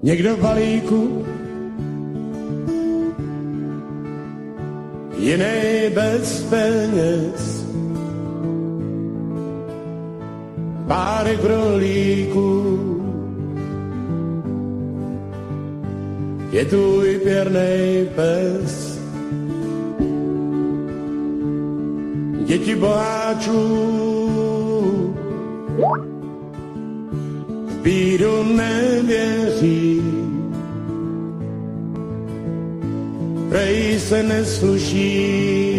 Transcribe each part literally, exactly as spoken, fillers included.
někdo v balíku, jiný bez peněz, párek v rohlíku, je tvůj pěrnej pes. Děti boháčů v bídu nevěří, prej se nesluší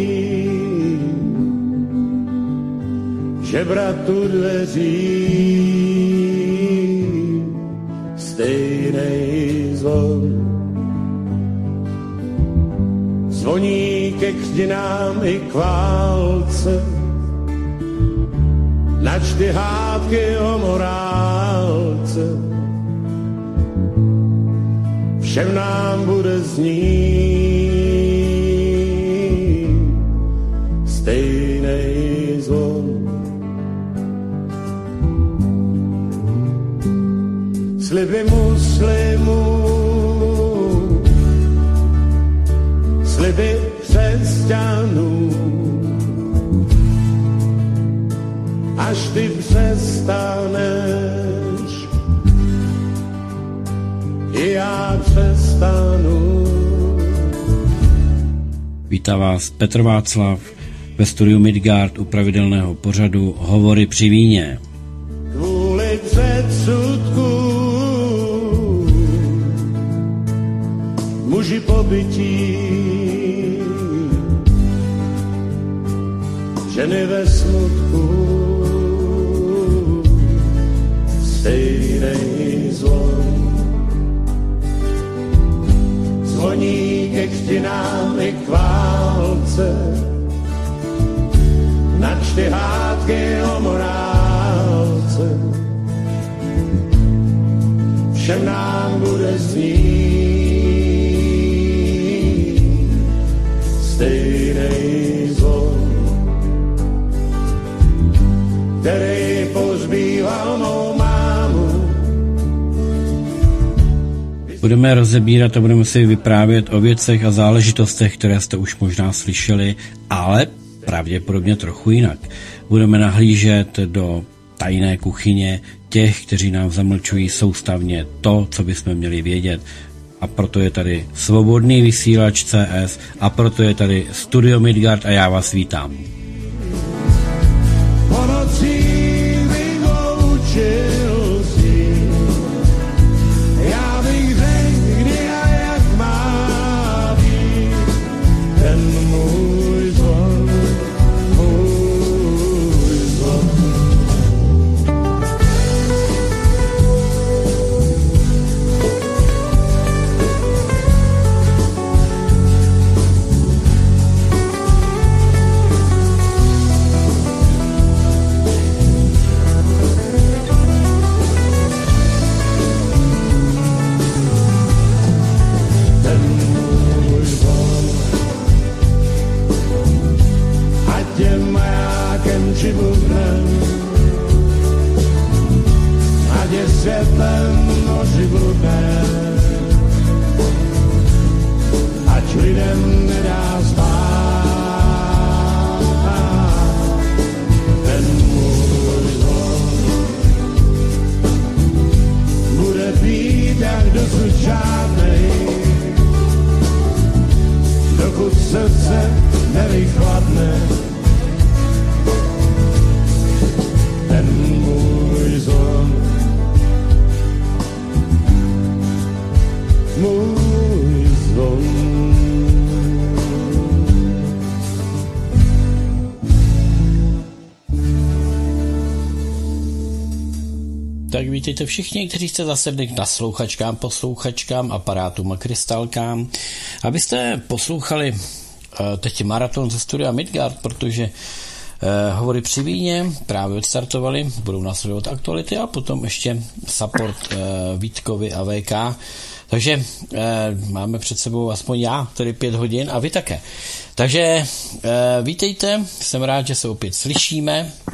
žebrat u dveří. Stejnej zvon zvoní ke křtinám i k válce, načty hádky o morálce, všem nám bude znít stejnej zvon. Sliby muslimů, sliby křesťanů, až ty přestaneš, i já přestanu. Vítá vás Petr Václav ve studiu Midgard u pravidelného pořadu Hovory při víně. Kvůli předsudku muži pobytí, ženy ve smutku, stejnej zvon zvoní ke křtinám i k válce, načty hádky o morálce, všem nám bude znít stejnej zvon, který pozbýval mou mámu. Budeme rozebírat a budeme si vyprávět o věcech a záležitostech, které jste už možná slyšeli, ale pravděpodobně trochu jinak. Budeme nahlížet do tajné kuchyně těch, kteří nám zamlčují soustavně to, co bychom měli vědět. A proto je tady Svobodný vysílač C S a proto je tady Studio Midgard a já vás vítám. Tak vítejte všichni, kteří jste zasedli k naslouchačkám, poslouchačkám, aparátům a krystalkám, abyste poslouchali uh, teď maraton ze studia Midgard, protože uh, Hovory při víně právě odstartovali, budou následovat aktuality a potom ještě support uh, Vítkovi a V K. Takže uh, máme před sebou aspoň já, tedy pět hodin a vy také. Takže uh, vítejte, jsem rád, že se opět slyšíme.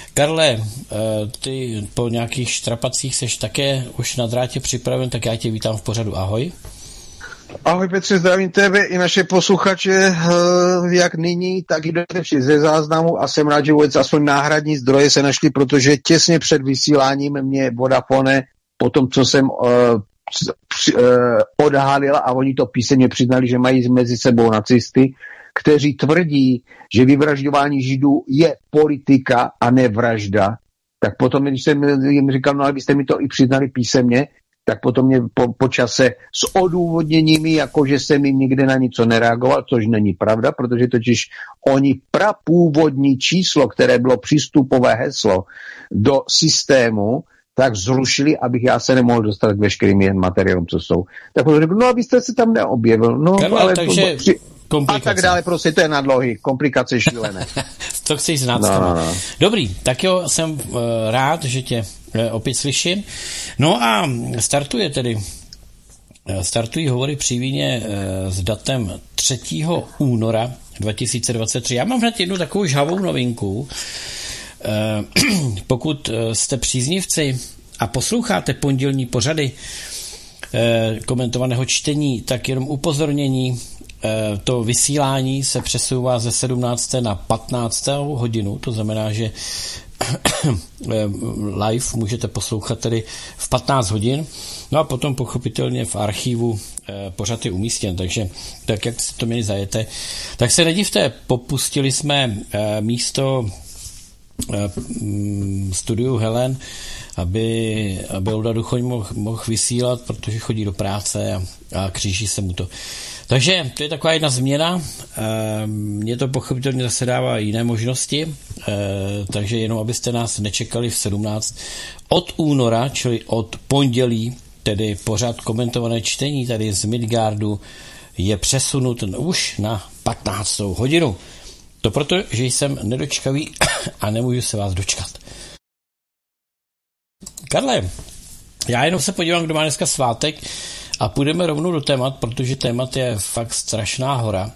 Karle, ty po nějakých štrapacích seš také už na drátě připraven, tak já tě vítám v pořadu. Ahoj. Ahoj Petře, zdravím tebe i naše posluchače, jak nyní, tak i dodatečně ze záznamu a jsem rád, že vůbec aspoň náhradní zdroje se našly, protože těsně před vysíláním mě Vodafone, po tom, co jsem uh, uh, odhalila a oni to písemně přiznali, že mají mezi sebou nacisty, kteří tvrdí, že vyvražďování Židů je politika a ne vražda, tak potom, když jsem jim říkal, no ale byste mi to i přiznali písemně, tak potom mě po, po čase s odůvodněními, jako že jsem jim nikde na něco nereagoval, což není pravda, protože totiž oni prapůvodní číslo, které bylo přístupové heslo do systému, tak zrušili, abych já se nemohl dostat k veškerým materiálům, co jsou. Tak potom řekl, no abyste se tam neobjevil. No, Karla, ale takže při... komplikace. A tak dále, prostě to je na dlouhý. Komplikace šílené. To chceš znát. No, no, no. Dobrý, tak jo, jsem uh, rád, že tě uh, opět slyším. No a startuje tedy, uh, startují hovory při víně uh, s datem třetího února dva tisíce dvacet tři. Já mám hned jednu takovou žhavou novinku. Uh, pokud uh, jste příznivci a posloucháte pondělní pořady uh, komentovaného čtení, tak jenom upozornění, to vysílání se přesouvá ze sedmnácté na patnáctou hodinu, to znamená, že live můžete poslouchat tedy v patnáct hodin, no a potom pochopitelně v archivu pořad je umístěn, takže tak, jak si to měli zajete, tak se nedivte, popustili jsme místo studiu Helen, aby, aby Olda Duchoň mohl, mohl vysílat, protože chodí do práce a, a kříží se mu to. Takže to je taková jedna změna, mně to pochopitelně zase dává jiné možnosti, takže jenom abyste nás nečekali v sedmnáct. Od února, čili od pondělí, tedy pořád komentované čtení tady z Midgardu je přesunut už na patnáctou hodinu. To proto, že jsem nedočkavý a nemůžu se vás dočkat. Karle, já jenom se podívám, kdo má dneska svátek, a půjdeme rovnou do témat, protože témat je fakt strašná hora.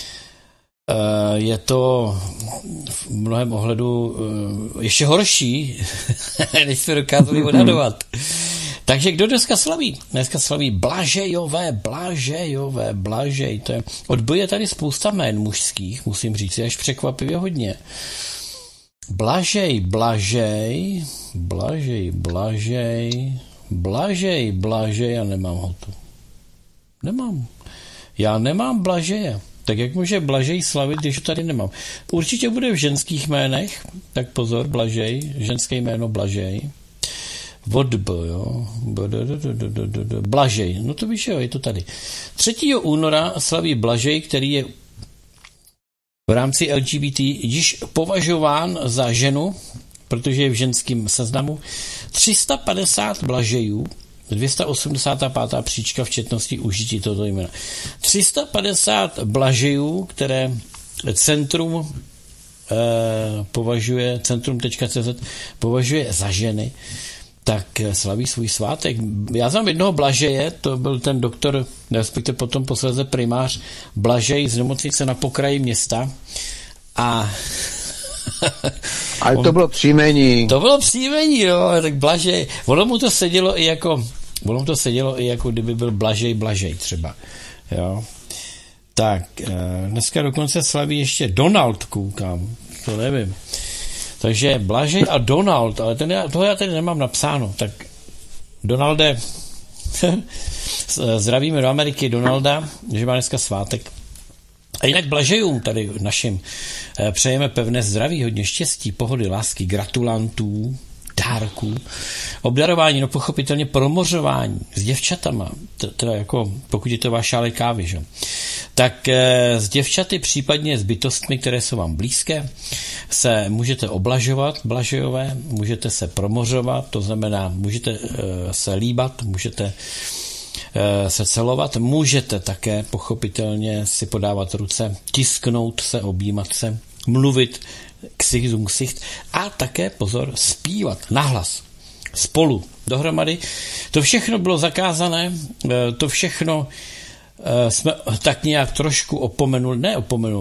Je to v mnohem ohledu ještě horší, než jsme dokázali odhadovat. Takže kdo dneska slaví? Dneska slaví Blažejové, Blažejové, Blažej. To je, odboje tady spousta jmén mužských, musím říct, až překvapivě hodně. Blažej, Blažej, Blažej, Blažej... Blažej, Blažej, já nemám ho tu. Nemám. Já nemám Blažeje. Tak jak může Blažej slavit, když ho tady nemám? Určitě bude v ženských jménech, tak pozor, Blažej, ženské jméno Blažej. Vodb, jo. Blažej, no to víš, jo, je to tady. třetího února slaví Blažej, který je v rámci L G B T již považován za ženu, protože je v ženském seznamu. tři sta padesát Blažejů, dvě stě osmdesát pět příčka v četnosti užití tohoto jména. tři sta padesát Blažejů, které centrum eh, považuje, centrum tečka cé zet považuje za ženy, tak slaví svůj svátek. Já znám jednoho Blažeje, to byl ten doktor, respektive potom posléze primář Blažej z nemocnice na pokraji města a ale to bylo příjmení. To bylo příjmení, no, tak Blažej. Ono mu to sedělo i jako, ono mu to sedělo i jako kdyby byl Blažej, Blažej třeba. Jo. Tak, dneska dokonce slaví ještě Donald, koukám, to nevím. Takže Blažej a Donald, ale ten, toho já tady nemám napsáno. Tak Donalde, zdravíme do Ameriky Donalda, že má dneska svátek. A jinak Blažejům tady našim přejeme pevné zdraví, hodně štěstí, pohody, lásky, gratulantů, dárků, obdarování, no pochopitelně promořování s děvčatama, teda jako pokud je to váš šálek kávy, že? Tak e, s děvčaty, případně s bytostmi, které jsou vám blízké, se můžete oblažovat, Blažejové, můžete se promořovat, to znamená, můžete e, se líbat, můžete e, se celovat, můžete také pochopitelně si podávat ruce, tisknout se, objímat se, mluvit, ksicht zum ksicht a také, pozor, zpívat nahlas, spolu, dohromady. To všechno bylo zakázané, to všechno jsme tak nějak trošku opomenuli, ne opomenul,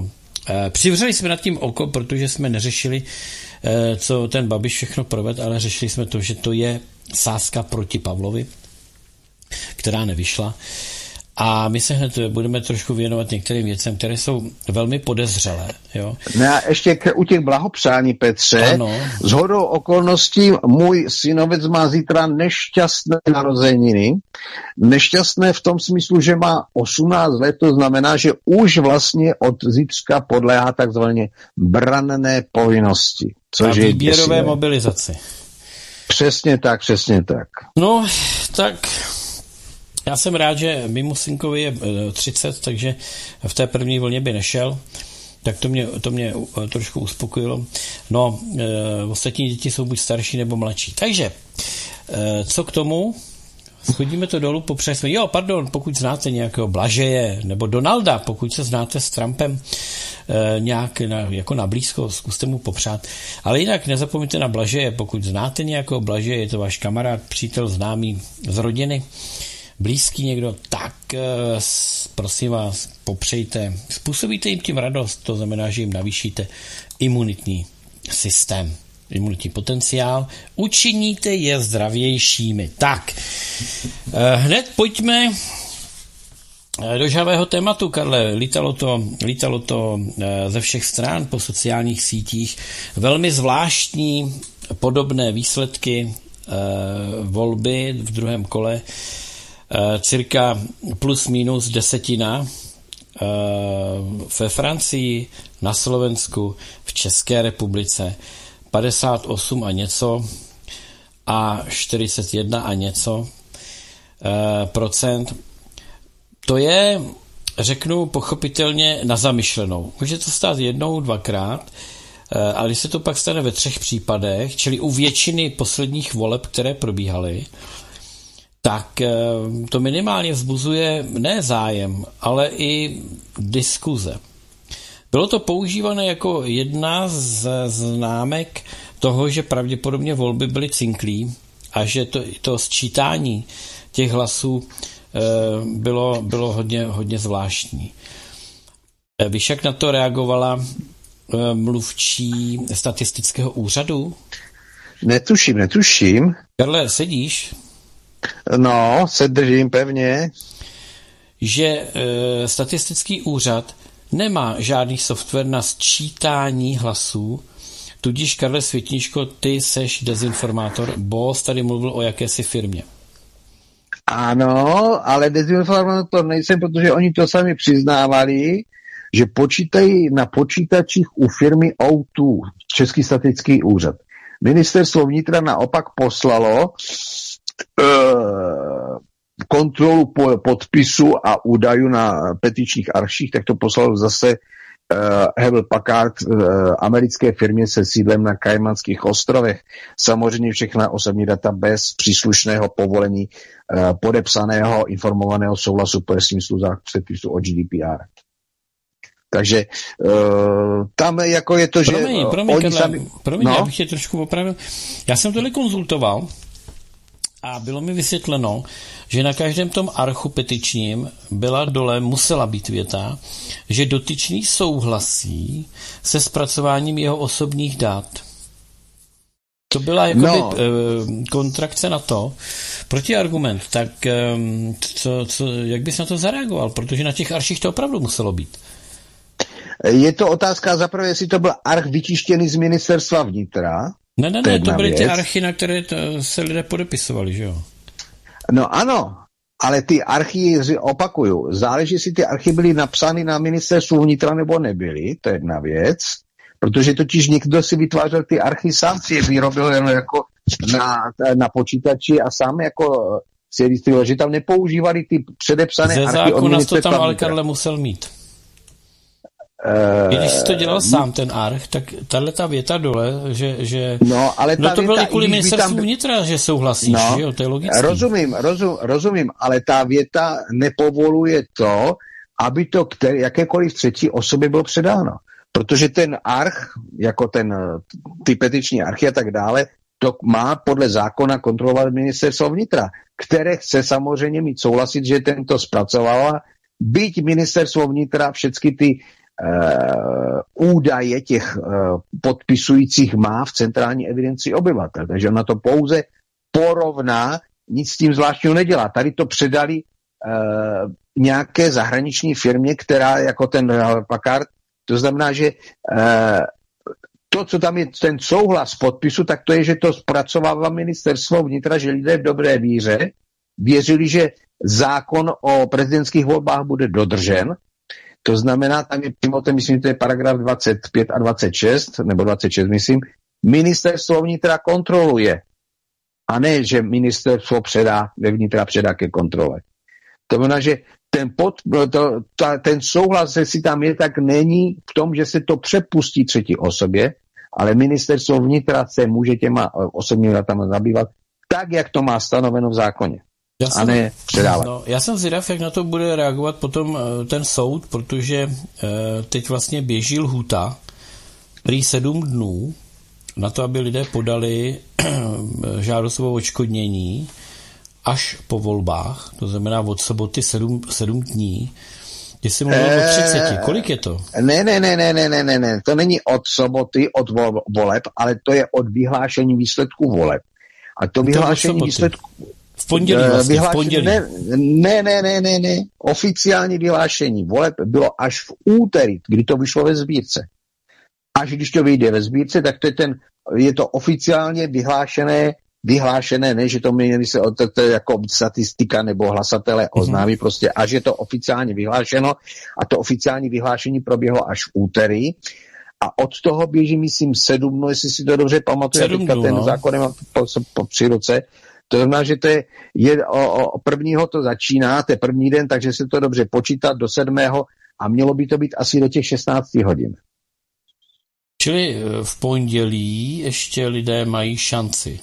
Přivřeli jsme nad tím oko, protože jsme neřešili, co ten Babiš všechno provedl, ale řešili jsme to, že to je sázka proti Pavlovi, která nevyšla. A my se hned budeme trošku věnovat některým věcem, které jsou velmi podezřelé. Jo? No a ještě k, u těch blahopřání, Petře, ano. Shodou okolností můj synovec má zítra nešťastné narozeniny. Nešťastné v tom smyslu, že má osmnáct let, to znamená, že už vlastně od zítřka podléhá takzvaně branné povinnosti. Což a je výběrové děsivé. mobilizaci. Přesně tak, přesně tak. No, tak... Já jsem rád, že mému synkovi je třicet, takže v té první vlně by nešel, tak to mě, to mě trošku uspokojilo. No, e, ostatní děti jsou buď starší nebo mladší. Takže, e, co k tomu? Schodíme to dolů, popřeli jsme, jo, pardon, pokud znáte nějakého Blažeje, nebo Donalda, pokud se znáte s Trumpem e, nějak na, jako na blízko, zkuste mu popřát. Ale jinak nezapomeňte na Blažeje, pokud znáte nějakého Blažeje, je to váš kamarád, přítel, známý z rodiny, blízký někdo, tak prosím vás, popřejte, způsobíte jim tím radost, to znamená, že jim navýšíte imunitní systém, imunitní potenciál, učiníte je zdravějšími. Tak, hned pojďme do žhavého tématu, Karle. Lítalo to, lítalo to ze všech stran po sociálních sítích. Velmi zvláštní podobné výsledky volby v druhém kole, cirka plus minus desetina ve Francii, na Slovensku, v České republice padesát osm a něco a čtyřicet jedna a něco procent. To je, řeknu, pochopitelně na zamyšlenou. Může to stát jednou, dvakrát, ale když se to pak stane ve třech případech, čili u většiny posledních voleb, které probíhaly, tak to minimálně vzbuzuje ne zájem, ale i diskuze. Bylo to používané jako jedna z známek toho, že pravděpodobně volby byly cinklí a že to, to sčítání těch hlasů bylo, bylo hodně, hodně zvláštní. Víš, jak na to reagovala mluvčí statistického úřadu? Netuším, netuším. Karle, sedíš? No, se držím pevně. Že e, statistický úřad nemá žádný software na sčítání hlasů, tudíž, Karle Světníčko, ty seš dezinformátor. Boss tady mluvil o jakési firmě. Ano, ale dezinformátor nejsem, protože oni to sami přiznávali, že počítají na počítačích u firmy O dva, Český statistický úřad. Ministerstvo vnitra naopak poslalo kontrolu podpisu a údajů na petičních arších, tak to poslal zase uh, Hewlett Packard, uh, americké firmě se sídlem na Kajmanských ostrovech. Samozřejmě všechna osobní data bez příslušného povolení uh, podepsaného informovaného souhlasu po smyslu předpisu o G D P R. Takže uh, tam jako je to, že promiň, promiň, oni Karle, sami... Promiň, no? já bych tě trošku opravil. Já jsem tohle konzultoval a bylo mi vysvětleno, že na každém tom archu petičním byla dole, musela být věta, že dotyčný souhlasí se zpracováním jeho osobních dat. To byla jakoby no. kontrakce na to. Protiargument, tak co, co, jak bys na to zareagoval? Protože na těch arších to opravdu muselo být. Je to otázka zaprvé, jestli to byl arch vyčištěný z ministerstva vnitra. Ne, ne, ne, to byly věc. Ty archy, na které to se lidé podepisovali, že jo? No ano, ale ty archy, opakuju, záleží, jestli ty archy byly napsány na ministerstvu vnitra nebo nebyly, to je jedna věc, protože totiž někdo si vytvářel ty archy sám, si je vyrobil jen jako na, na počítači a sám jako si registroval, že tam nepoužívali ty předepsané Ze archy od ministerstva vnitra. Ze zákona to tam ale Karle musel mít. Když jsi to dělal sám, ten arch, tak tahle ta věta dole, že, že no, ale no to věta, bylo kvůli ministerstvu tam... vnitra, že souhlasíš, no, že jo, to je logické. Rozumím, rozum, rozumím, ale ta věta nepovoluje to, aby to které, jakékoliv třetí osobě bylo předáno. Protože ten arch, jako ten, ty petiční archy a tak dále, to má podle zákona kontrolovat ministerstvo vnitra, které chce samozřejmě mít souhlasit, že tento zpracovala, byť ministerstvo vnitra všechny ty údaje těch podpisujících má v centrální evidenci obyvatel. Takže ona to pouze porovná, nic s tím zvláštního nedělá. Tady to předali nějaké zahraniční firmě, která jako ten Packard, to znamená, že to, co tam je ten souhlas podpisu, tak to je, že to zpracovává ministerstvo vnitra, že lidé v dobré víře věřili, že zákon o prezidentských volbách bude dodržen. To znamená, tam je přímo ten, myslím, to je paragraf dvacet pět a dvacet šest, nebo dvacet šest, myslím, ministerstvo vnitra kontroluje. A ne, že ministerstvo předá, ve vnitra předá ke kontrole. To znamená, že ten, pod, to, ta, ten souhlas, jestli tam je, tak není v tom, že se to přepustí třetí osobě, ale ministerstvo vnitra se může těma osobními datama zabývat tak, jak to má stanoveno v zákoně. Já jsem, a ne předávat. No, já jsem zvědav, jak na to bude reagovat potom ten soud, protože teď vlastně běží lhůta, prý sedm dnů, na to, aby lidé podali žádost o odškodnění až po volbách, to znamená od soboty sedm, sedm dní. Ty jsi mluvil e... o třiceti, kolik je to? Ne, ne, ne, ne, ne, ne, ne, ne, to není od soboty, od voleb, ale to je od vyhlášení výsledků voleb. A to vyhlášení to výsledků... V pondělí vlastně, vyhlášení, v pondělí. Ne, ne, ne, ne, ne, ne, oficiální vyhlášení voleb bylo až v úterý, kdy to vyšlo ve sbírce. Až když to vyjde ve sbírce, tak to je ten, je to oficiálně vyhlášené, vyhlášené, ne, že to měli se, to, to je jako statistika nebo hlasatele oznámí, mm-hmm. prostě, až je to oficiálně vyhlášeno a to oficiální vyhlášení proběhlo až v úterý a od toho běží, myslím, sedm, no jestli si to dobře pamatuje, teďka ten no. zákon mám po, po tři roce, to znamená, že to je, je o, o prvního to začíná, to je první den, takže se to dobře počítat do sedmého a mělo by to být asi do těch šestnáct hodin. Čili v pondělí ještě lidé mají šanci.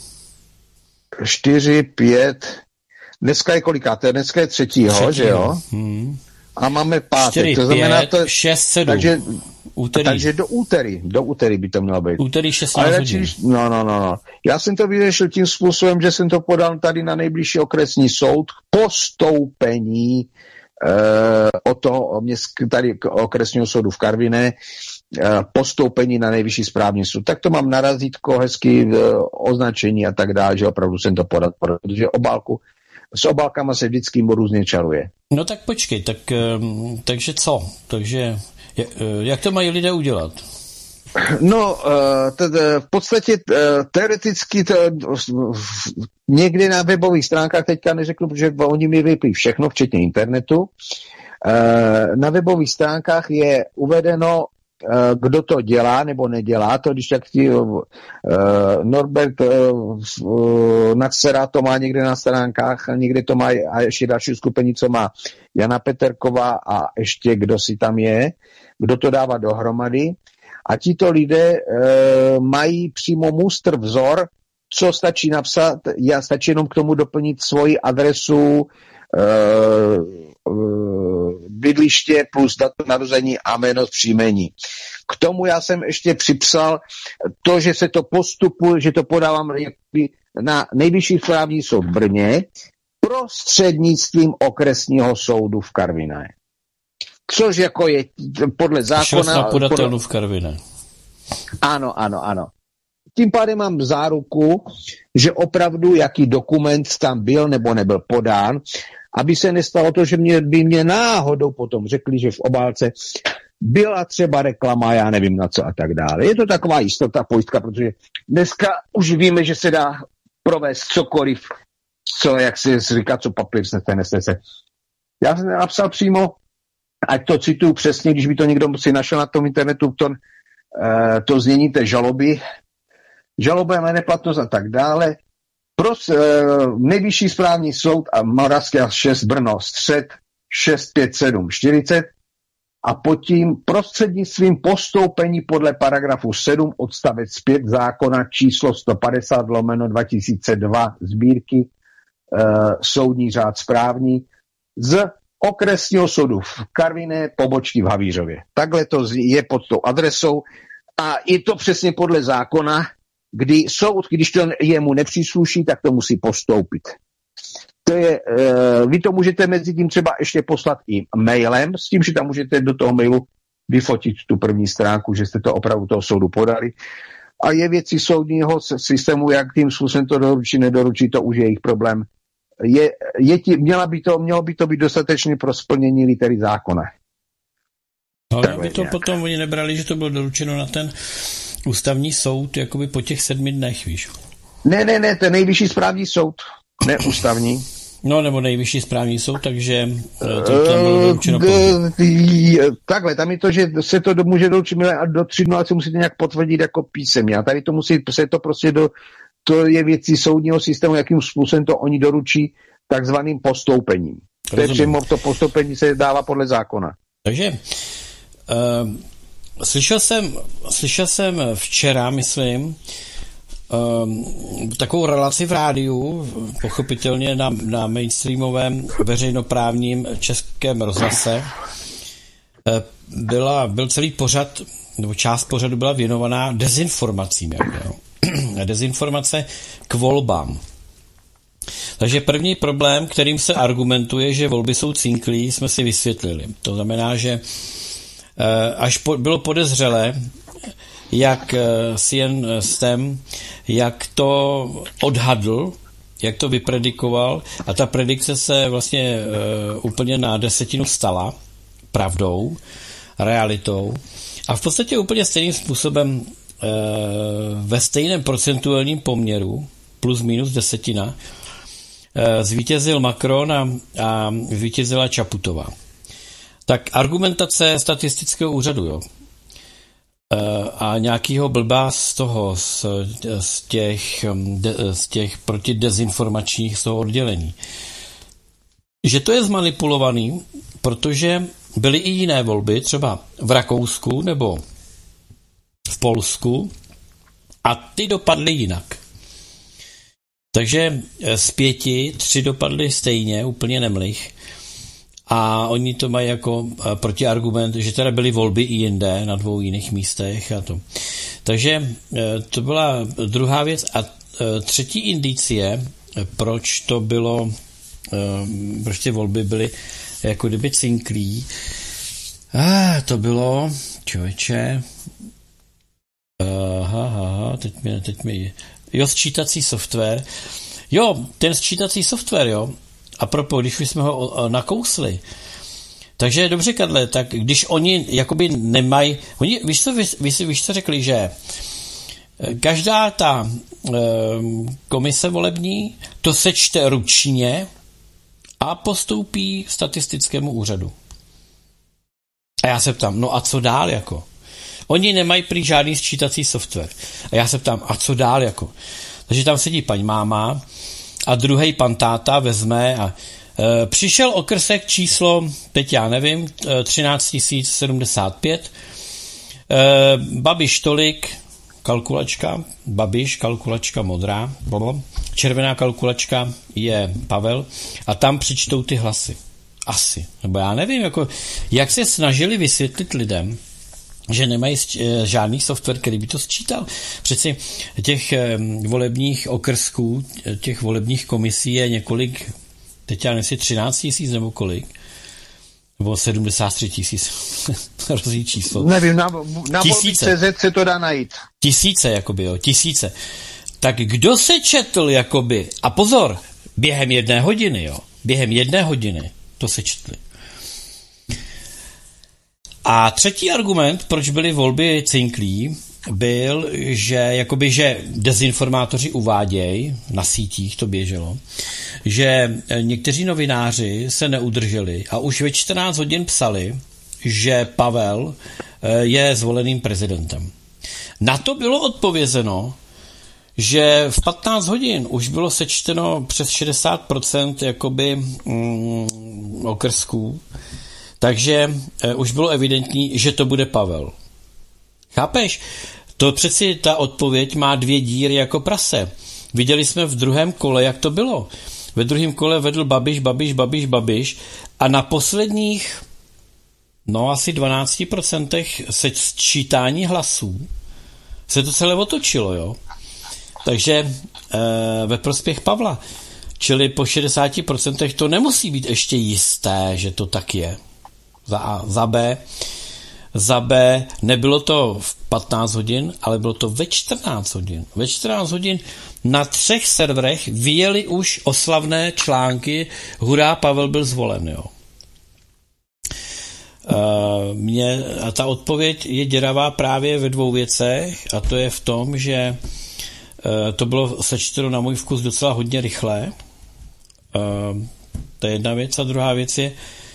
Čtyři, pět, dneska je kolikáté? Dneska je třetího, třetího. Že jo? Hmm. A máme pátek. čtyři, to znamená pět, to, šest, sedm. Takže, úterý. takže do úterý, do úterý by to mělo být. Úterý šestnáct hodin. No, no, no, no. Já jsem to vyřešil tím způsobem, že jsem to podal tady na nejbližší okresní soud postoupení eh, od toho měst, tady okresního soudu v Karviné, postoupení na nejvyšší správní soud. Tak to mám na razítko, hezky označení a tak dále, že opravdu jsem to podat, protože obálku, s obálkama se vždycky různě čaruje. No tak počkej, tak, takže co? Takže jak to mají lidé udělat? No, v podstatě teoreticky to, někdy na webových stránkách, teďka neřeknu, protože oni mi vypí všechno, včetně internetu, na webových stránkách je uvedeno, kdo to dělá nebo nedělá, to když tak ti uh, Norbert uh, Naxera to má někde na stránkách, někde to má a ještě další skupení, co má Jana Peterková a ještě kdo si tam je, kdo to dává dohromady. A tito lidé uh, mají přímo mustr vzor, co stačí napsat, já stačí jenom k tomu doplnit svoji adresu, Uh, uh, bydliště plus datum narození a jméno příjmení. K tomu já jsem ještě připsal to, že se to postupuje, že to podávám na nejvyšší správní soud v Brně prostřednictvím okresního soudu v Karviné. Což jako je podle zákona... na podatelnu v Karviné. Ano, ano, ano. Tím pádem mám záruku, že opravdu jaký dokument tam byl nebo nebyl podán, aby se nestalo to, že mě, by mě náhodou potom řekli, že v obálce byla třeba reklama, já nevím na co a tak dále. Je to taková jistota, pojistka, protože dneska už víme, že se dá provést cokoliv, co, jak se říká, co papír snese, nesnese. Já jsem napsal přímo, ať to cituju přesně, když by to někdo si našel na tom internetu, to, to znění té žaloby, žaloba na neplatnost a tak dále. Pros, e, nejvyšší správní soud a Moravský šest Brno střed šest pět sedm čtyřicet a pod tím prostřednictvím postoupení podle paragrafu sedm odstavec pět zákona číslo sto padesát lomeno dva tisíce dva sbírky e, soudní řád správní z okresního soudu v Karviné, pobočky v Havířově. Takhle to je pod tou adresou a je to přesně podle zákona, kdy soud, když to jemu nepřísluší, tak to musí postoupit. To je, e, vy to můžete mezi tím třeba ještě poslat i mailem, s tím, že tam můžete do toho mailu vyfotit tu první stránku, že jste to opravdu toho soudu podali. A je věcí soudního systému, jak tím způsobem to doručí, nedoručí, to už je jejich problém. Je, je tí, měla by to, mělo by to být dostatečné pro splnění litery zákona. Ale by to potom oni nebrali, že to bylo doručeno na ten ústavní soud, jakoby po těch sedmi dnech, víš? Ne, ne, ne, to je nejvyšší správní soud, ne ústavní. No, nebo nejvyšší správní soud, takže to tam bylo doručeno uh, takhle, tam je to, že se to do, může doručit do tři dnů, ale se musíte nějak potvrdit jako písemně. A tady to musí se to prostě do, to je věcí soudního systému, jakým způsobem to oni doručí takzvaným postoupením. To je přímo, to postoupení se dává podle zákona. Takže uh, slyšel jsem, slyšel jsem včera, myslím, Um, takovou relaci v rádiu, pochopitelně na, na mainstreamovém veřejnoprávním českém rozhlase. Byla, byl celý pořad, nebo část pořadu byla věnovaná dezinformacím. Jako, dezinformace k volbám. Takže první problém, kterým se argumentuje, že volby jsou cinklí, jsme si vysvětlili. To znamená, že až po, bylo podezřelé, jak si jen s tím, jak to odhadl, jak to vypredikoval a ta predikce se vlastně uh, úplně na desetinu stala pravdou, realitou a v podstatě úplně stejným způsobem uh, ve stejném procentuálním poměru plus minus desetina uh, zvítězil Macron a, a zvítězila Čaputová. Tak argumentace statistického úřadu, jo. A nějakýho blbá z toho, z, z, těch, z těch protidezinformačních z toho oddělení. Že to je zmanipulovaný, protože byly i jiné volby, třeba v Rakousku nebo v Polsku a ty dopadly jinak. Takže z pěti, tři dopadly stejně, úplně nemlich. A oni to mají jako protiargument, že teda byly volby i jinde, na dvou jiných místech a to. Takže to byla druhá věc. A třetí indicie, proč to bylo, proč ty volby byly jako kdyby cinklí, ah, to bylo, člověče, aha, aha, teď mi, teď mi, jo, sčítací software, jo, ten sčítací software, jo, a propos, když už jsme ho nakousli, takže dobře, Karle, tak když oni jakoby nemají, oni, víš co, víš, víš co řekli, že každá ta e, komise volební to sečte ručně a postoupí statistickému úřadu. A já se ptám, no a co dál jako? Oni nemají prý žádný sčítací software. A já se ptám, a co dál jako? Takže tam sedí paní máma a druhý pan táta vezme a e, přišel okrsek číslo, teď já nevím, třináct tisíc sedmdesát pět, e, Babiš tolik, kalkulačka, Babiš, kalkulačka modrá, blbo, červená kalkulačka je Pavel a tam přičtou ty hlasy. Asi. Nebo já nevím, jako, jak se snažili vysvětlit lidem, že nemají žádný software, který by to sčítal. Přeci těch volebních okrsků, těch volebních komisí je několik, teď já nevím, třináct tisíc nebo kolik, nebo sedmdesát tři tisíc, hrozí číslo. Nevím, na, na volby C Z se to dá najít. Tisíce, jakoby, jo, tisíce. Tak kdo se četl, jakoby, a pozor, během jedné hodiny, jo, během jedné hodiny to se četli. A třetí argument, proč byly volby cinklí, byl, že jakoby, že dezinformátoři uvádějí, na sítích to běželo, že někteří novináři se neudrželi a už ve čtrnáct hodin psali, že Pavel je zvoleným prezidentem. Na to bylo odpovězeno, že v patnáct hodin už bylo sečteno přes šedesát procent jakoby mm, okrsků, takže e, už bylo evidentní, že to bude Pavel. Chápeš? To přeci ta odpověď má dvě díry jako prase. Viděli jsme v druhém kole, jak to bylo. Ve druhém kole vedl Babiš, Babiš, Babiš, Babiš a na posledních no asi dvanáct procent se sčítání hlasů se to celé otočilo, jo. Takže e, ve prospěch Pavla. Čili po šedesáti procentech to nemusí být ještě jisté, že to tak je. Za A. Za B. za B, nebylo to v patnáct hodin, ale bylo to ve čtrnáct hodin. Ve čtrnáct hodin na třech serverech vyjeli už oslavné články hurá, Pavel byl zvolen, jo. Uh, mě, a ta odpověď je děravá právě ve dvou věcech, a to je v tom, že uh, to bylo sečteno na můj vkus docela hodně rychle. Uh, to je jedna věc. A druhá věc je,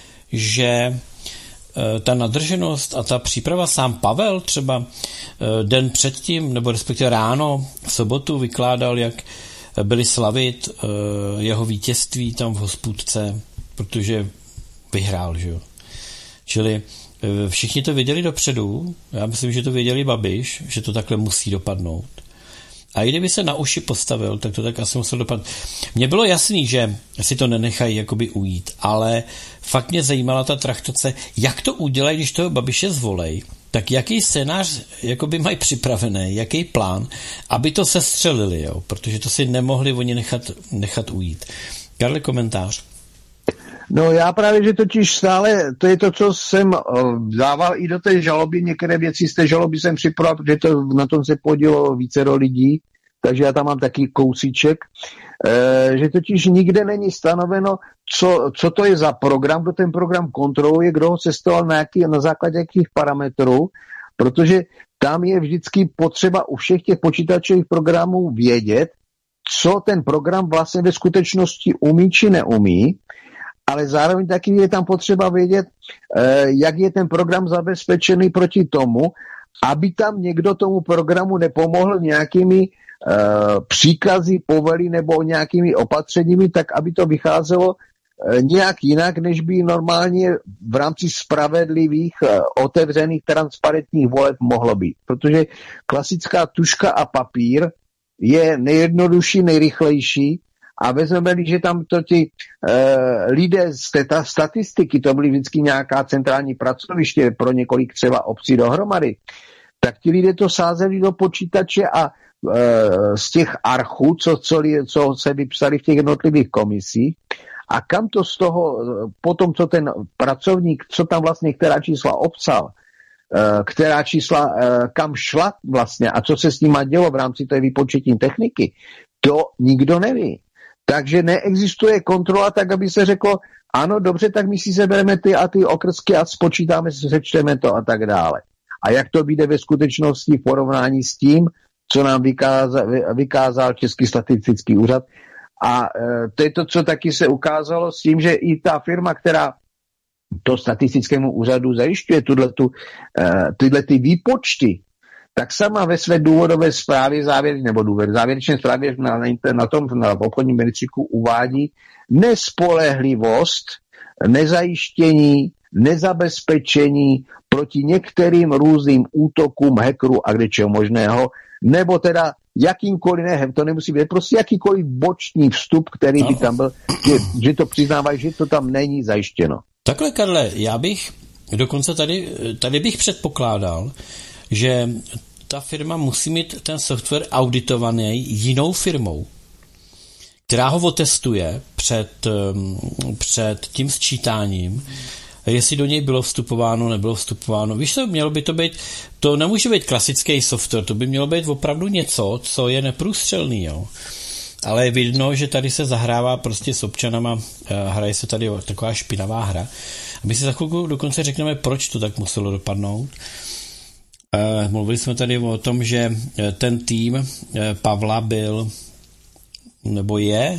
že uh, ta nadrženost a ta příprava, sám Pavel třeba uh, den předtím, nebo respektive ráno v sobotu vykládal, jak byli slavit uh, jeho vítězství tam v hospůdce, protože vyhrál, že jo. Čili všichni to věděli dopředu, já myslím, že to věděli Babiš, že to takhle musí dopadnout. A i kdyby se na uši postavil, tak to tak asi musel dopadnout. Mně bylo jasný, že si to nenechají jakoby ujít, ale fakt mě zajímala ta traktace, jak to udělají, když toho Babiše zvolej, tak jaký scénář jakoby mají připravený, jaký plán, aby to sestřelili, jo? Protože to si nemohli oni nechat, nechat ujít. Karle, komentář. No já právě, že totiž stále, to je to, co jsem dával i do té žaloby, některé věci z té žaloby jsem připravil, protože to, na tom se podílo vícero lidí, takže já tam mám taky kousíček, e, že totiž nikde není stanoveno, co, co to je za program, kdo ten program kontroluje, kdo ho sestoval na, jaký, na základě jakých parametrů, protože tam je vždycky potřeba u všech těch počítačových programů vědět, co ten program vlastně ve skutečnosti umí či neumí, ale zároveň taky je tam potřeba vědět, jak je ten program zabezpečený proti tomu, aby tam někdo tomu programu nepomohl nějakými příkazy, povely nebo nějakými opatřeními, tak aby to vycházelo nějak jinak, než by normálně v rámci spravedlivých, otevřených, transparentních voleb mohlo být. Protože klasická tužka a papír je nejjednodušší, nejrychlejší, a vezmeme-li, že tam to ti e, lidé z té statistiky, to byly vždycky nějaká centrální pracoviště pro několik třeba obcí dohromady, tak ti lidé to sázeli do počítače a e, z těch archů, co, co, co se vypsali v těch jednotlivých komisích, a kam to z toho, potom co ten pracovník, co tam vlastně, která čísla obsal, e, která čísla e, kam šla vlastně a co se s nima dělo v rámci té výpočetní techniky, to nikdo neví. Takže neexistuje kontrola tak, aby se řeklo, ano, dobře, tak my si sebereme ty a ty okrsky a spočítáme, sečteme to a tak dále. A jak to vyjde ve skutečnosti v porovnání s tím, co nám vykázal, vykázal Český statistický úřad. A e, to je to, co taky se ukázalo s tím, že i ta firma, která to statistickému úřadu zajišťuje tuto, e, tyhle ty výpočty, tak sama ve své důvodové zprávě závěr, nebo důvod, závěrečné zprávě na, na tom na obchodním rejstříku uvádí nespolehlivost, nezajištění, nezabezpečení proti některým různým útokům hackerů a kdečeho možného, nebo teda jakýmkoliv, ne, to nemusí být, prostě jakýkoliv boční vstup, který by tam byl, že, že to přiznávají, že to tam není zajištěno. Takhle, Karle, já bych dokonce tady, tady bych předpokládal, že ta firma musí mít ten software auditovaný jinou firmou, která ho otestuje před, před tím sčítáním, jestli do něj bylo vstupováno, nebylo vstupováno. Víš co, mělo by to být, to nemůže být klasický software, to by mělo být opravdu něco, co je neprůstřelný, jo. Ale je vidno, že tady se zahrává prostě s občanama, hraje se tady taková špinavá hra. A my si za chvilku dokonce řekneme, proč to tak muselo dopadnout. Uh, mluvili jsme tady o tom, že ten tým uh, Pavla byl, nebo je,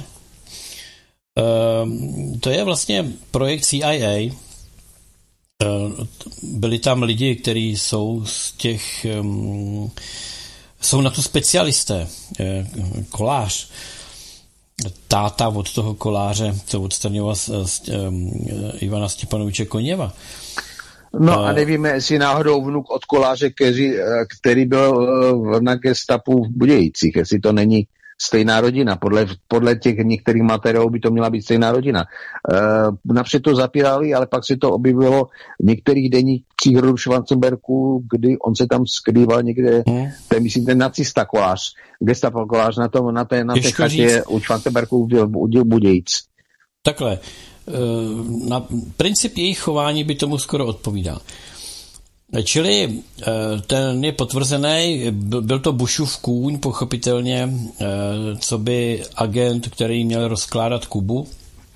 uh, to je vlastně projekt C I A. Uh, byli tam lidi, kteří jsou z těch, um, jsou na to specialisté. Uh, kolář, táta od toho koláře, co odstraňoval um, Ivana Stěpanoviče Koněva. No a nevíme, jestli náhodou vnuk od koláře, který, který byl na gestapu v Budějcích, jestli to není stejná rodina. Podle, podle těch některých materiálů by to měla být stejná rodina. E, napřed to zapírali, ale pak se to objevilo v některých denících rodu Schwarzenbergu, kdy on se tam skrýval někde, hmm. ten myslím ten nacista kolář, gestapo kolář na, tom, na té, na té chatě u Schwarzenbergu v Budějc. Takhle. Na princip jejich chování by tomu skoro odpovídal. Čili ten je potvrzený, byl to Bushův kůň, pochopitelně, co by agent, který měl rozkládat Kubu.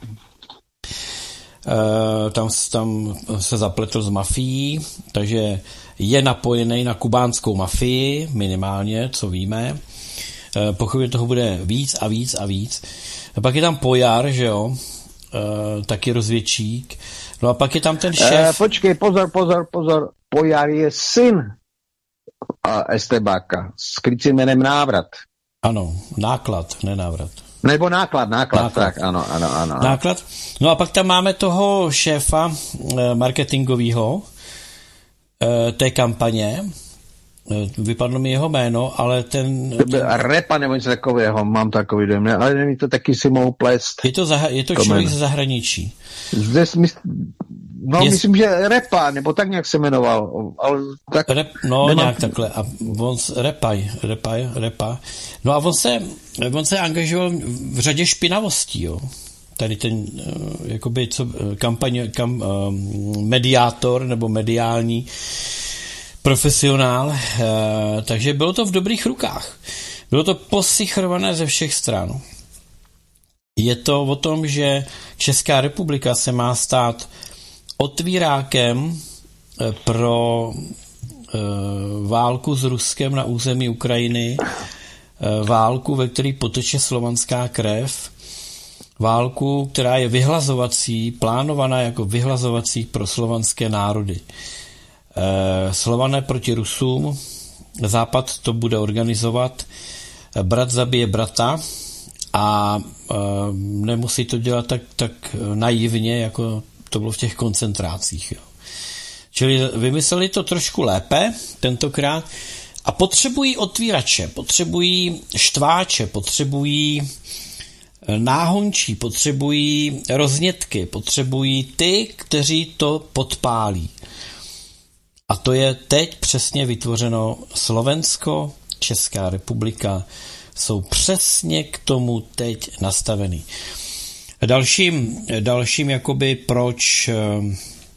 Tam, tam se zapletl s mafií, takže je napojený na kubánskou mafii, minimálně, co víme. Pochopitelně toho bude víc a víc a víc. A pak je tam Pojar, že jo, taky rozvědčík. No a pak je tam ten šéf... E, počkej, pozor, pozor, pozor. Pojar je syn Estebáka s krycím jménem Návrat. Ano, náklad, ne návrat. Nebo náklad, náklad, náklad. Tak, ano, ano, ano. Náklad. No a pak tam máme toho šéfa marketingového té kampaně. Vypadlo mi jeho jméno, ale ten... To byl Repa nebo něco takového, mám takový dojem, ale nevím, to taky si mohu plést. Je to, zaha- je to člověk ze zahraničí. Zde smysl... No, je... myslím, že Repa, nebo tak nějak se jmenoval. Ale tak... Rep, no, nemám... nějak takhle. A on Repaj, Repaj, Repa. No a on se, on se angažoval v řadě špinavostí, jo. Tady ten, jakoby, co, kampaň, kam, mediátor, nebo mediální profesionál, takže bylo to v dobrých rukách. Bylo to posichrované ze všech stran. Je to o tom, že Česká republika se má stát otvírákem pro válku s Ruskem na území Ukrajiny, válku, ve které poteče slovanská krev, válku, která je vyhlazovací, plánovaná jako vyhlazovací pro slovanské národy. Slované proti Rusům, Západ to bude organizovat, brat zabije brata a nemusí to dělat tak, tak naivně, jako to bylo v těch koncentrácích. Jo. Čili vymysleli to trošku lépe tentokrát a potřebují otvírače, potřebují štváče, potřebují náhončí, potřebují roznětky, potřebují ty, kteří to podpálí. A to je teď přesně vytvořeno. Slovensko, Česká republika jsou přesně k tomu teď nastavený. Dalším, dalším jakoby proč uh,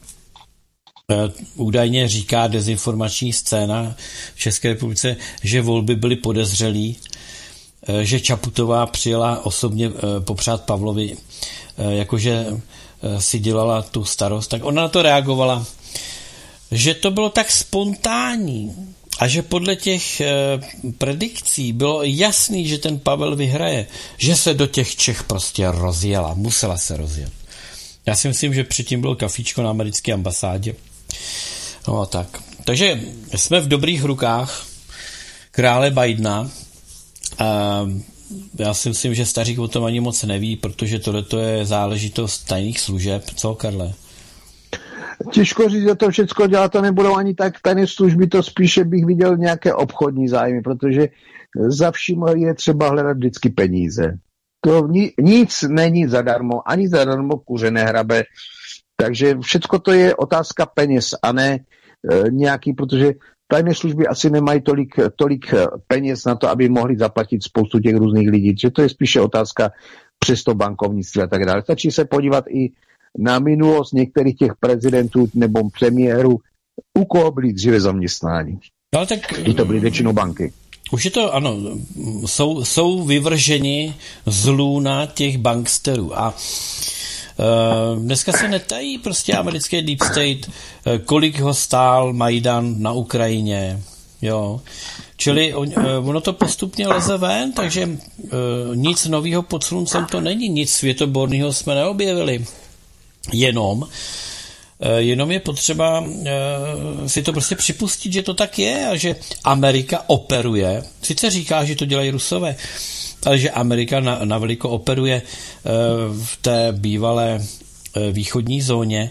údajně říká dezinformační scéna v České republice, že volby byly podezřelý, uh, že Čaputová přijela osobně uh, popřát Pavlovi, uh, jakože uh, si dělala tu starost, tak ona na to reagovala, že to bylo tak spontánní a že podle těch e, predikcí bylo jasný, že ten Pavel vyhraje, že se do těch Čech prostě rozjela, musela se rozjet. Já si myslím, že předtím bylo kafíčko na americké ambasádě. No a tak. Takže jsme v dobrých rukách krále Bidena. A já si myslím, že Stařík o tom ani moc neví, protože tohleto je záležitost tajných služeb. Co, Karle? Těžko říct, že to všechno dělat to nebudou ani tak tajné služby, to spíše bych viděl nějaké obchodní zájmy, protože za vším je třeba hledat vždycky peníze. To ni, nic není zadarmo, ani zadarmo kuře nehrabe, takže všechno to je otázka peněz a ne e, nějaký, protože tajné služby asi nemají tolik, tolik peněz na to, aby mohli zaplatit spoustu těch různých lidí, že to je spíše otázka přes to bankovnictví a tak dále. Stačí se podívat i na minulost některých těch prezidentů nebo premiérů, u koho byli dříve zaměstnáni. No, tak, I to byly většinou banky. Už je to, ano, jsou, jsou vyvrženi z lůna těch banksterů a uh, dneska se netají prostě americký deep state, uh, kolik ho stál Majdan na Ukrajině, jo. Čili on, uh, ono to postupně leze ven, takže uh, nic nového pod sluncem to není, nic světoborného jsme neobjevili. Jenom, jenom je potřeba si to prostě připustit, že to tak je a že Amerika operuje. Sice říká, že to dělají Rusové, ale že Amerika na, na veliko operuje v té bývalé východní zóně.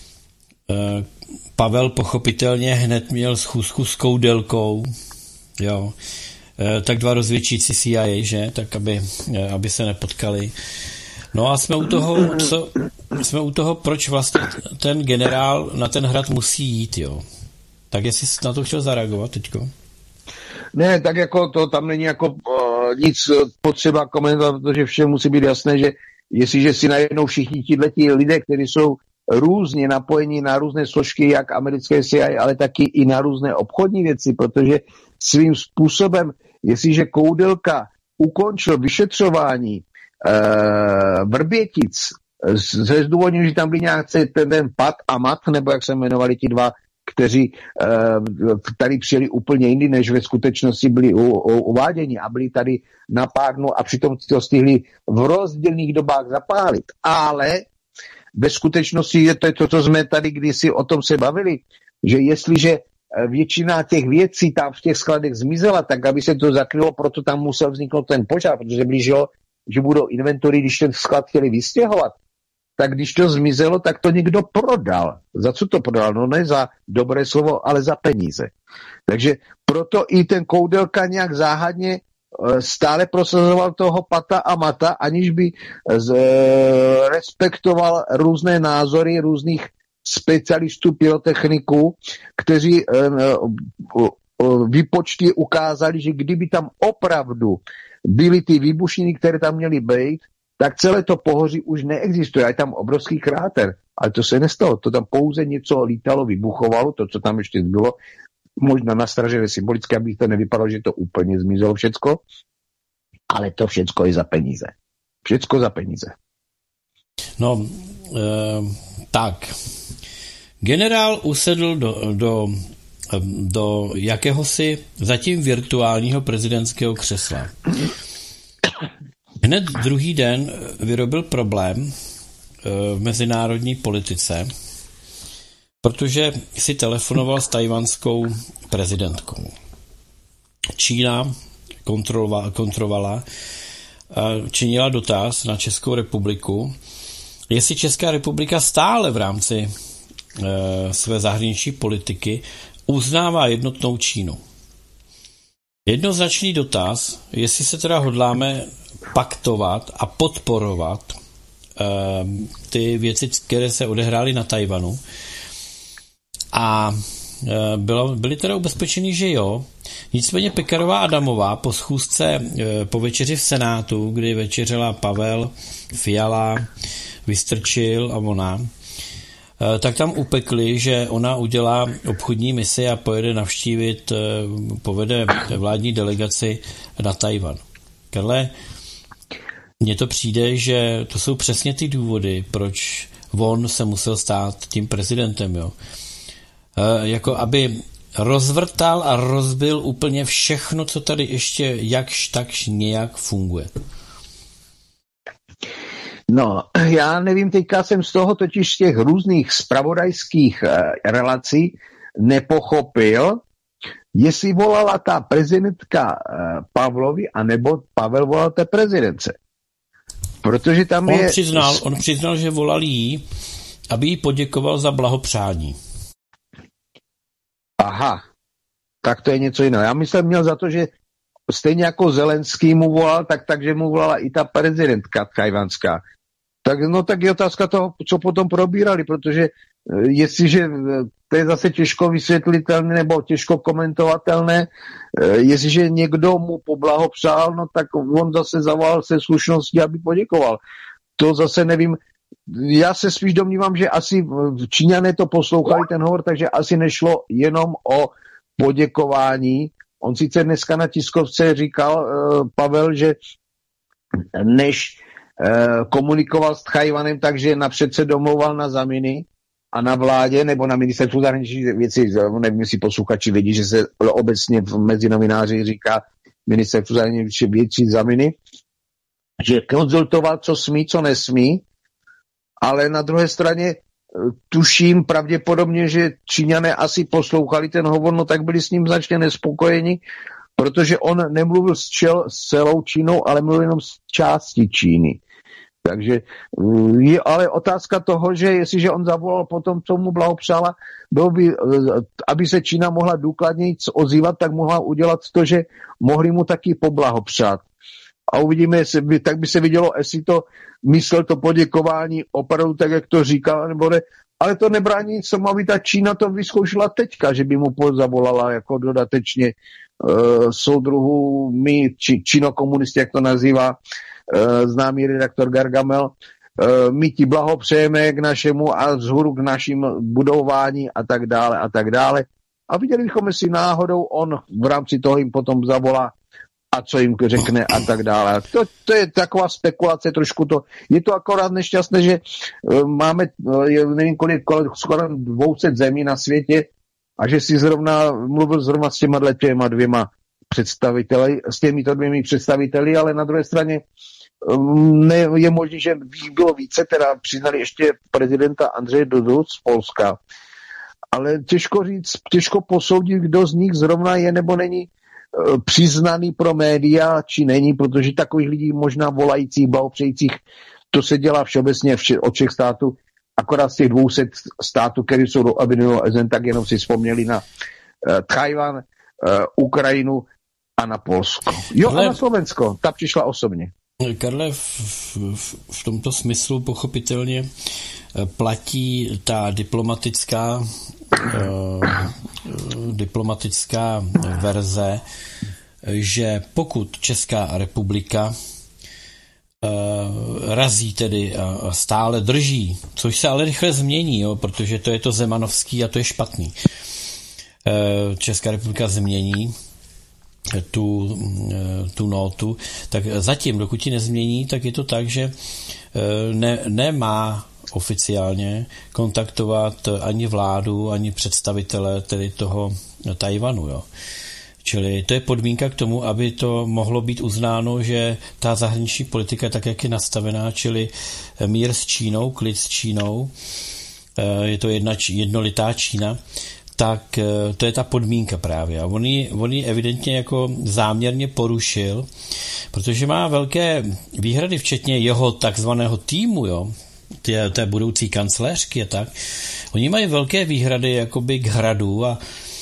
Pavel pochopitelně hned měl schůzku s Koudelkou, jo. Tak dva rozvědčíci C I A, že? Tak aby, aby se nepotkali. No a jsme u toho, co, jsme u toho, proč vlastně ten generál na ten hrad musí jít, jo. Tak jestli jsi na to chtěl zareagovat teďko? Ne, tak jako to tam není jako uh, nic potřeba komentovat, protože všem musí být jasné, že jestliže si najednou všichni tihleti lidé, kteří jsou různě napojení na různé složky, jak americké C I A, ale taky i na různé obchodní věci, protože svým způsobem, jestliže Koudelka ukončil vyšetřování uh, Vrbětic ze zdůvodnění, že tam byli nějaký ten, ten Pat a Mat, nebo jak se jmenovali ti dva, kteří uh, tady přijeli úplně jiný, než ve skutečnosti byli u, u, uváděni a byli tady na pár dnů a přitom to stihli v rozdílných dobách zapálit. Ale ve skutečnosti je to, to, co jsme tady kdysi o tom se bavili, že jestliže většina těch věcí tam v těch skladech zmizela, tak aby se to zakrylo, proto tam musel vzniknout ten požár, protože blížilo, že budou inventory, když ten sklad chtěli vystěhovat. Tak když to zmizelo, tak to někdo prodal. Za co to prodal? No ne za dobré slovo, ale za peníze. Takže proto i ten Koudelka nějak záhadně stále prosazoval toho Pata a Mata, aniž by z, respektoval různé názory různých specialistů pyrotechniků, kteří výpočty ukázali, že kdyby tam opravdu byly ty výbušniny, které tam měly být, tak celé to pohoří už neexistuje. Je tam obrovský kráter. Ale to se nestalo. To tam pouze něco lítalo, vybuchovalo, to, co tam ještě bylo, možná nastražené symbolicky, aby to nevypadalo, že to úplně zmizelo všecko. Ale to všecko je za peníze. Všecko za peníze. No, e, tak. Generál usedl do, do, do jakéhosi zatím virtuálního prezidentského křesla. Hned druhý den vyrobil problém v mezinárodní politice, protože si telefonoval s tajvanskou prezidentkou. Čína kontrolovala, kontrolovala činila dotaz na Českou republiku, jestli Česká republika stále v rámci e, své zahraniční politiky uznává jednotnou Čínu. Jednoznačný dotaz, jestli se teda hodláme paktovat a podporovat e, ty věci, které se odehrály na Tajvanu. A e, bylo, byli teda ubezpečeni, že jo. Nicméně Pekarová Adamová po schůzce, e, po večeři v Senátu, kdy večeřela Pavel, Fiala, Vystrčil a ona, e, tak tam upekli, že ona udělá obchodní misi a pojede navštívit, e, povede vládní delegaci na Tajvan. Karle, mně to přijde, že to jsou přesně ty důvody, proč on se musel stát tím prezidentem, jo. E, jako aby rozvrtal a rozbil úplně všechno, co tady ještě jakž takž nějak funguje. No, já nevím, teďka jsem z toho totiž z těch různých zpravodajských eh, relací nepochopil, jestli volala ta prezidentka eh, Pavlovi, anebo Pavel volal té prezidence. Protože tam on je... Přiznal, on přiznal, že volal jí, aby jí poděkoval za blahopřání. Aha, tak to je něco jiného. Já myslím, měl za to, že stejně jako Zelenský mu volal, tak takže mu volala i ta prezidentka tajvanská. Tak, no tak je otázka toho, co potom probírali, protože jestliže to je zase těžko vysvětlitelné nebo těžko komentovatelné, jestliže někdo mu poblahopřál, no tak on zase zavolal se slušností, aby poděkoval. To zase nevím, já se spíš domnívám, že asi Číňané to poslouchali ten hovor, takže asi nešlo jenom o poděkování. On sice dneska na tiskovce říkal uh, Pavel, že než uh, komunikoval s Tchajwanem, takže napřed se domlouval na zaminy a na vládě nebo na ministerstvu zahraničních věcí, nevím, jestli posluchači vědí, že se obecně mezi novináři říká ministerstvu zahraničních věcí zaminy, že konzultoval, co smí, co nesmí, ale na druhé straně tuším pravděpodobně, že Číňané asi poslouchali ten hovor, no tak byli s ním značně nespokojeni, protože on nemluvil s, čel, s celou Čínou, ale mluvil jenom s částí Číny. Takže je ale otázka toho, že jestliže on zavolal potom, co mu blahopřála, bylo by, aby se Čína mohla důkladněji ozývat, tak mohla udělat to, že mohli mu taky poblahopřát. A uvidíme, by, tak by se vidělo, jestli to myslel to poděkování opravdu tak, jak to říkal, nebo ne. Ale to nebrání nic tomu, aby ta Čína to vyzkoušela teďka, že by mu zavolala jako dodatečně uh, soudruhu my, či, činokomunisti, jak to nazývá uh, známý redaktor Gargamel, my ti blahopřejeme k našemu a vzhůru k našim budování a tak dále a tak dále. A viděli bychom, jestli náhodou on v rámci toho jim potom zavolá a co jim řekne a tak dále. To, to je taková spekulace trošku to. Je to akorát nešťastné, že máme, nevím kolik, skoro dvě stě zemí na světě a že si zrovna mluvil zrovna s těma těma dvěma představiteli, s těmito dvěmi představiteli, ale na druhé straně ne, je možné, že bylo více, teda přiznali ještě prezidenta Andřeje Dudu z Polska, ale těžko říct, těžko posoudit, kdo z nich zrovna je nebo není přiznaný pro média, či není, protože takových lidí možná volajících, blahopřejících, to se dělá všeobecně vše, od všech států, akorát z těch dvou set států, které jsou do Abinu S N, tak jenom si vzpomněli na uh, Tchaj-wan, uh, Ukrajinu a na Polsko. Jo, Karle, a na Slovensko, ta přišla osobně. Karle, v, v, v tomto smyslu pochopitelně platí ta diplomatická uh, diplomatická verze, že pokud Česká republika uh, razí tedy a stále drží, což se ale rychle změní, jo, protože to je to zemanovský a to je špatný. Uh, Česká republika změní tu, tu notu, tak zatím, dokud ji nezmění, tak je to tak, že ne, nemá oficiálně kontaktovat ani vládu, ani představitele tedy toho Tajvanu. Jo. Čili to je podmínka k tomu, aby to mohlo být uznáno, že ta zahraniční politika, tak jak je nastavená, čili mír s Čínou, klid s Čínou, je to jedna, jednolitá Čína, tak to je ta podmínka právě. A on ji, on ji evidentně jako záměrně porušil, protože má velké výhrady, včetně jeho takzvaného týmu, jo, té, té budoucí kancléřky a tak. Oni mají velké výhrady jakoby k hradu a,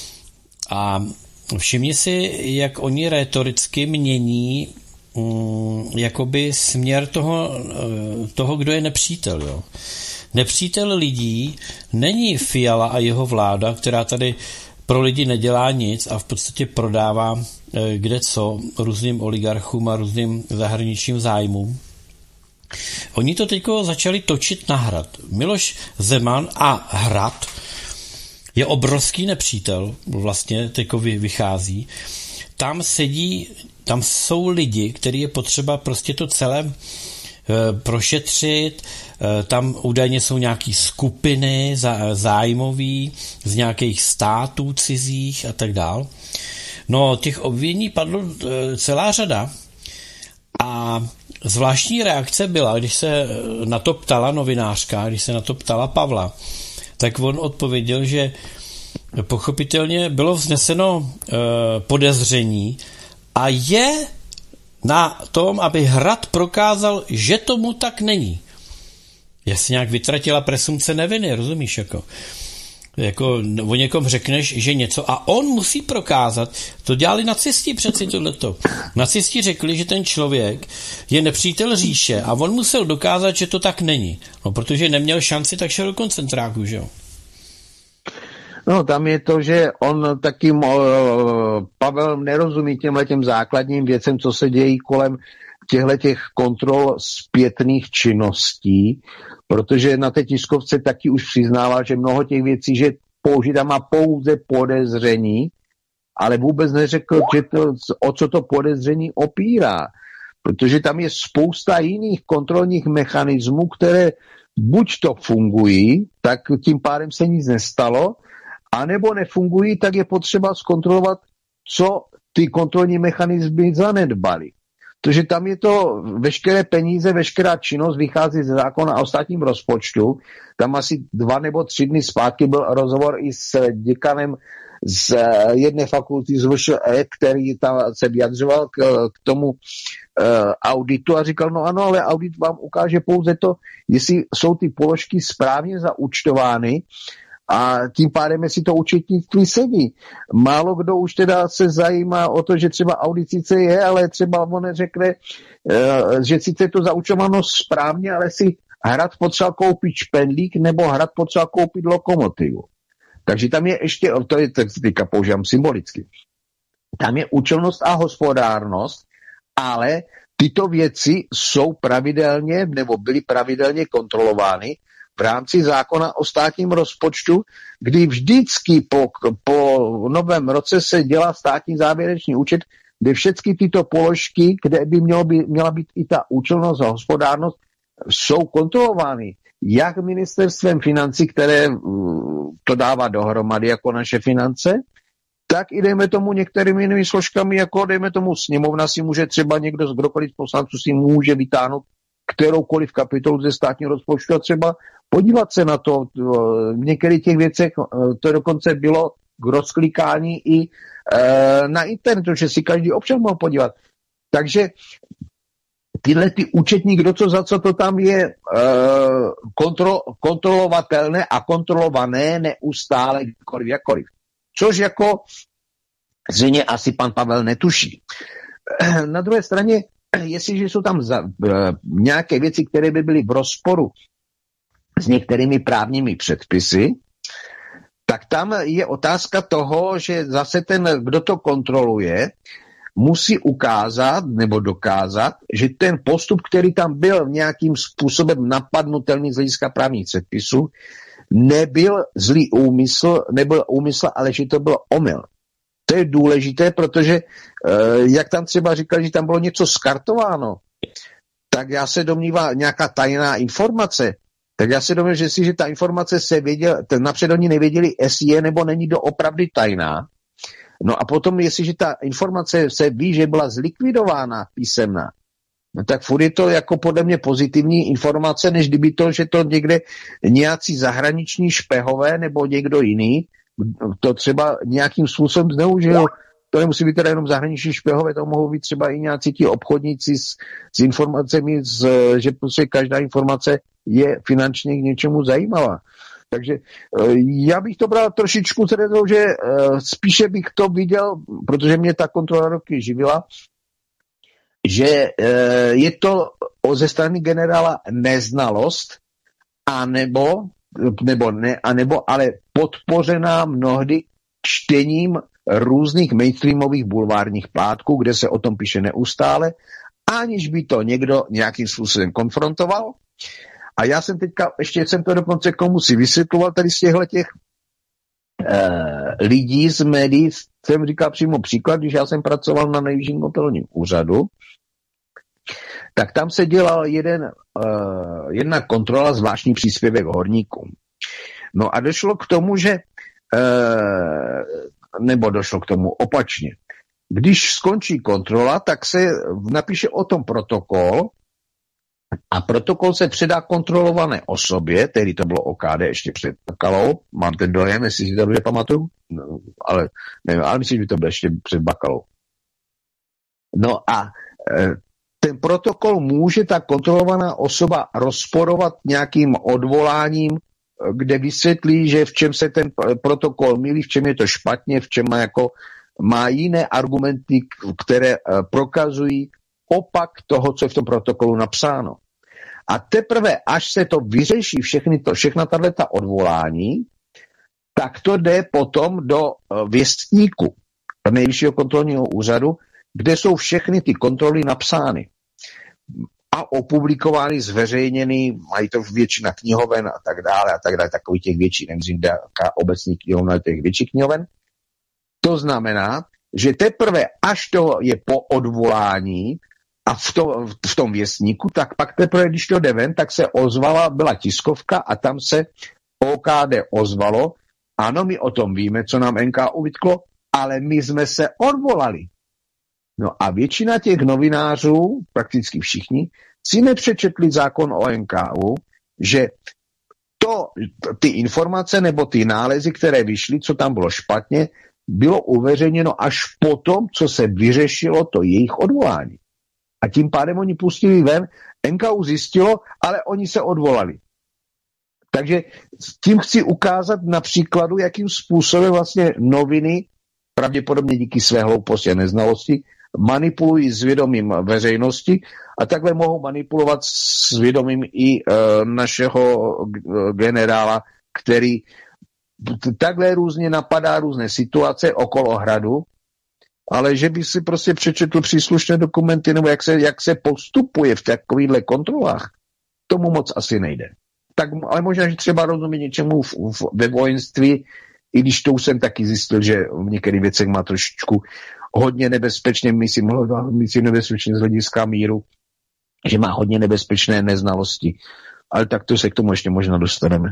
a všimni si, jak oni rétoricky mění um, jakoby směr toho, toho, kdo je nepřítel, jo. Nepřítel lidí není Fiala a jeho vláda, která tady pro lidi nedělá nic a v podstatě prodává kde co různým oligarchům a různým zahraničním zájmům. Oni to teďko začali točit na hrad. Miloš Zeman a hrad je obrovský nepřítel, vlastně teďko vychází. Tam sedí, tam jsou lidi, který je potřeba prostě to celé prošetřit, tam údajně jsou nějaký skupiny zájmový z nějakých států cizích a tak dál. No, těch obvinění padlo celá řada a zvláštní reakce byla, když se na to ptala novinářka, když se na to ptala Pavla, tak on odpověděl, že pochopitelně bylo vzneseno podezření a je na tom, aby hrad prokázal, že tomu tak není. Já si nějak vytratila presumce neviny, rozumíš? Jako, jako o někom řekneš, že něco a on musí prokázat. To dělali nacisti přeci tohleto. Nacisti řekli, že ten člověk je nepřítel říše a on musel dokázat, že to tak není. No, protože neměl šanci, tak šel do koncentráku, že jo? No, tam je to, že on taky, Pavel nerozumí těmhletěm základním věcem, co se dějí kolem těchhletěch kontrol zpětných činností, protože na té tiskovce taky už přiznával, že mnoho těch věcí, že použitá má pouze podezření, ale vůbec neřekl, že to, o co to podezření opírá. Protože tam je spousta jiných kontrolních mechanismů, které buď to fungují, tak tím pádem se nic nestalo, anebo nefungují, tak je potřeba zkontrolovat, co ty kontrolní mechanismy zanedbaly. Protože tam je to veškeré peníze, veškerá činnost vychází ze zákona o státním rozpočtu. Tam asi dva nebo tři dny zpátky byl rozhovor i s děkanem z jedné fakulty z V Š E, který tam se vyjadřoval k, k tomu uh, auditu a říkal, no ano, ale audit vám ukáže pouze to, jestli jsou ty položky správně zaúčtovány, a tím pádem, jestli to účetnictví sedí. Málo kdo už teda se zajímá o to, že třeba audit sice je, ale třeba on řekne, že sice je to zaúčtováno správně, ale si hrad potřeba koupit špendlík nebo hrad potřeba koupit lokomotivu. Takže tam je ještě, to je teďka používám symbolicky, tam je účelnost a hospodárnost, ale tyto věci jsou pravidelně nebo byly pravidelně kontrolovány v rámci zákona o státním rozpočtu, kdy vždycky po, po novém roce se dělá státní závěrečný účet, kde všechny tyto položky, kde by mělo by, měla být i ta účelnost a hospodárnost, jsou kontrolovány jak ministerstvem financí, které to dává dohromady jako naše finance, tak i dejme tomu některými jinými složkami, jako dejme tomu sněmovna si může třeba někdo z kdokoliv poslanců si může vytáhnout kteroukoliv kapitolu ze státního rozpočtu a třeba podívat se na to. V některých těch věcech to dokonce bylo k rozklikání i e, na internetu, že si každý občan mohl podívat. Takže tyhle ty účetní, kdo co za co to tam je e, kontro, kontrolovatelné a kontrolované neustále kdykoliv jakoliv. Což jako zřejmě asi pan Pavel netuší. Na druhé straně, jestliže jsou tam za, e, nějaké věci, které by byly v rozporu s některými právními předpisy, tak tam je otázka toho, že zase ten, kdo to kontroluje, musí ukázat nebo dokázat, že ten postup, který tam byl nějakým způsobem napadnutelný z hlediska právních předpisů, nebyl zlý úmysl, nebyl úmysl, ale že to byl omyl. To je důležité, protože jak tam třeba říkali, že tam bylo něco skartováno, tak já se domnívám nějaká tajná informace, tak já se domnívám, že si, že ta informace se věděl, napřed oni nevěděli, jestli je nebo není doopravdy tajná. No a potom, jestliže ta informace se ví, že byla zlikvidována písemná, no tak furt je to jako podle mě pozitivní informace, než kdyby to, že to někde nějací zahraniční špehové nebo někdo jiný to třeba nějakým způsobem zneužil. To nemusí být teda jenom zahraniční špehové, to mohou být třeba i nějací ti obchodníci s, s informacemi, z, že prostě každá informace je finančně k něčemu zajímavá. Takže já bych to bral trošičku zredou, že spíše bych to viděl, protože mě ta kontrola roky živila, že je to ze strany generála neznalost, anebo, nebo ne, anebo ale podpořená mnohdy čtením různých mainstreamových bulvárních plátků, kde se o tom píše neustále, aniž by to někdo nějakým způsobem konfrontoval. A já jsem teďka, ještě jsem to dokonce komu si vysvětloval tady z těchto těch eh, lidí z médií, jsem říkal přímo příklad, když já jsem pracoval na Nejvyšším kontrolním úřadu, tak tam se dělal jeden, eh, jedna kontrola, zvláštní příspěvek horníkům. No a došlo k tomu, že eh, nebo došlo k tomu opačně. Když skončí kontrola, tak se napíše o tom protokol a protokol se předá kontrolované osobě, tedy to bylo O K D ještě před Bakalou, mám ten dojem, jestli si to dobře pamatuju, no, ale nevím, ale myslím, že to bylo ještě před Bakalou. No a e, ten protokol může ta kontrolovaná osoba rozporovat nějakým odvoláním, kde vysvětlí, že v čem se ten protokol mýlí, v čem je to špatně, v čem má, jako, má jiné argumenty, které prokazují opak toho, co je v tom protokolu napsáno. A teprve, až se to vyřeší, všechny to, všechna tato odvolání, tak to jde potom do věstníku Nejvyššího kontrolního úřadu, kde jsou všechny ty kontroly napsány a opublikovány, zveřejněny, mají to většina knihoven a tak dále a tak dále, takových těch větších, nevím, jaká obecní knihovna, těch větších knihoven. To znamená, že teprve až to je po odvolání a v, to, v tom věstníku, tak pak teprve, když to jde ven, tak se ozvala, byla tiskovka a tam se O K D ozvalo, ano, my o tom víme, co nám N K U vytklo, ale my jsme se odvolali. No a většina těch novinářů, prakticky všichni, si nepřečetli zákon o N K U, že to, ty informace nebo ty nálezy, které vyšly, co tam bylo špatně, bylo uveřejněno až potom, co se vyřešilo to jejich odvolání. A tím pádem oni pustili ven, N K U zjistilo, ale oni se odvolali. Takže tím chci ukázat na příkladu, jakým způsobem vlastně noviny, pravděpodobně díky své hlouposti a neznalosti, manipulují s vědomím veřejnosti a takhle mohou manipulovat s vědomím i e, našeho generála, který takhle různě napadá různé situace okolo hradu ale že by si prostě přečetl příslušné dokumenty, nebo jak se, jak se postupuje v takovýchhle kontrolách, tomu moc asi nejde. Tak, ale možná, že třeba rozumí něčemu v, v, ve vojenství, i když to už jsem taky zjistil, že v některých věcech má trošičku hodně nebezpečně, myslím, myslím nebezpečně z hlediska míru, že má hodně nebezpečné neznalosti. Ale tak to se k tomu ještě možná dostaneme.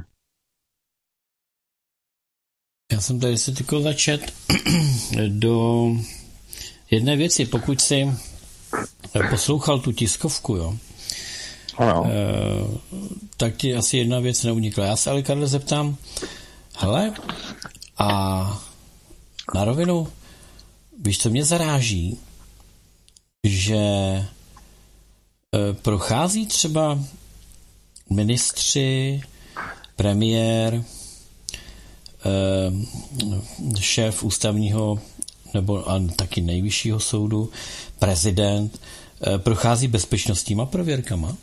Já jsem tady se tylko začet do jedné věci. Pokud jsi poslouchal tu tiskovku, jo, ano. Eh, tak ti asi jedna věc neunikla. Já se ale, Karle, zeptám, hele, a na rovinu, víš, co mě zaráží, že eh, prochází třeba ministři, premiér, šéf ústavního nebo a taky nejvyššího soudu, prezident, prochází bezpečnostníma prověrkama?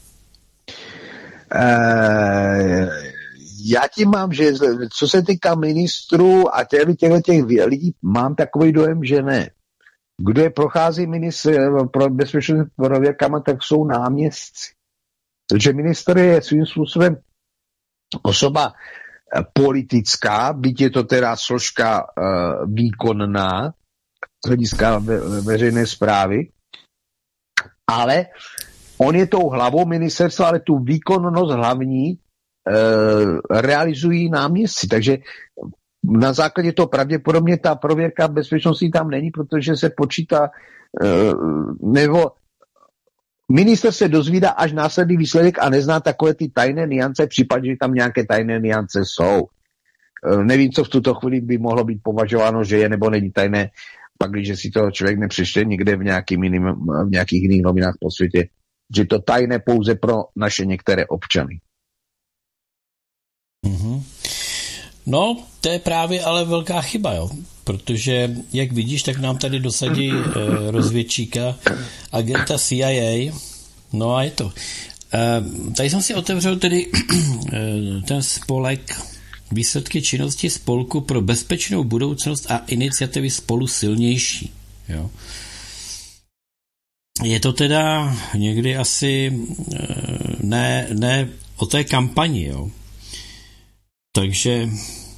Uh, já tím mám, že co se týká ministrů a těchto těch lidí, mám takový dojem, že ne. Kdo je prochází ministr pro bezpečnostníma prověrkama, tak jsou náměstci. Takže ministr je svým způsobem osoba politická, byť je to teda složka uh, výkonná z hlediska ve, veřejné správy, ale on je tou hlavou ministerstva, ale tu výkonnost hlavní uh, realizují náměstci, takže na základě toho pravděpodobně ta prověrka bezpečnosti tam není, protože se počítá uh, nebo minister se dozvídá až následný výsledek a nezná takové ty tajné niance, v případě, že tam nějaké tajné niance jsou. E, nevím, co v tuto chvíli by mohlo být považováno, že je nebo není tajné, pak když si to člověk nepřečte někde v, nějaký minim, v nějakých jiných novinách po světě, že to tajné pouze pro naše některé občany. Mm-hmm. No, to je právě ale velká chyba, jo. Protože, jak vidíš, tak nám tady dosadí e, rozvědčíka, agenta C I A, no a je to. E, tady jsem si otevřel tedy e, ten spolek výsledky činnosti spolku pro bezpečnou budoucnost a iniciativy Spolu silnější, jo. Je to teda někdy asi e, ne, ne o té kampani, jo. Takže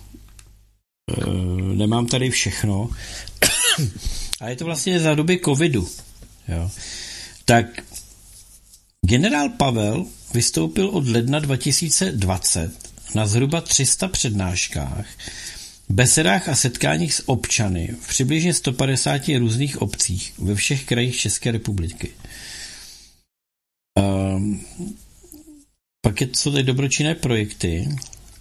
nemám tady všechno. A je to vlastně za doby covidu. Jo. Tak generál Pavel vystoupil od ledna dva tisíce dvacet na zhruba tři sta přednáškách, besedách a setkáních s občany v přibližně sto padesáti různých obcích ve všech krajích České republiky. Um, pak jsou tady dobročinné projekty.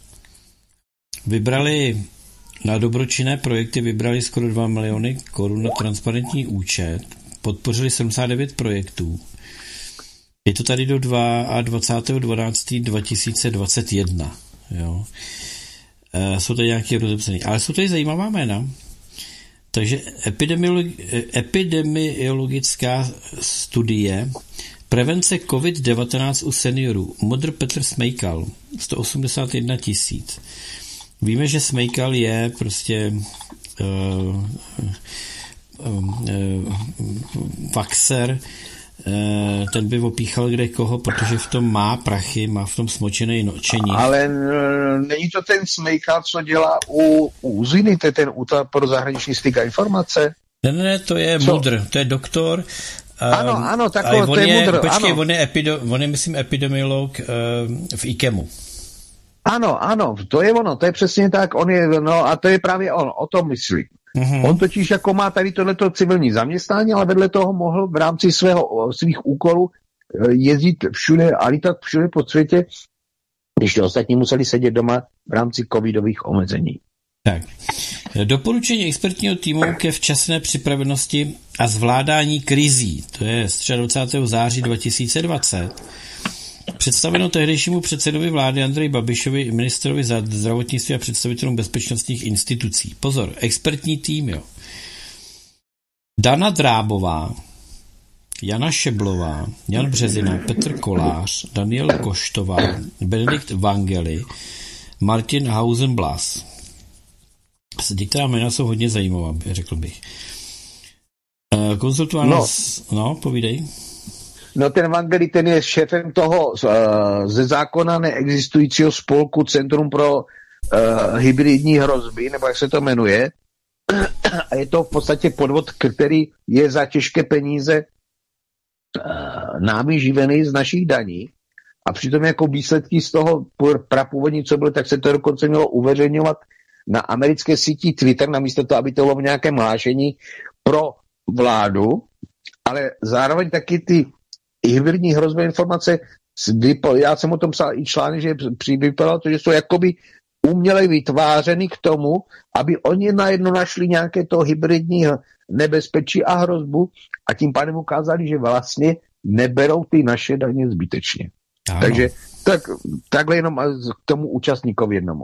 Vybrali Na dobročinné projekty vybrali skoro dva miliony korun na transparentní účet, podpořili sedmdesát devět projektů. Je to tady do dvacátého druhého dvanáctého dva tisíce dvacet jedna. Jo. E, jsou tady nějaké rozepsané. Ale jsou tady zajímavá jména. Takže epidemiologi- epidemiologická studie prevence covid devatenáct u seniorů. Modr Petr Smejkal, sto osmdesát jedna tisíc. Víme, že Smejkal je prostě uh, uh, uh, vaxer, uh, ten by opíchal kde koho, protože v tom má prachy, má v tom smočený nočení. Ale uh, není to ten Smejkal, co dělá u, u Uziny, to je ten útvar pro zahraniční styk a informace? Ne, ne, ne, to je co? Mudr, to je doktor. Ano, um, ano, takové, to je, je Mudr. Počkej, ano. on je, epido, on je, myslím, epidemiolog uh, v IKEMu. Ano, ano, to je ono, to je přesně tak, on je, no a to je právě on, o tom myslí. Mm-hmm. On totiž jako má tady tohleto civilní zaměstnání, ale vedle toho mohl v rámci svého, svých úkolů jezdit všude a lítat všude po světě, když to ostatní museli sedět doma v rámci covidových omezení. Tak. Doporučení expertního týmu ke včasné připravenosti a zvládání krizí, to je z dvacátého třetího září dva tisíce dvacet, představeno tehdejšímu předsedovi vlády Andreji Babišovi, ministrovi zdravotnictví a představitelům bezpečnostních institucí. Pozor, expertní tým, jo. Dana Drábová, Jana Šeblová, Jan Březina, Petr Kolář, Daniel Koštová, Benedikt Vangeli, Martin Hausenblas. Některá jména jsou hodně zajímavá, řekl bych. Konzultováno no. s... No, povídej. No ten Vangeli, ten je šéfem toho uh, ze zákona neexistujícího spolku Centrum pro uh, hybridní hrozby, nebo jak se to jmenuje. A je to v podstatě podvod, který je za těžké peníze uh, námi živený z našich daní. A přitom jako výsledky z toho prapůvodní, co bylo, tak se to dokonce mělo uveřejňovat na americké síti Twitter, namísto toho, aby to bylo v nějakém hlášení pro vládu, ale zároveň taky ty hybridní hrozby informace, já jsem o tom psal i článek, že vypadalo to, že jsou jakoby uměle vytvářeny k tomu, aby oni najednou našli nějaké to hybridní nebezpečí a hrozbu a tím pádem ukázali, že vlastně neberou ty naše daně zbytečně. Ano. Takže tak, takhle jenom k tomu účastníkovi jednomu.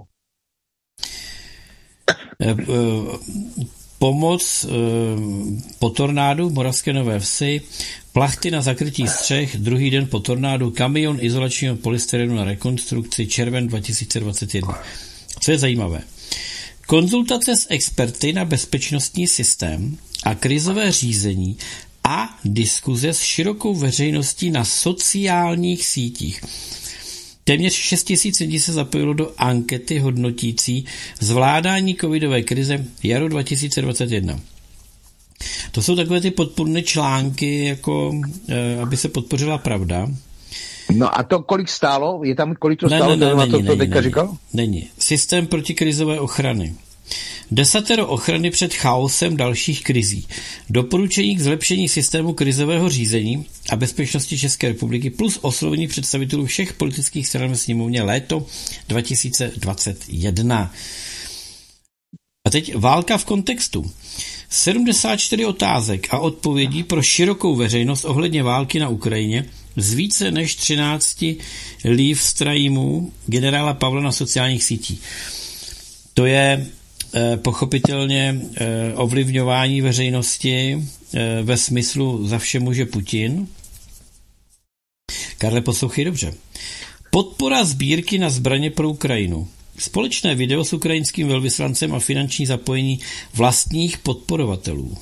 Pomoc po tornádu v Moravské Nové Vsi, plachty na zakrytí střech, druhý den po tornádu, kamion izolačního polystyrenu na rekonstrukci, červen dva tisíce dvacet jedna. Co je zajímavé? Konzultace s experty na bezpečnostní systém a krizové řízení a diskuze s širokou veřejností na sociálních sítích. Téměř šest tisíc lidí se zapojilo do ankety hodnotící zvládání covidové krize jaro dva tisíce dvacet jedna. To jsou takové ty podpůrné články, jako aby se podpořila pravda. No a to kolik stálo? Je tam kolik to ne, stálo? Ne, ne, na není, to, to není, teďka není, říkal? Není. Systém protikrizové ochrany. Desatero ochrany před chaosem dalších krizí. Doporučení k zlepšení systému krizového řízení a bezpečnosti České republiky plus oslovení představitelů všech politických stran ve sněmovně léto dva tisíce dvacet jedna. A teď válka v kontextu. sedmdesát čtyři otázek a odpovědí pro širokou veřejnost ohledně války na Ukrajině z více než třinácti live streamů generála Pavla na sociálních sítích. To je eh, pochopitelně eh, ovlivňování veřejnosti eh, ve smyslu za vše může Putin. Karle, poslouchej dobře. Podpora sbírky na zbraně pro Ukrajinu. Společné video s ukrajinským velvyslancem a finanční zapojení vlastních podporovatelů.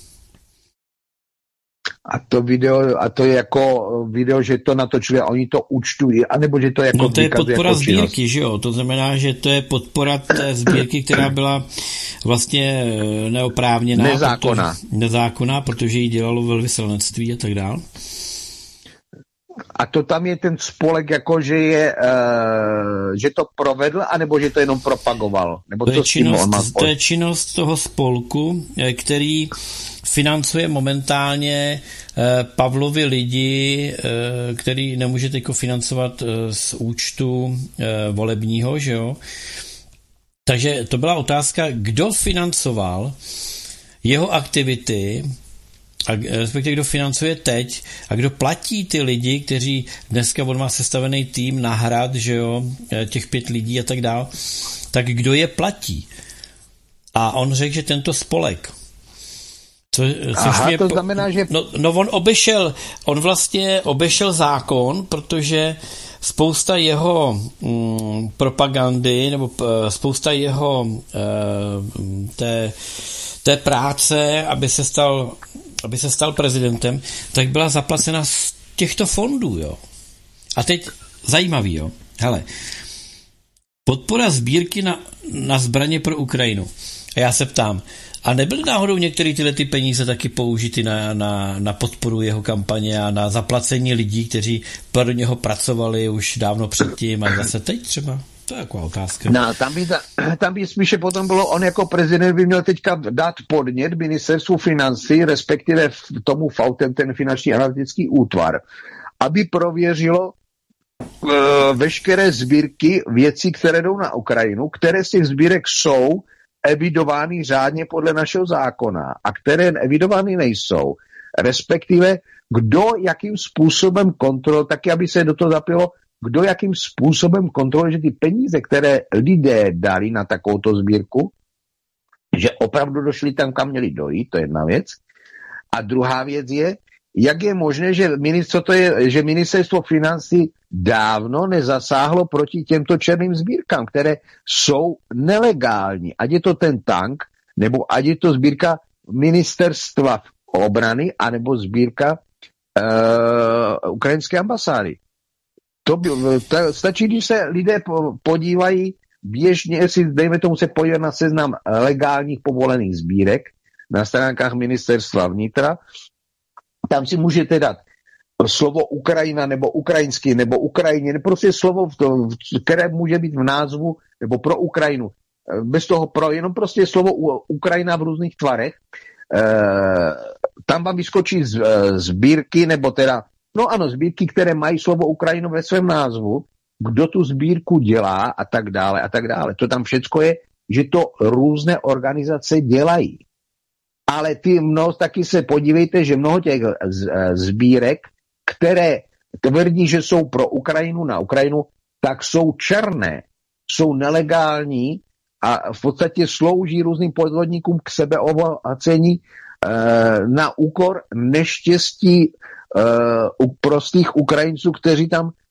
A to video, a to je jako video, že to natočili a oni to účtují, anebo že to jako... No to je podpora jako sbírky, že jo? To znamená, že to je podpora té sbírky, která byla vlastně neoprávněná. Nezákonná. Protože, nezákonná, protože ji dělalo velvyslanectví a tak dále. A to tam je ten spolek, jako že je, uh, že to provedl, anebo že to jenom propagoval? Nebo to, to, je činnost, to je činnost toho spolku, který financuje momentálně uh, Pavlovi lidi, uh, který nemůže teď financovat uh, z účtu uh, volebního, že jo? Takže to byla otázka, kdo financoval jeho aktivity, a respektive kdo financuje teď a kdo platí ty lidi, kteří dneska on má sestavený tým na hrad, že jo, těch pět lidí a tak dál, tak kdo je platí? A on řekl, že tento spolek. Co, což Aha, mě, to znamená, že... No, no on obešel, on vlastně obešel zákon, protože spousta jeho mm, propagandy nebo p, spousta jeho e, té, té práce, aby se stal aby se stal prezidentem, tak byla zaplacena z těchto fondů, jo. A teď zajímavý, jo. Hele, podpora sbírky na, na zbraně pro Ukrajinu. A já se ptám, a nebyly náhodou některé tyhle ty peníze taky použity na, na, na podporu jeho kampaně a na zaplacení lidí, kteří pro něho pracovali už dávno předtím a zase teď třeba? To je taková otázka. No, tam by, ta, tam by spíše potom bylo, on jako prezident by měl teďka dát podnět ministerstvu financí, respektive v tomu FAUTem, ten finanční analytický útvar, aby prověřilo uh, veškeré sbírky věcí, které jdou na Ukrajinu, které z těch sbírek jsou evidovány řádně podle našeho zákona a které evidovány nejsou. Respektive, kdo jakým způsobem kontrol, taky aby se do toho zapilo, kdo jakým způsobem kontroluje, že ty peníze, které lidé dali na takovouto sbírku, že opravdu došli tam, kam měli dojít, to je jedna věc. A druhá věc je, jak je možné, že, ministr, to je, že ministerstvo financí dávno nezasáhlo proti těmto černým sbírkám, které jsou nelegální. Ať je to ten tank, nebo ať je to sbírka ministerstva obrany, anebo sbírka uh, ukrajinské ambasády. To by, to stačí, když se lidé podívají běžně, si dejme tomu se podívat na seznam legálních povolených sbírek na stránkách ministerstva vnitra. Tam si můžete dát slovo Ukrajina nebo ukrajinský nebo Ukrajině, prostě slovo, které může být v názvu, nebo pro Ukrajinu. Bez toho pro, jenom prostě slovo Ukrajina v různých tvarech. E, tam vám vyskočí z, sbírky, nebo teda, no ano, sbírky, které mají slovo Ukrajinu ve svém názvu, kdo tu sbírku dělá a tak dále a tak dále. To tam všecko je, že to různé organizace dělají. Ale ty mnoho, taky se podívejte, že mnoho těch sbírek, které tvrdí, že jsou pro Ukrajinu na Ukrajinu, tak jsou černé, jsou nelegální a v podstatě slouží různým podvodníkům k sebeobohacení e, na úkor neštěstí e, u prostých Ukrajinců, kteří tam e,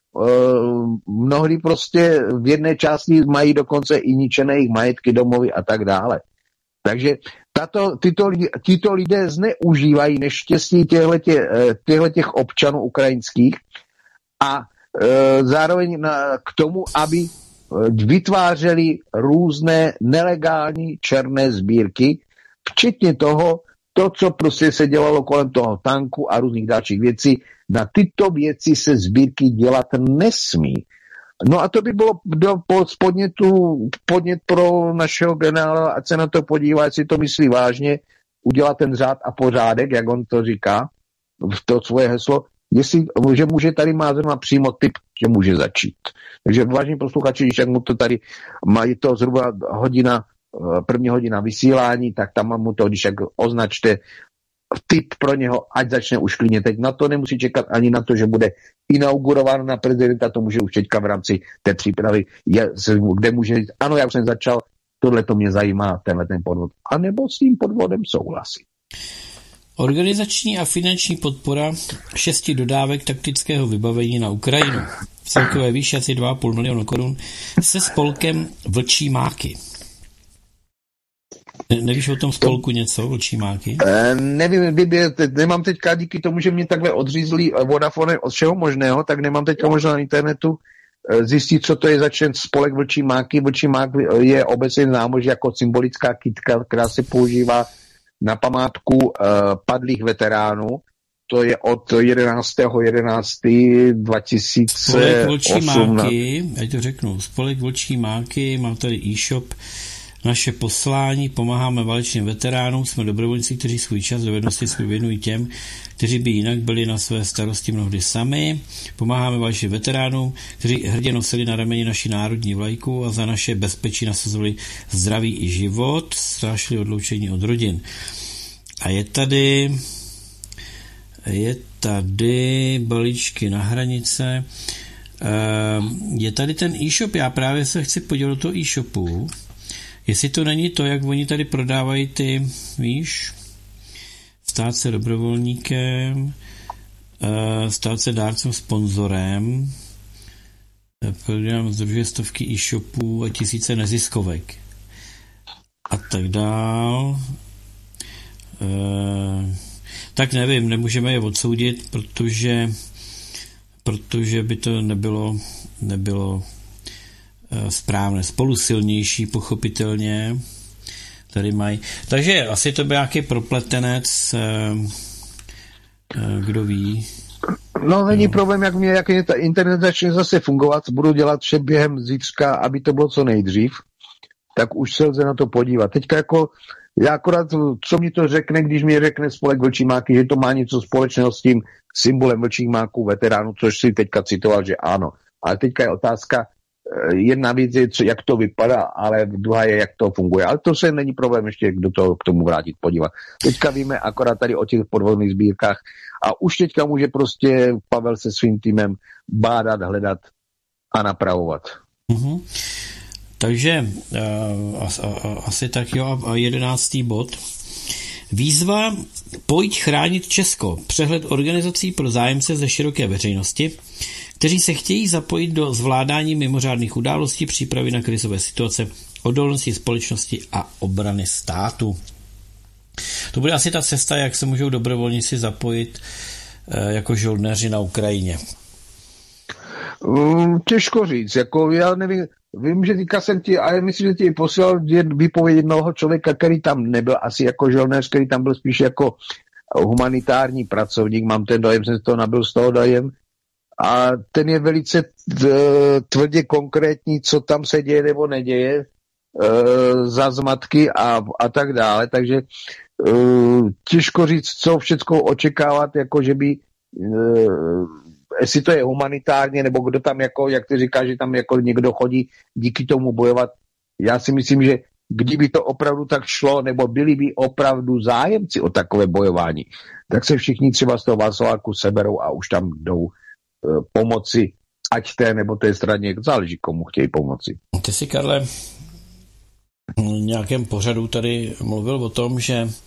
mnohdy prostě v jedné části mají dokonce i ničené jejich majetky, domovy a tak dále. Takže tato, tyto, tyto lidé zneužívají neštěstí těchto těch občanů ukrajinských a e, zároveň na, k tomu, aby vytvářeli různé nelegální černé sbírky, včetně toho, to, co prostě se dělalo kolem toho tanku a různých dalších věcí. Na tyto věci se sbírky dělat nesmí. No a to by bylo do podnětu, podnět pro našeho generála, ať se na to podívá, jestli to myslí vážně, udělat ten řád a pořádek, jak on to říká, v to svoje heslo, jestli, že může tady má zrovna přímo typ, že může začít. Takže vážení posluchači, když jak mu to tady mají to zhruba hodina, první hodina vysílání, tak tam mu to, když jak označte tip pro něho, ať začne už klidně teď. Na to nemusí čekat ani na to, že bude inaugurován na prezidenta, to může už teďka v rámci té přípravy, je, kde může říct, ano, já už jsem začal, tohle to mě zajímá, tenhle ten podvod. A nebo s tím podvodem souhlasí. Organizační a finanční podpora šesti dodávek taktického vybavení na Ukrajinu v celkové výši asi dva a půl milionu korun se spolkem Vlčí máky. Ne, nevíš o tom spolku něco, Vlčí máky? E, nevím, vybě, te, nemám teďka díky tomu, že mě takhle odřízli Vodafone od všeho možného, tak nemám teďka možná na internetu e, zjistit, co to je za člen spolek Vlčí máky. Vlčí mák je obecně známo jako symbolická kytka, která se používá na památku uh, padlých veteránů. To je od jedenáctého jedenáctého dva tisíce osm. Spolek Vlčí máky, já to řeknu, Spolek Vlčí máky, má tady e-shop, naše poslání, pomáháme válečným veteránům, jsme dobrovolníci, kteří svůj čas, dovednosti svůj věnují těm, kteří by jinak byli na své starosti mnohdy sami. Pomáháme válečným veteránům, kteří hrdě nosili na rameni naši národní vlajku a za naše bezpečí nasazovali zdraví i život, strášili odloučení od rodin. A je tady je tady balíčky na hranice, je tady ten e-shop, já právě se chci podívat do toho e-shopu, jestli to není to, jak oni tady prodávají ty, víš, stát se dobrovolníkem, stát se dárcem, sponzorem, program združuje stovky e-shopů a tisíce neziskovek a tak dál. Tak nevím, nemůžeme je odsoudit, protože protože by to nebylo nebylo správné. Spolu silnější, pochopitelně. Tady mají. Takže asi to byl nějaký propletenec, kdo ví. No, není no. problém, jak mě, jak mě ta internet začne zase fungovat, budu dělat vše během zítřka, aby to bylo co nejdřív, tak už se lze na to podívat. Teďka jako, já akorát, co mi to řekne, když mi řekne spolek Vlčí máky, že to má něco společného s tím symbolem Vlčích máků veteránů, což si teďka citoval, že ano. Ale teďka je otázka, jedna věc je, co, jak to vypadá, ale druhá je, jak to funguje. Ale to se není problém ještě do toho, k tomu vrátit, podívat. Teďka víme akorát tady o těch podvodných sbírkách a už teďka může prostě Pavel se svým týmem bádat, hledat a napravovat. Mm-hmm. Takže uh, as, uh, asi tak jo, a jedenáctý bod. Výzva Pojď chránit Česko. Přehled organizací pro zájemce ze široké veřejnosti, kteří se chtějí zapojit do zvládání mimořádných událostí, přípravy na krizové situace, odolnosti společnosti a obrany státu. To bude asi ta cesta, jak se můžou dobrovolníci zapojit jako žoldnéři na Ukrajině. Um, těžko říct, jako já nevím, vím, že teďka jsem ti, ale myslím, že ti posílal výpověď jednoho člověka, který tam nebyl asi jako žoldnéř, který tam byl spíš jako humanitární pracovník, mám ten dojem, jsem to nabil z toho dojem, a ten je velice tvrdě konkrétní, co tam se děje nebo neděje, za zmatky a, a tak dále, takže uh, těžko říct, co všechno očekávat, jako že by uh, jestli to je humanitárně, nebo kdo tam jako, jak ty říkáš, že tam jako někdo chodí díky tomu bojovat. Já si myslím, že kdyby to opravdu tak šlo, nebo byli by opravdu zájemci o takové bojování, tak se všichni třeba z toho Václaváku seberou a už tam jdou uh, pomoci, ať té nebo té straně, záleží komu chtějí pomoci. Ty si, Karle, v nějakém pořadu tady mluvil o tom, že uh,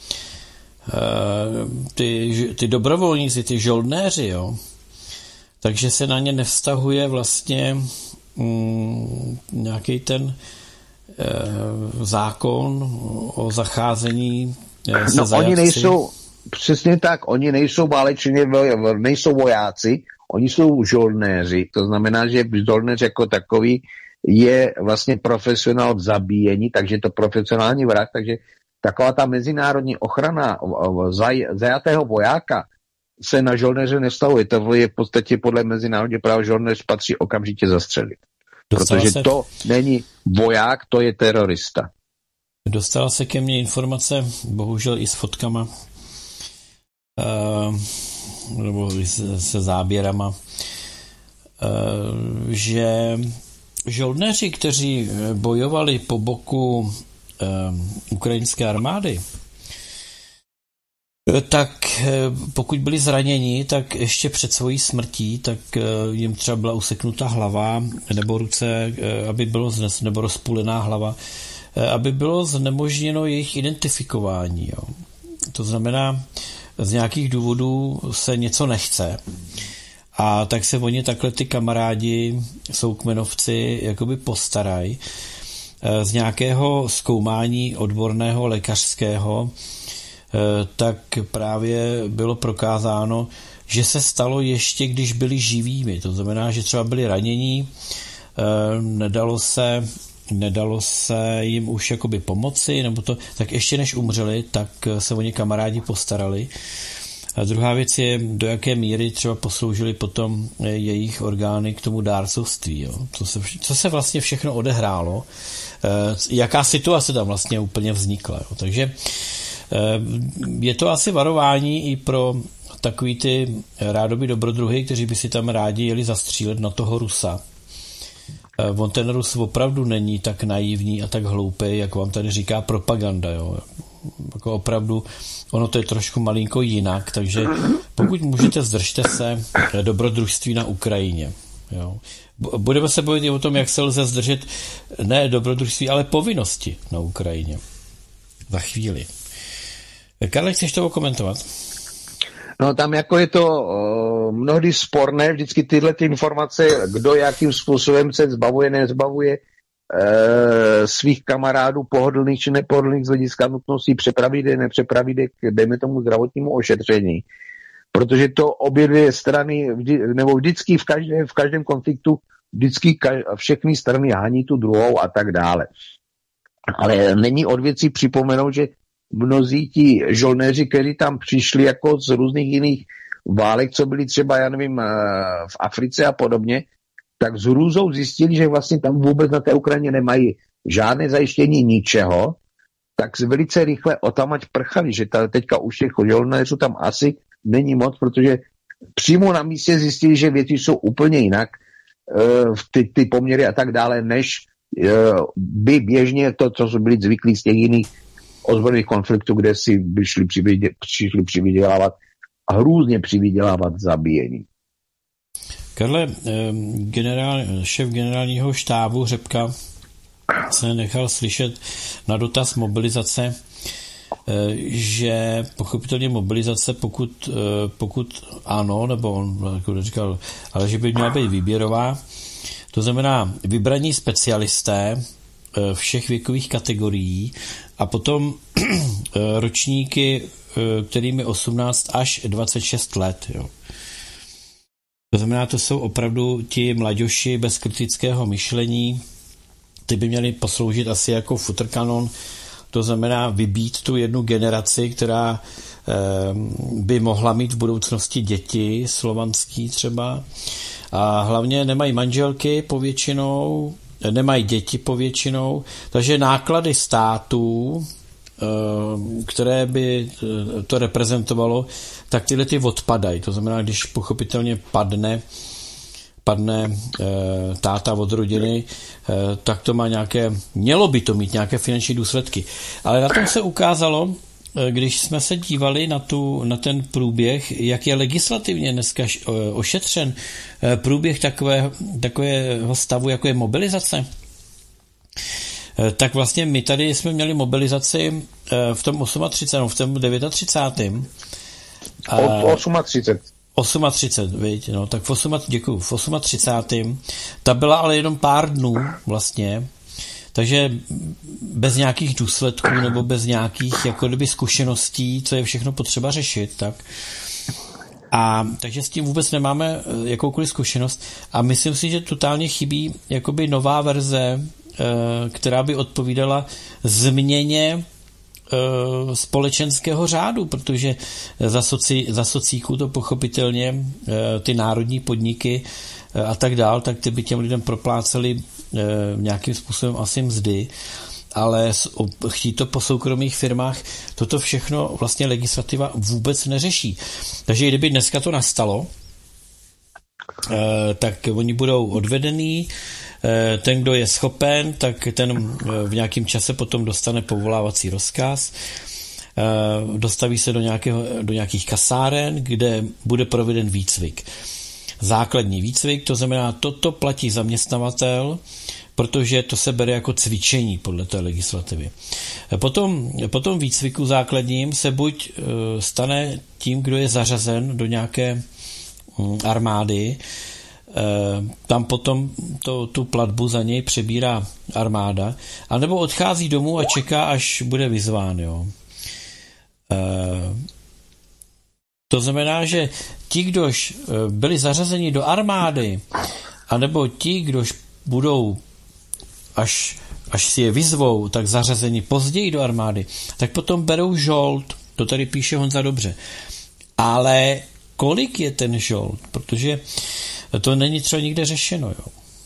ty, ty dobrovolníci, ty žoldnéři, jo, takže se na ně nevztahuje vlastně um, nějaký ten uh, zákon o zacházení uh, se no, zajatci. Oni nejsou, přesně tak, oni nejsou válečně, nejsou vojáci, oni jsou žoldnéři, to znamená, že žoldnéř jako takový je vlastně profesionál v zabíjení, takže je to profesionální vrah, takže taková ta mezinárodní ochrana zaj, zajatého vojáka se na žoldnéře nevztahuje. To je v podstatě podle mezinárodního práva žoldnéř patří okamžitě zastřelit. Dostala protože se... to není voják, to je terorista. Dostala se ke mně informace, bohužel i s fotkama, uh, nebo se záběrama, uh, že žoldnéři, kteří bojovali po boku uh, ukrajinské armády, tak pokud byli zraněni, tak ještě před svojí smrtí, tak jim třeba byla useknuta hlava nebo ruce, aby bylo znes, nebo rozpůlená hlava, aby bylo znemožněno jejich identifikování. Jo. To znamená, z nějakých důvodů se něco nechce. A tak se oni takhle ty kamarádi, soukmenovci, jakoby postarají z nějakého zkoumání odborného, lékařského, tak právě bylo prokázáno, že se stalo ještě, když byli živými. To znamená, že třeba byli ranění, nedalo se, nedalo se jim už jakoby pomoci, nebo to, tak ještě než umřeli, tak se o ně kamarádi postarali. A druhá věc je, do jaké míry třeba posloužili potom jejich orgány k tomu dárcovství. Jo. Co, se, co se vlastně všechno odehrálo, jaká situace tam vlastně úplně vznikla. Jo. Takže je to asi varování i pro takový ty rádoby dobrodruhy, kteří by si tam rádi jeli zastřílet na toho Rusa. On ten Rus opravdu není tak naivní a tak hloupý, jak vám tady říká propaganda. Jo. Jako opravdu, ono to je trošku malinko jinak, takže pokud můžete, zdržte se dobrodružství na Ukrajině. Jo. Budeme se bavit i o tom, jak se lze zdržet ne dobrodružství, ale povinnosti na Ukrajině. Za chvíli. Karle, chceš to komentovat? No tam jako je to uh, mnohdy sporné, vždycky tyhle ty informace, kdo jakým způsobem se zbavuje, nezbavuje uh, svých kamarádů pohodlných či nepohodlných z hlediska nutnosti přepravit je, nepřepravit je k, dejme tomu, zdravotnímu ošetření. Protože to obě dvě strany, vždy, nebo vždycky v každém, v každém konfliktu, vždycky kaž, všechny strany hání tu druhou a tak dále. Ale není od věcí připomenout, že mnozí ti žolnéři, kteří tam přišli jako z různých jiných válek, co byli třeba, já nevím, v Africe a podobně, tak s hrůzou zjistili, že vlastně tam vůbec na té Ukrajině nemají žádné zajištění ničeho, tak velice rychle otamať prchali, že ta, teďka už těch žolnéřů tam asi není moc, protože přímo na místě zjistili, že věci jsou úplně jinak, ty, ty poměry a tak dále, než by běžně to, co jsou byli zvyklí z těch jiných ozbrojených konfliktů, kde si by šli přivyděl, přišli přivydělávat a hrůzně přivydělávat zabíjení. Karle, generál, šéf generálního štábu Řepka se nechal slyšet na dotaz mobilizace, že pochopitelně mobilizace, pokud, pokud ano, nebo on jako říkal, ale že by měla být výběrová, to znamená vybraní specialisté všech věkových kategorií a potom ročníky, kterým je osmnáct až dvacet šest let. Jo. To znamená, to jsou opravdu ti mladěši bez kritického myšlení, ty by měli posloužit asi jako futrkanon, to znamená vybít tu jednu generaci, která by mohla mít v budoucnosti děti, slovanský třeba, a hlavně nemají manželky povětšinou, nemají děti povětšinou, takže náklady států, které by to reprezentovalo, tak tyhle ty odpadají. To znamená, když pochopitelně padne padne táta od rodiny, tak to má nějaké, mělo by to mít nějaké finanční důsledky. Ale na tom se ukázalo, když jsme se dívali na, tu, na ten průběh, jak je legislativně dneska ošetřen průběh takové, takového stavu, jako je mobilizace, tak vlastně my tady jsme měli mobilizaci v tom třicátém osmém, v tom třicátém devátém. třicet osm. třicet osm, viď, no, tak v osm, děkuju, v třicátém osmém ta byla ale jenom pár dnů vlastně, takže bez nějakých důsledků nebo bez nějakých jako kdyby zkušeností, co je všechno potřeba řešit, tak. A takže s tím vůbec nemáme jakoukoliv zkušenost a myslím si, že totálně chybí jakoby nová verze, která by odpovídala změně společenského řádu, protože za, soci, za socíku to pochopitelně ty národní podniky a tak dál, tak ty by těm lidem propláceli nějakým způsobem asi mzdy, ale chtít to po soukromých firmách, toto všechno vlastně legislativa vůbec neřeší. Takže kdyby dneska to nastalo, tak oni budou odvedený, ten, kdo je schopen, tak ten v nějakém čase potom dostane povolávací rozkaz, dostaví se do, nějakého, do nějakých kasáren, kde bude proveden výcvik. Základní výcvik, to znamená, toto platí zaměstnavatel, protože to se bere jako cvičení podle té legislativy. Potom, potom výcviku základním se buď stane tím, kdo je zařazen do nějaké armády, tam potom to, tu platbu za něj přebírá armáda, anebo odchází domů a čeká, až bude vyzván. Jo. To znamená, že ti, kdož byli zařazeni do armády, anebo ti, kdož budou, až, až si je vyzvou, tak zařazeni později do armády, tak potom berou žolt. To tady píše Honza dobře. Ale kolik je ten žolt? Protože to není třeba nikde řešeno, jo.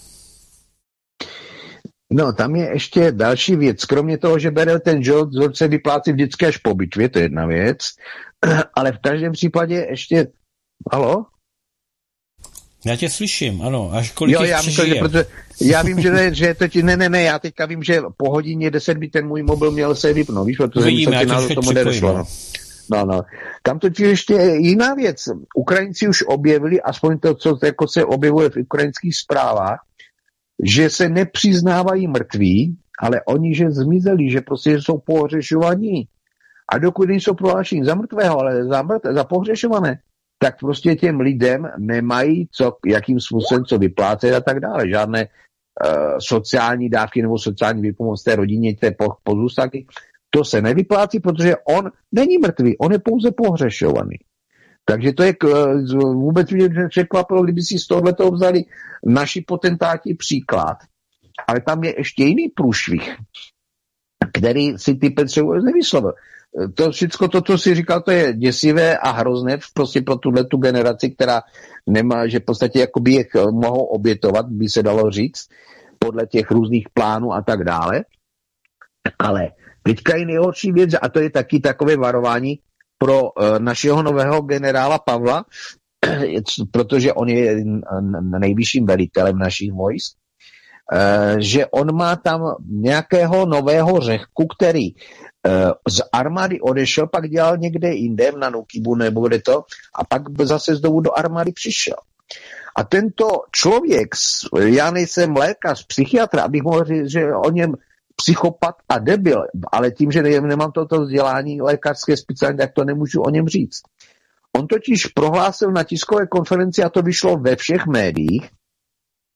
No, tam je ještě další věc. Kromě toho, že bere ten žolt, žolt se vyplácí vždycky až po bitvě, to je jedna věc. Ale v každém případě ještě... Haló? Já tě slyším, ano. Až kolik jo, já myslím, že, protože, já vím, že, ne, že to ti... Ne, ne, ne, já teďka vím, že po hodině deset by ten můj mobil měl se vypnout, víš, protože Uvidíme, se na tomu nedešlo. No, no. Tam totiž ještě jiná věc. Ukrajinci už objevili, aspoň to, co jako se objevuje v ukrajinských zprávách, že se nepřiznávají mrtví, ale oni, že zmizeli, že prostě jsou pohřešovaní. A dokud nejsou prohlášení za mrtvého, ale za, mrtvé, za pohřešované, tak prostě těm lidem nemají co, jakým způsobem co vyplácet a tak dále. Žádné uh, sociální dávky nebo sociální výpomoc té rodině, té pozůstatky. To se nevyplácí, protože on není mrtvý, on je pouze pohřešovaný. Takže to je vůbec mě překvapilo, kdyby si z tohoto vzali naši potentáti příklad. Ale tam je ještě jiný průšvih, který si ty Petře nevyslovil. To všechno to, co si říkal, to je děsivé a hrozné prostě pro tuhletu generaci, která nemá, že v podstatě jakoby je mohou obětovat, by se dalo říct, podle těch různých plánů a tak dále. Ale teďka je nejhorší věc, a to je taky takové varování pro uh, našeho nového generála Pavla, protože on je nejvyšším velitelem našich vojsk, uh, že on má tam nějakého nového řehku, který uh, z armády odešel, pak dělal někde jinde, na Nukibu nebo kde to, a pak zase znovu do armády přišel. A tento člověk, já nejsem lékař, psychiatr, abych mohl říct, že o něm psychopat a debil, ale tím, že nemám toto vzdělání lékařské speciální, tak to nemůžu o něm říct. On totiž prohlásil na tiskové konferenci, a to vyšlo ve všech médiích,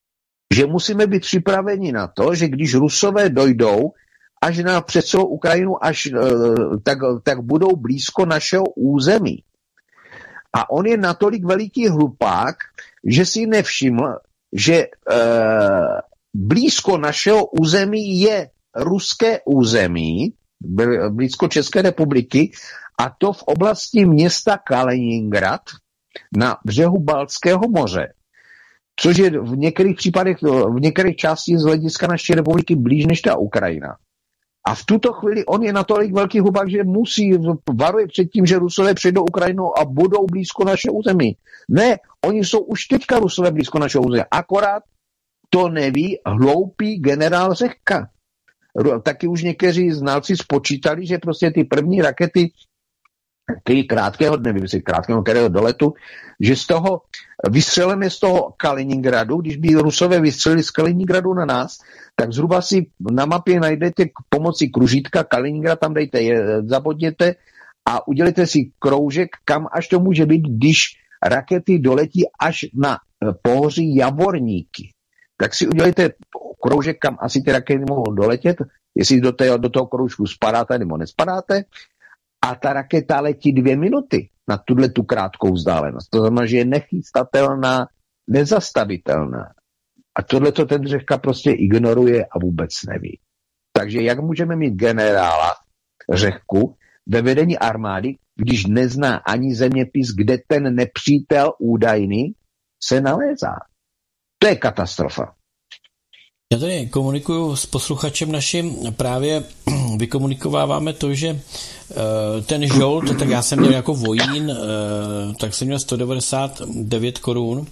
že musíme být připraveni na to, že když Rusové dojdou až na přes celou Ukrajinu, až, tak, tak budou blízko našeho území. A on je natolik veliký hlupák, že si nevšiml, že e, blízko našeho území je ruské území, blízko České republiky, a to v oblasti města Kaliningrad na břehu Baltského moře. Což je v některých případech, v některých částích z hlediska naší republiky blíž než ta Ukrajina. A v tuto chvíli on je natolik velký hlupák, že musí, varuje před tím, že Rusové přijdou Ukrajinu a budou blízko našeho území. Ne, oni jsou už teďka Rusové blízko našeho území. Akorát to neví hloupý generál Řehka. Taky už někteří znalci spočítali, že prostě ty první rakety který krátkého, nevím, jestli krátkého kterého doletu, že z toho vystřeleme z toho Kaliningradu, když by Rusové vystřelili z Kaliningradu na nás, tak zhruba si na mapě najdete pomocí kružítka Kaliningrad, tam dejte je, zabodněte a udělejte si kroužek, kam až to může být, když rakety doletí až na pohoří Javorníky. Tak si udělejte kroužek, kam asi ty rakety mohou doletět, jestli do, té, do toho kroužku spadáte nebo nespadáte, a ta raketa letí dvě minuty na tuhle tu krátkou vzdálenost. To znamená, že je nechystatelná, nezastavitelná. A tohleto ten Řehka prostě ignoruje a vůbec neví. Takže jak můžeme mít generála Řehku ve vedení armády, když nezná ani zeměpis, kde ten nepřítel údajný se nalézá? To je katastrofa. Já tady komunikuju s posluchačem naším, právě vykomunikováváme to, že ten žolt, tak já jsem měl jako vojín, tak jsem měl sto devadesát devět korun,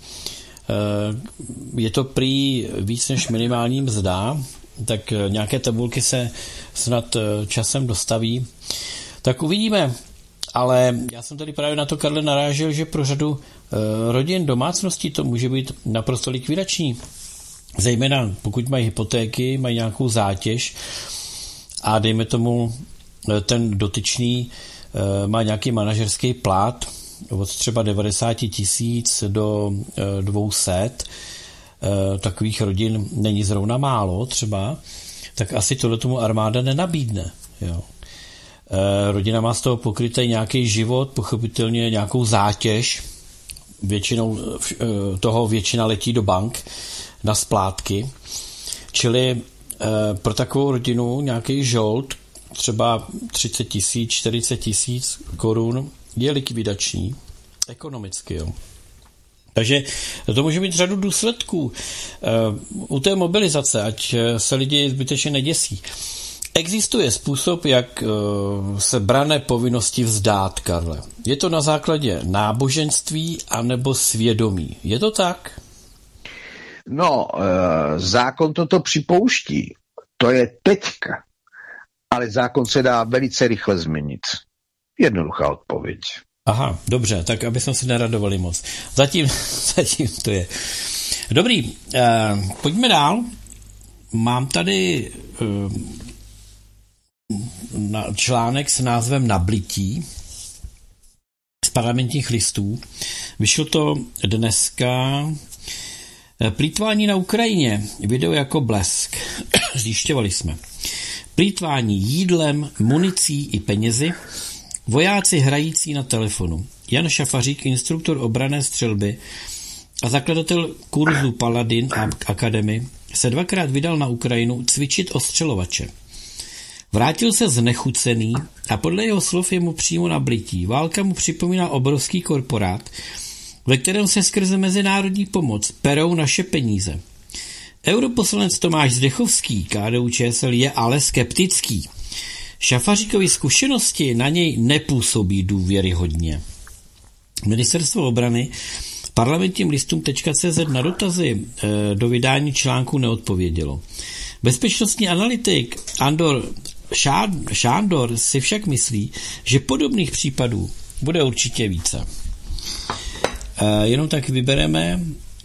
je to prý víc než minimální mzda, tak nějaké tabulky se snad časem dostaví, tak uvidíme. Ale já jsem tady právě na to, Karle, narážel, že pro řadu rodin, domácností to může být naprosto likvidační. Zejména pokud mají hypotéky, mají nějakou zátěž a dejme tomu ten dotyčný má nějaký manažerský plat od třeba devadesát tisíc do dvě stě, takových rodin není zrovna málo třeba, tak asi tohle tomu armáda nenabídne. Jo. Rodina má z toho pokrytý nějaký život, pochopitelně nějakou zátěž, většinou toho většina letí do bank na splátky, čili e, pro takovou rodinu nějaký žolt, třeba třicet tisíc, čtyřicet tisíc korun je likvidační, ekonomicky. Jo. Takže to může mít řadu důsledků. E, u té mobilizace, ať se lidi zbytečně neděsí, existuje způsob, jak e, se branné povinnosti vzdát, Karle. Je to na základě náboženství anebo svědomí. Je to tak? No, e, zákon toto připouští. To je teďka. Ale zákon se dá velice rychle změnit. Jednoduchá odpověď. Aha, dobře, tak aby jsme se neradovali moc. Zatím, zatím to je. Dobrý, e, pojďme dál. Mám tady e, na, článek s názvem Nablití z Parlamentních listů. Vyšlo to dneska. Plýtvání na Ukrajině. Video jako blesk. Zjišťovali jsme. Plýtvání jídlem, municí i penězi. Vojáci hrající na telefonu. Jan Šafařík, instruktor obranné střelby a zakladatel kurzu Paladin Academy, se dvakrát vydal na Ukrajinu cvičit ostřelovače. Vrátil se znechucený a podle jeho slov je mu přímo nablití. Válka mu připomíná obrovský korporát, ve kterém se skrze mezinárodní pomoc perou naše peníze. Europoslanec Tomáš Zdechovský, K D U Č S L, je ale skeptický. Šafaříkovy zkušenosti na něj nepůsobí důvěryhodně. Ministerstvo obrany parlamentním listům tečka cé zet na dotazy e, do vydání článku neodpovědělo. Bezpečnostní analytik Andor Šándor si však myslí, že podobných případů bude určitě více. E, jenom tak vybereme.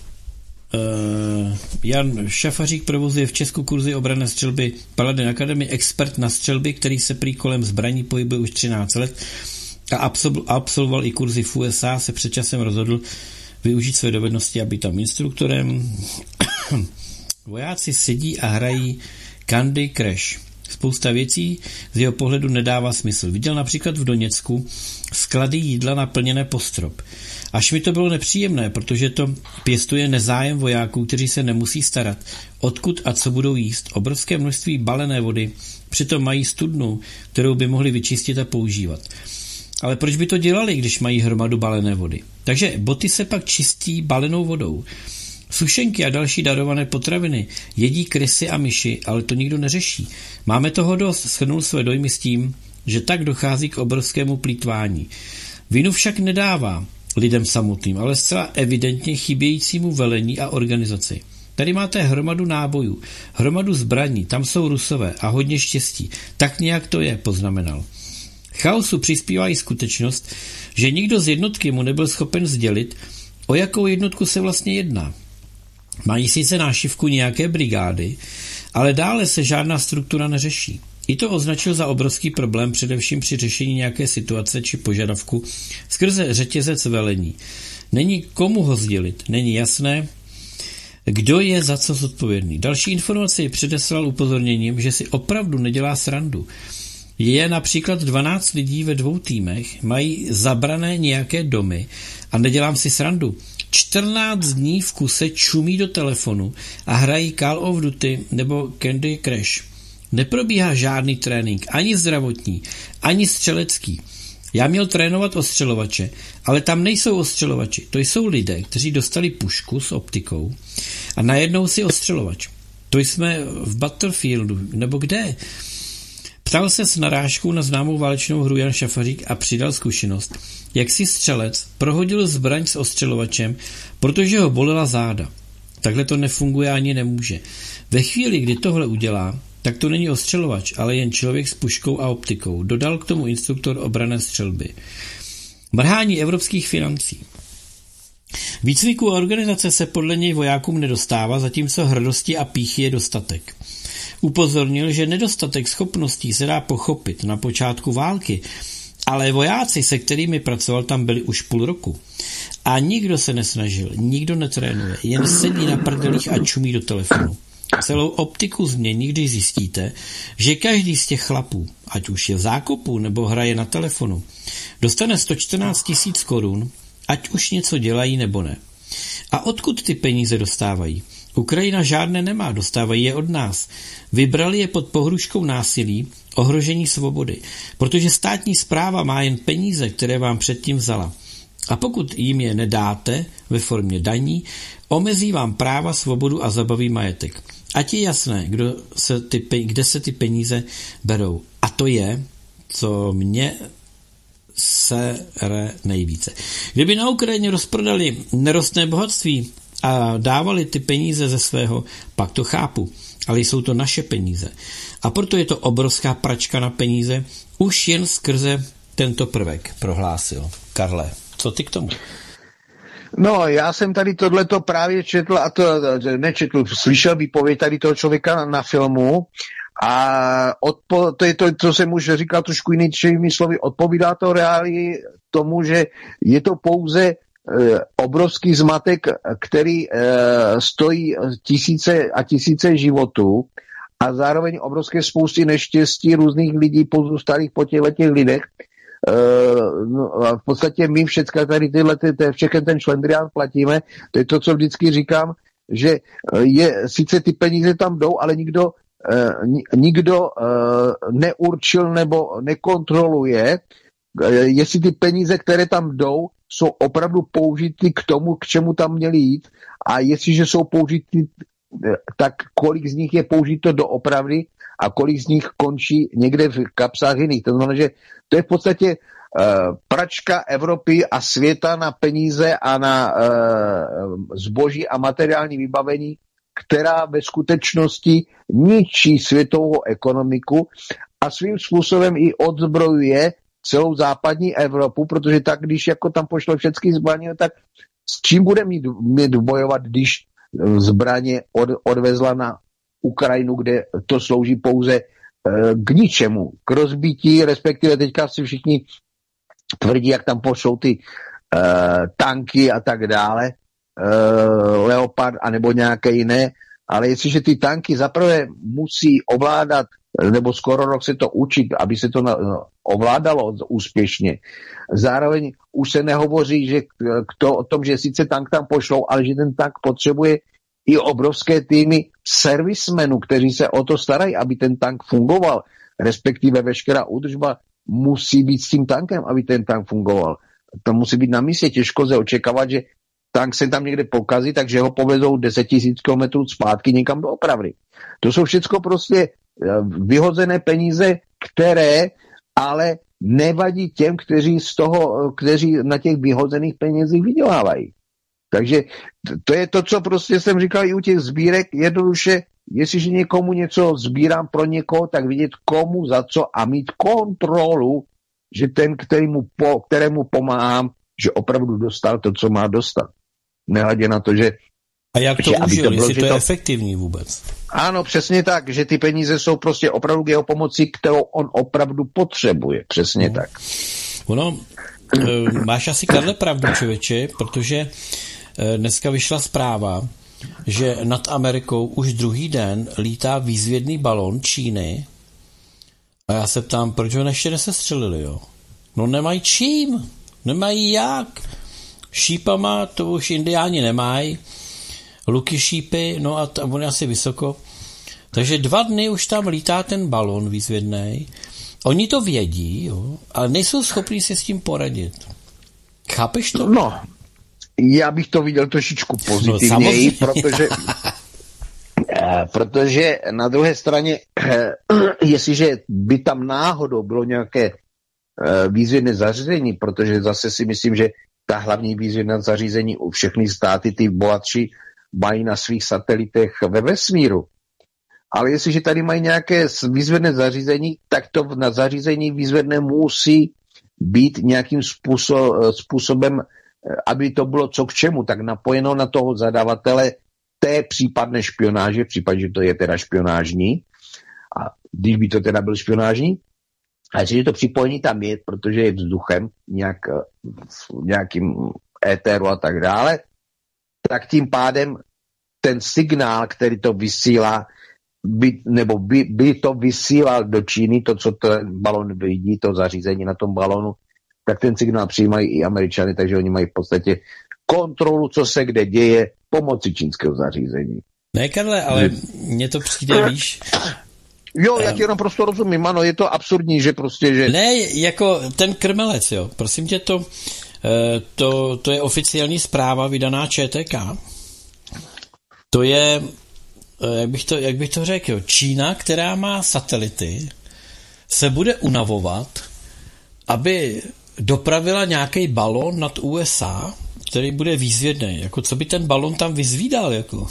E, Jan Šafařík provozuje v Česku kurzy obranné střelby Paladin Academy, expert na střelby, který se prý kolem zbraní pohybuje už třináct let a absolvoval i kurzy v U S A, se před časem rozhodl využít své dovednosti a být tam instruktorem. Vojáci sedí a hrají Candy Crush. Spousta věcí z jeho pohledu nedává smysl. Viděl například v Doněcku sklady jídla naplněné po strop. Až mi to bylo nepříjemné, protože to pěstuje nezájem vojáků, kteří se nemusí starat, odkud a co budou jíst. Obrovské množství balené vody, přitom mají studnu, kterou by mohli vyčistit a používat. Ale proč by to dělali, když mají hromadu balené vody? Takže boty se pak čistí balenou vodou. Sušenky a další darované potraviny jedí krysy a myši, ale to nikdo neřeší. Máme toho dost, shrnul své dojmy s tím, že tak dochází k obrovskému plýtvání. Vinu však nedává lidem samotným, ale zcela evidentně chybějícímu velení a organizaci. Tady máte hromadu nábojů, hromadu zbraní, tam jsou Rusové a hodně štěstí. Tak nějak to je, poznamenal. Chaosu přispívá i skutečnost, že nikdo z jednotky mu nebyl schopen sdělit, o jakou jednotku se vlastně jedná. Mají sice nášivku nějaké brigády, ale dále se žádná struktura neřeší. I to označil za obrovský problém především při řešení nějaké situace či požadavku skrze řetězec velení. Není komu ho sdělit, není jasné, kdo je za co zodpovědný. Další informaci předeslal upozorněním, že si opravdu nedělá srandu. Je například dvanáct lidí ve dvou týmech, mají zabrané nějaké domy a nedělám si srandu. čtrnáct dní v kuse čumí do telefonu a hrají Call of Duty nebo Candy Crush. Neprobíhá žádný trénink, ani zdravotní, ani střelecký. Já měl trénovat ostřelovače, ale tam nejsou ostřelovači. To jsou lidé, kteří dostali pušku s optikou a najednou si ostřelovač. To jsme v Battlefieldu, nebo kde? Ptal se s narážkou na známou válečnou hru Jan Šafařík a přidal zkušenost, jak si střelec prohodil zbraň s ostřelovačem, protože ho bolela záda. Takhle to nefunguje ani nemůže. Ve chvíli, kdy tohle udělá, tak to není ostřelovač, ale jen člověk s puškou a optikou, dodal k tomu instruktor obranné střelby. Mrhání evropských financí. Výcviku a organizace se podle něj vojákům nedostává, zatímco hrdosti a pýchy je dostatek. Upozornil, že nedostatek schopností se dá pochopit na počátku války, ale vojáci, se kterými pracoval, tam byli už půl roku. A nikdo se nesnažil, nikdo netrénuje, jen sedí na prdelích a čumí do telefonu. Celou optiku změní, když zjistíte, že každý z těch chlapů, ať už je v zákopu nebo hraje na telefonu, dostane sto čtrnáct tisíc korun, ať už něco dělají nebo ne. A odkud ty peníze dostávají? Ukrajina žádné nemá, dostávají je od nás. Vybrali je pod pohruškou násilí, ohrožení svobody, protože státní správa má jen peníze, které vám předtím vzala. A pokud jim je nedáte ve formě daní, omezí vám práva, svobodu a zabaví majetek. Ať je jasné, kdo se ty, kde se ty peníze berou. A to je, co mě sere nejvíce. Kdyby na Ukrajině rozprodali nerostné bohatství a dávali ty peníze ze svého, pak to chápu. Ale jsou to naše peníze. A proto je to obrovská pračka na peníze, už jen skrze tento prvek, prohlásil. Karle, co ty k tomu? No, já jsem tady tohleto právě četl, a to nečetl, slyšel výpověď tady toho člověka na, na filmu a odpo, to je to, co jsem už říkal trošku jinými slovy, odpovídá to reálii tomu, že je to pouze e, obrovský zmatek, který e, stojí tisíce a tisíce životů a zároveň obrovské spousty neštěstí různých lidí pozůstalých po těchto lidech. Uh, no, v podstatě my všechno tady tyhle, ty, ty, všechny ten šlendrián platíme, to je to, co vždycky říkám, že je, sice ty peníze tam jdou, ale nikdo, uh, nikdo uh, neurčil nebo nekontroluje, uh, jestli ty peníze, které tam jdou, jsou opravdu použity k tomu, k čemu tam měly jít a jestliže jsou použity, tak kolik z nich je použito doopravdy a kolik z nich končí někde v kapsách jiných. To znamená, že to je v podstatě uh, pračka Evropy a světa na peníze a na uh, zboží a materiální vybavení, která ve skutečnosti ničí světovou ekonomiku a svým způsobem i odzbrojuje celou západní Evropu, protože tak, když jako tam pošlo všechny zbraně, tak s čím bude mít, mít bojovat, když zbraně od, odvezla na Ukrajinu, kde to slouží pouze e, k ničemu, k rozbití, respektive teďka si všichni tvrdí, jak tam pošlou ty e, tanky a tak dále, e, Leopard, anebo nějaké jiné, ale jestliže ty tanky zaprvé musí ovládat, nebo skoro rok se to učit, aby se to na, ovládalo úspěšně. Zároveň už se nehovoří, že to, o tom, že sice tank tam pošlou, ale že ten tank potřebuje i obrovské týmy servismenů, kteří se o to starají, aby ten tank fungoval, respektive veškerá údržba musí být s tím tankem, aby ten tank fungoval. To musí být na místě, těžko se očekávat, že tank se tam někde pokazí, takže ho povezou deset tisíc kilometrů zpátky někam do opravy. To jsou všechno prostě vyhozené peníze, které ale nevadí těm, kteří z toho, kteří na těch vyhozených penězích vydělávají. Takže to je to, co prostě jsem říkal i u těch sbírek, jednoduše, jestliže někomu něco sbírám pro někoho, tak vidět komu, za co a mít kontrolu, že ten, kterému, po, kterému pomáhám, že opravdu dostal to, co má dostat. Nehledě na to, že... A jak to užil, jestli to je to... efektivní vůbec? Ano, přesně tak, že ty peníze jsou prostě opravdu k jeho pomoci, kterou on opravdu potřebuje. Přesně no. tak. Ono, máš asi, Karle, pravdu, člověče, protože dneska vyšla zpráva, že nad Amerikou už druhý den lítá výzvědný balon Číny a já se ptám, proč ho ještě nesestřelili, jo? No nemají čím, nemají jak. Šípama to už indiáni nemají, luky šípy, no a on je asi vysoko. Takže dva dny už tam lítá ten balon výzvědnej. Oni to vědí, jo, ale nejsou schopni si s tím poradit. Chápeš to? No, já bych to viděl trošičku pozitivněji, no, protože, protože na druhé straně, jestliže by tam náhodou bylo nějaké výzvědné zařízení, protože zase si myslím, že ta hlavní výzvědná zařízení u všechny státy, ty bohatší, mají na svých satelitech ve vesmíru. Ale jestliže tady mají nějaké výzvědné zařízení, tak to na zařízení výzvědné musí být nějakým způsob, způsobem, aby to bylo co k čemu, tak napojeno na toho zadavatele té případné špionáže, v případě, že to je teda špionážní, a když by to teda byl špionážní, a jestliže to připojení tam je, protože je vzduchem, nějak, v nějakým éteru a tak dále, tak tím pádem ten signál, který to vysílá, by, nebo by, by to vysílal do Číny, to, co ten balon vidí, to zařízení na tom balonu, tak ten signál přijímají i Američany, takže oni mají v podstatě kontrolu, co se kde děje, pomocí čínského zařízení. Ne, Karle, ale mně to přijde, víš... Jo, já ti jenom prostě rozumím, ano, je to absurdní, že prostě, že... Ne, jako ten krmelec, jo, prosím tě, to, to, to je oficiální zpráva vydaná Č T K. To je, jak bych to, jak bych to řekl, jo, Čína, která má satelity, se bude unavovat, aby dopravila nějaký balon nad U S A, který bude výzvědný. Jako co by ten balon tam vyzvídal, jako.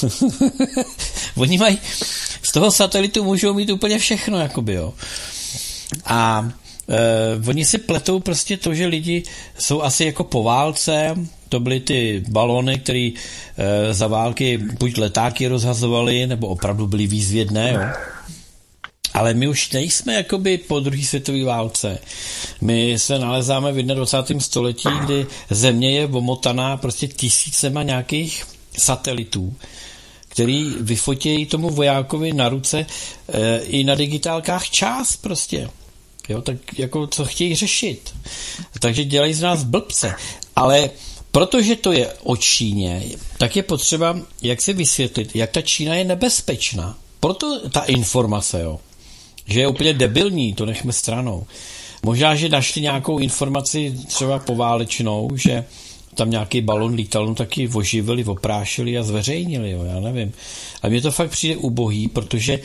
Oni mají, z toho satelitu můžou mít úplně všechno, jakoby, jo. A e, oni si pletou prostě to, že lidi jsou asi jako po válce, to byly ty balony, které e, za války buď letáky rozhazovaly, nebo opravdu byly výzvědné, jo. Ale my už nejsme jakoby po druhé světové válce. My se nalezáme v dvacátém prvním století, kdy země je omotaná prostě tisícema nějakých satelitů, který vyfotějí tomu vojákovi na ruce e, i na digitálkách čas prostě. Jo, tak jako co chtějí řešit. Takže dělají z nás blbce. Ale protože to je o Číně, tak je potřeba, jak si vysvětlit, jak ta Čína je nebezpečná. Proto ta informace, jo. Že je úplně debilní, to nechme stranou. Možná, že našli nějakou informaci třeba poválečnou, že tam nějaký balon lítal, no taky oživili, oprášili a zveřejnili, jo, já nevím. A mně to fakt přijde ubohý, protože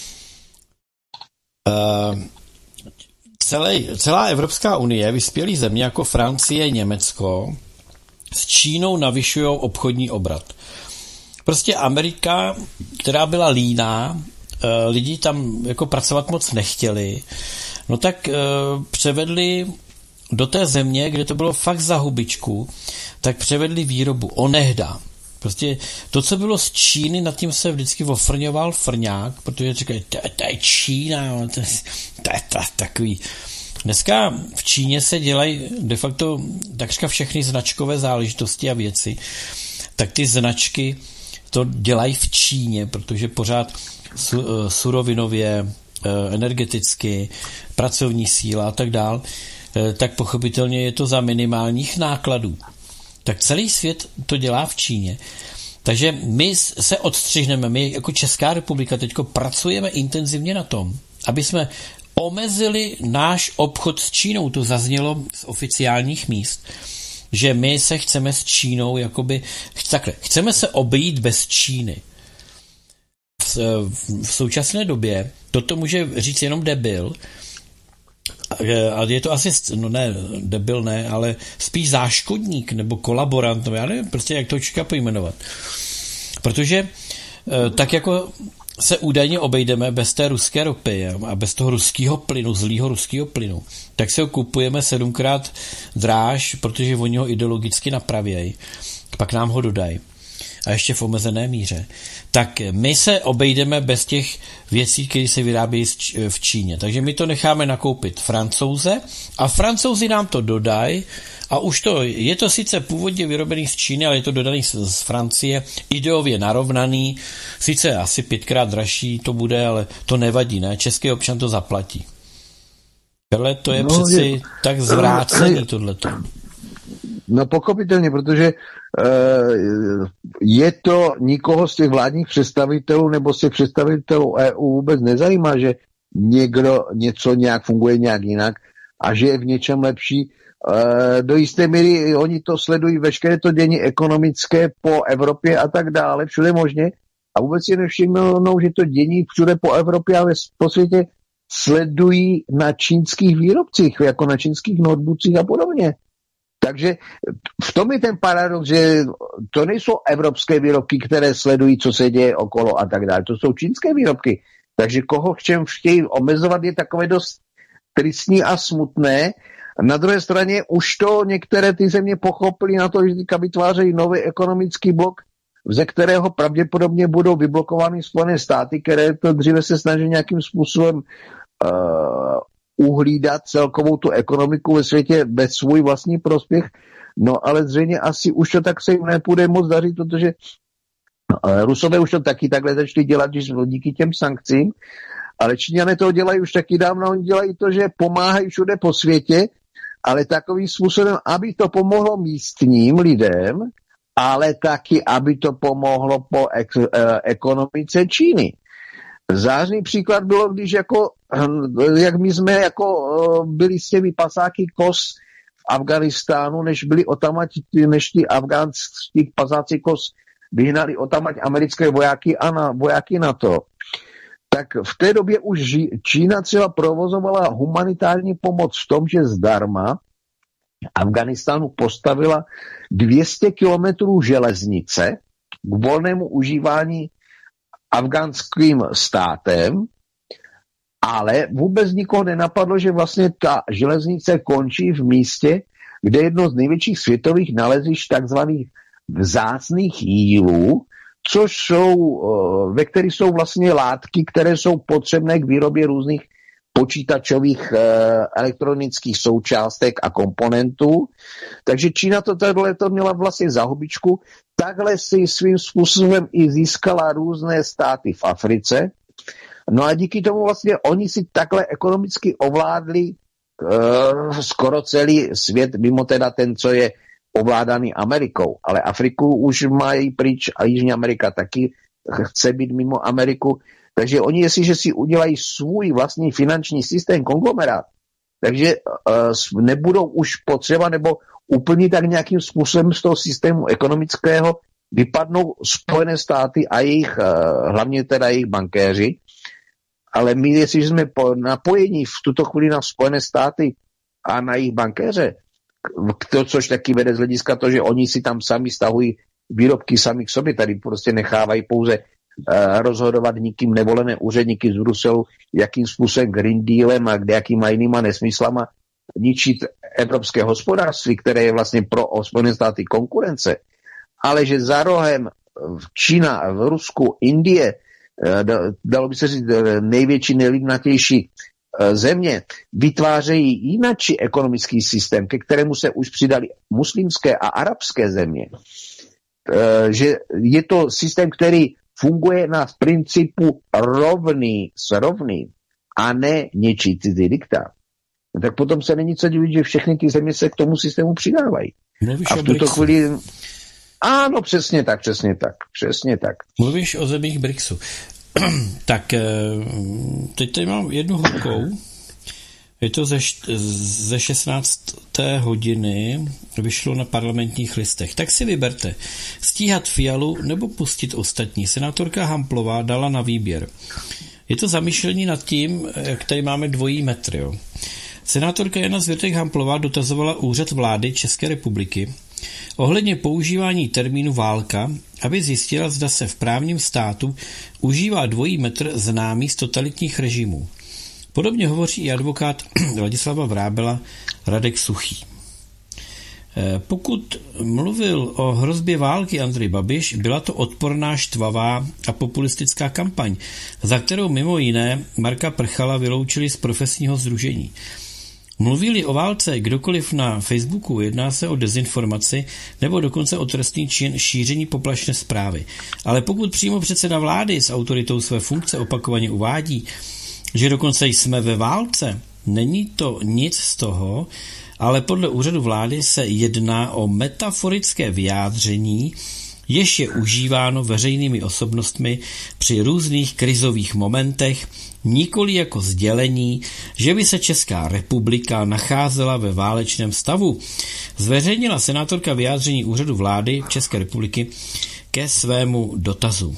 uh, celý, celá Evropská unie, vyspělý země jako Francie, Německo, s Čínou navyšují obchodní obrat. Prostě Amerika, která byla líná, lidi tam jako pracovat moc nechtěli, no tak e, převedli do té země, kde to bylo fakt za hubičku, tak převedli výrobu onehda. Prostě to, co bylo z Číny, nad tím se vždycky ofrňoval frňák, protože říkají, to, to je Čína, to je, to je to, takový. Dneska v Číně se dělají de facto takřka všechny značkové záležitosti a věci, tak ty značky to dělají v Číně, protože pořád surovinově, energeticky, pracovní síla a tak dál, tak pochopitelně je to za minimálních nákladů. Tak celý svět to dělá v Číně. Takže my se odstřihneme, my jako Česká republika teďko pracujeme intenzivně na tom, aby jsme omezili náš obchod s Čínou. To zaznělo z oficiálních míst, že my se chceme s Čínou jakoby, takhle, chceme se obejít bez Číny. V, v současné době toto může říct jenom debil, a je to asi, no ne, debil ne, ale spíš záškodník nebo kolaborant, no já nevím prostě, jak to člověka pojmenovat. Protože tak jako se údajně obejdeme bez té ruské ropy a bez toho ruského plynu, zlýho ruského plynu, tak si ho kupujeme sedmkrát dráž, protože oni ho ideologicky napravějí. Pak nám ho dodají. A ještě v omezené míře. Tak my se obejdeme bez těch věcí, které se vyrábějí v Číně. Takže my to necháme nakoupit Francouze a Francouzi nám to dodají a už to, je to sice původně vyrobený z Číny, ale je to dodaný z, z Francie, ideově narovnaný, sice asi pětkrát dražší to bude, ale to nevadí, ne? Český občan to zaplatí. Tohle to je no, přeci je, tak zvrácený tohleto. No pochopitelně, protože uh, je to nikoho z těch vládních představitelů nebo z těch představitelů E U vůbec nezajímá, že někdo něco nějak funguje nějak jinak a že je v něčem lepší. Uh, do jisté míry oni to sledují veškeré to dění ekonomické po Evropě a tak dále, všude možně a vůbec si nevšimnou, že to dění všude po Evropě a po světě sledují na čínských výrobcích, jako na čínských notebookích a podobně. Takže v tom je ten paradox, že to nejsou evropské výrobky, které sledují, co se děje okolo a tak dále. To jsou čínské výrobky. Takže koho v čem chtějí omezovat, je takové dost tristní a smutné. Na druhé straně už to některé ty země pochopily na to, že teďka vytvářejí nový ekonomický blok, ze kterého pravděpodobně budou vyblokovány Spojené státy, které to dříve se snaží nějakým způsobem uh, uhlídat celkovou tu ekonomiku ve světě bez svůj vlastní prospěch, no ale zřejmě asi už to tak se jim nepůjde moc dařit, protože Rusové už to taky takhle začali dělat, když díky těm sankcím, ale Číňané to dělají už taky dávno, oni dělají to, že pomáhají všude po světě, ale takovým způsobem, aby to pomohlo místním lidem, ale taky, aby to pomohlo po ek- ekonomice Číny. Zářný příklad bylo, když jako, jak my jsme jako byli s těmi pasáky kos v Afganistánu, než byli otamať, než ti afgánský pasáci kos vyhnali otamať americké vojáky a na, vojáky NATO, tak v té době už Čína třeba provozovala humanitární pomoc v tom, že zdarma Afganistánu postavila dvě stě kilometrů železnice k volnému užívání afgánským státem, ale vůbec nikoho nenapadlo, že vlastně ta železnice končí v místě, kde je jedno z největších světových nalezišť takzvaných vzácných jílů, což jsou, ve kterých jsou vlastně látky, které jsou potřebné k výrobě různých počítačových elektronických součástek a komponentů. Takže Čína to takhle to měla vlastně za hubičku. Takhle si svým způsobem i získala různé státy v Africe. No a díky tomu vlastně oni si takhle ekonomicky ovládli uh, skoro celý svět, mimo teda ten, co je ovládaný Amerikou. Ale Afriku už mají pryč a Jižní Amerika taky chce být mimo Ameriku. Takže oni, jestliže si udělají svůj vlastní finanční systém, konglomerát, takže uh, nebudou už potřeba nebo úplně tak nějakým způsobem z toho systému ekonomického vypadnou Spojené státy a jejich, uh, hlavně teda jejich bankéři. Ale my, jestliže jsme po, napojení v tuto chvíli na Spojené státy a na jejich bankéře, to, což taky vede z hlediska to, že oni si tam sami stahují výrobky sami k sobě, tady prostě nechávají pouze uh, rozhodovat nikým nevolené úředníky z Bruselu, jakým způsobem Green Dealem a jakýma jinýma nesmyslama ničit evropské hospodářství, které je vlastně pro Spojené státy konkurence, ale že za rohem Čína, v Rusku, Indie, dalo by se říct největší, nejlidnatější země, vytvářejí jináčí ekonomický systém, ke kterému se už přidali muslimské a arabské země, že je to systém, který funguje na principu rovný s rovným a ne něčí cizí diktát, tak potom se není co divit, že všechny ty země se k tomu systému přidávají. Mluvíš a v tuto chvíli... Ano, přesně tak, přesně tak, přesně tak. Mluvíš o zemích BRICSu. Tak teď tady mám jednu hlukou. Je to ze, ze šestnácté hodiny, vyšlo na Parlamentních listech. Tak si vyberte, stíhat Fialu nebo pustit ostatní. Senátorka Hamplová dala na výběr. Je to zamýšlení nad tím, jak tady máme dvojí metr. Jo. Senátorka Jana Zvětek-Hamplová dotazovala úřad vlády České republiky ohledně používání termínu válka, aby zjistila, zda se v právním státu užívá dvojí metr známý z totalitních režimů. Podobně hovoří i advokát Ladislava Vrábela Radek Suchý. Pokud mluvil o hrozbě války Andrej Babiš, byla to odporná, štvavá a populistická kampaň, za kterou mimo jiné Marka Prchala vyloučili z profesního sdružení. Mluví-li o válce kdokoliv na Facebooku, jedná se o dezinformaci nebo dokonce o trestný čin šíření poplašné zprávy. Ale pokud přímo předseda vlády s autoritou své funkce opakovaně uvádí, že dokonce jsme ve válce, není to nic z toho, ale podle úřadu vlády se jedná o metaforické vyjádření, jež je užíváno veřejnými osobnostmi při různých krizových momentech, nikoli jako sdělení, že by se Česká republika nacházela ve válečném stavu. Zveřejnila senátorka vyjádření úřadu vlády České republiky ke svému dotazu.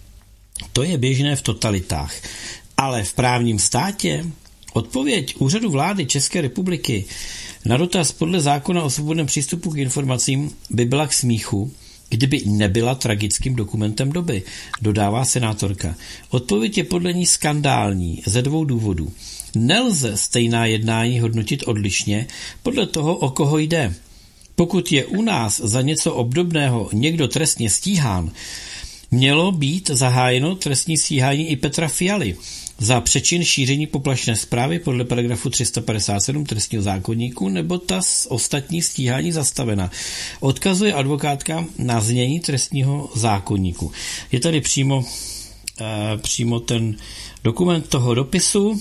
To je běžné v totalitách, ale v právním státě odpověď úřadu vlády České republiky na dotaz podle zákona o svobodném přístupu k informacím by byla k smíchu, kdyby nebyla tragickým dokumentem doby, dodává senátorka. Odpověď je podle ní skandální ze dvou důvodů. Nelze stejná jednání hodnotit odlišně podle toho, o koho jde. Pokud je u nás za něco obdobného někdo trestně stíhán, mělo být zahájeno trestní stíhání i Petra Fialy za přečin šíření poplašné zprávy podle paragrafu tři sta padesát sedm trestního zákoníku, nebo ta ostatní stíhání zastavena. Odkazuje advokátka na znění trestního zákoníku. Je tady přímo, eh, přímo ten dokument toho dopisu,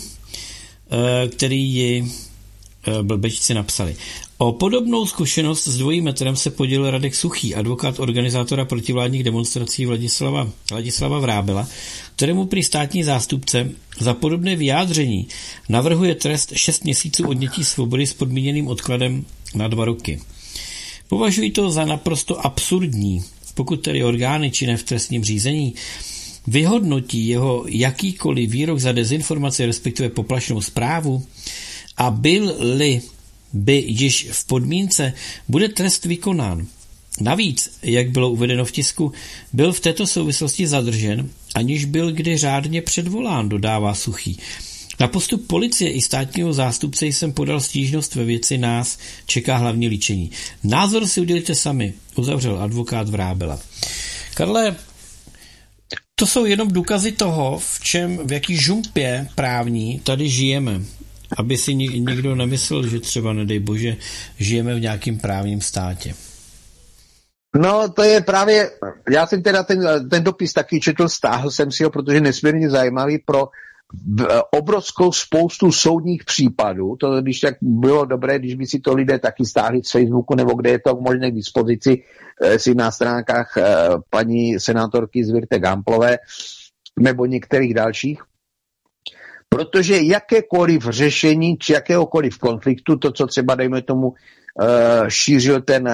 eh, který ji eh, blbečci napsali. O podobnou zkušenost s dvojím metrem se podělil Radek Suchý, advokát organizátora protivládních demonstrací Vladislava, Ladislava Vrábela, kterému prý státní zástupce za podobné vyjádření navrhuje trest šest měsíců odnětí svobody s podmíněným odkladem na dva roky. Považují to za naprosto absurdní, pokud tedy orgány činné v trestním řízení vyhodnotí jeho jakýkoliv výrok za dezinformaci, respektive poplašnou zprávu, a byl-li by již v podmínce bude trest vykonán. Navíc, jak bylo uvedeno v tisku, byl v této souvislosti zadržen, aniž byl kdy řádně předvolán, dodává Suchý. Na postup policie i státního zástupce jsem podal stížnost ve věci, nás čeká hlavní líčení. Názor si udělíte sami, uzavřel advokát Vrábela. Karle, to jsou jenom důkazy toho, v čem, v jaký žumpě právní tady žijeme. Aby si někdo nemyslel, že třeba, nedej bože, žijeme v nějakém právním státě. No, to je právě, já jsem teda ten, ten dopis taky četl, stáhl jsem si ho, protože je nesmírně zajímavý pro obrovskou spoustu soudních případů. To když tak bylo dobré, když by si to lidé taky stáhli z Facebooku, nebo kde je to možné k dispozici, si na stránkách paní senátorky Zvětek-Hamplové nebo některých dalších. Protože jakékoliv řešení, či jakéhokoliv konfliktu, to, co třeba, dejme tomu, šířil ten,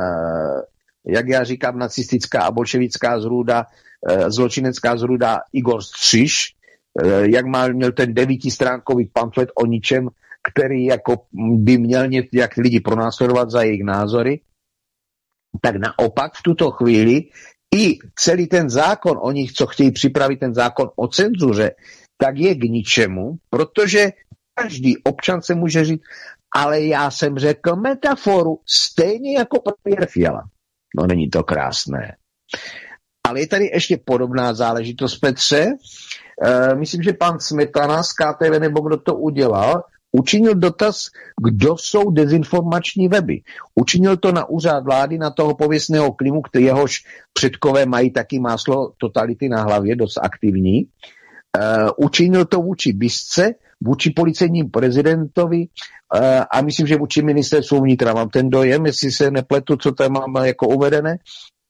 jak já říkám, nacistická a bolševická zrůda, zločinecká zrůda Igor Střiš, jak má, měl ten devítistránkový pamflet o ničem, který jako by měl jak lidi pronásledovat za jejich názory, tak naopak v tuto chvíli i celý ten zákon o nich, co chtějí připravit ten zákon o cenzuře, tak je k ničemu, protože každý občan se může říct, ale já jsem řekl metaforu, stejně jako premiér Fiala. No není to krásné. Ale je tady ještě podobná záležitost, Petře. E, myslím, že pan Smetana z K T V, nebo kdo to udělal, učinil dotaz, kdo jsou dezinformační weby. Učinil to na úřad vlády, na toho pověstného Klimu, který jehož předkové mají taky máslo totality na hlavě, dost aktivní. Uh, učinil to vůči Bisce, vůči policejním prezidentovi uh, a myslím, že vůči ministerstvu vnitra. Mám ten dojem, jestli se nepletu, co tam mám jako uvedené.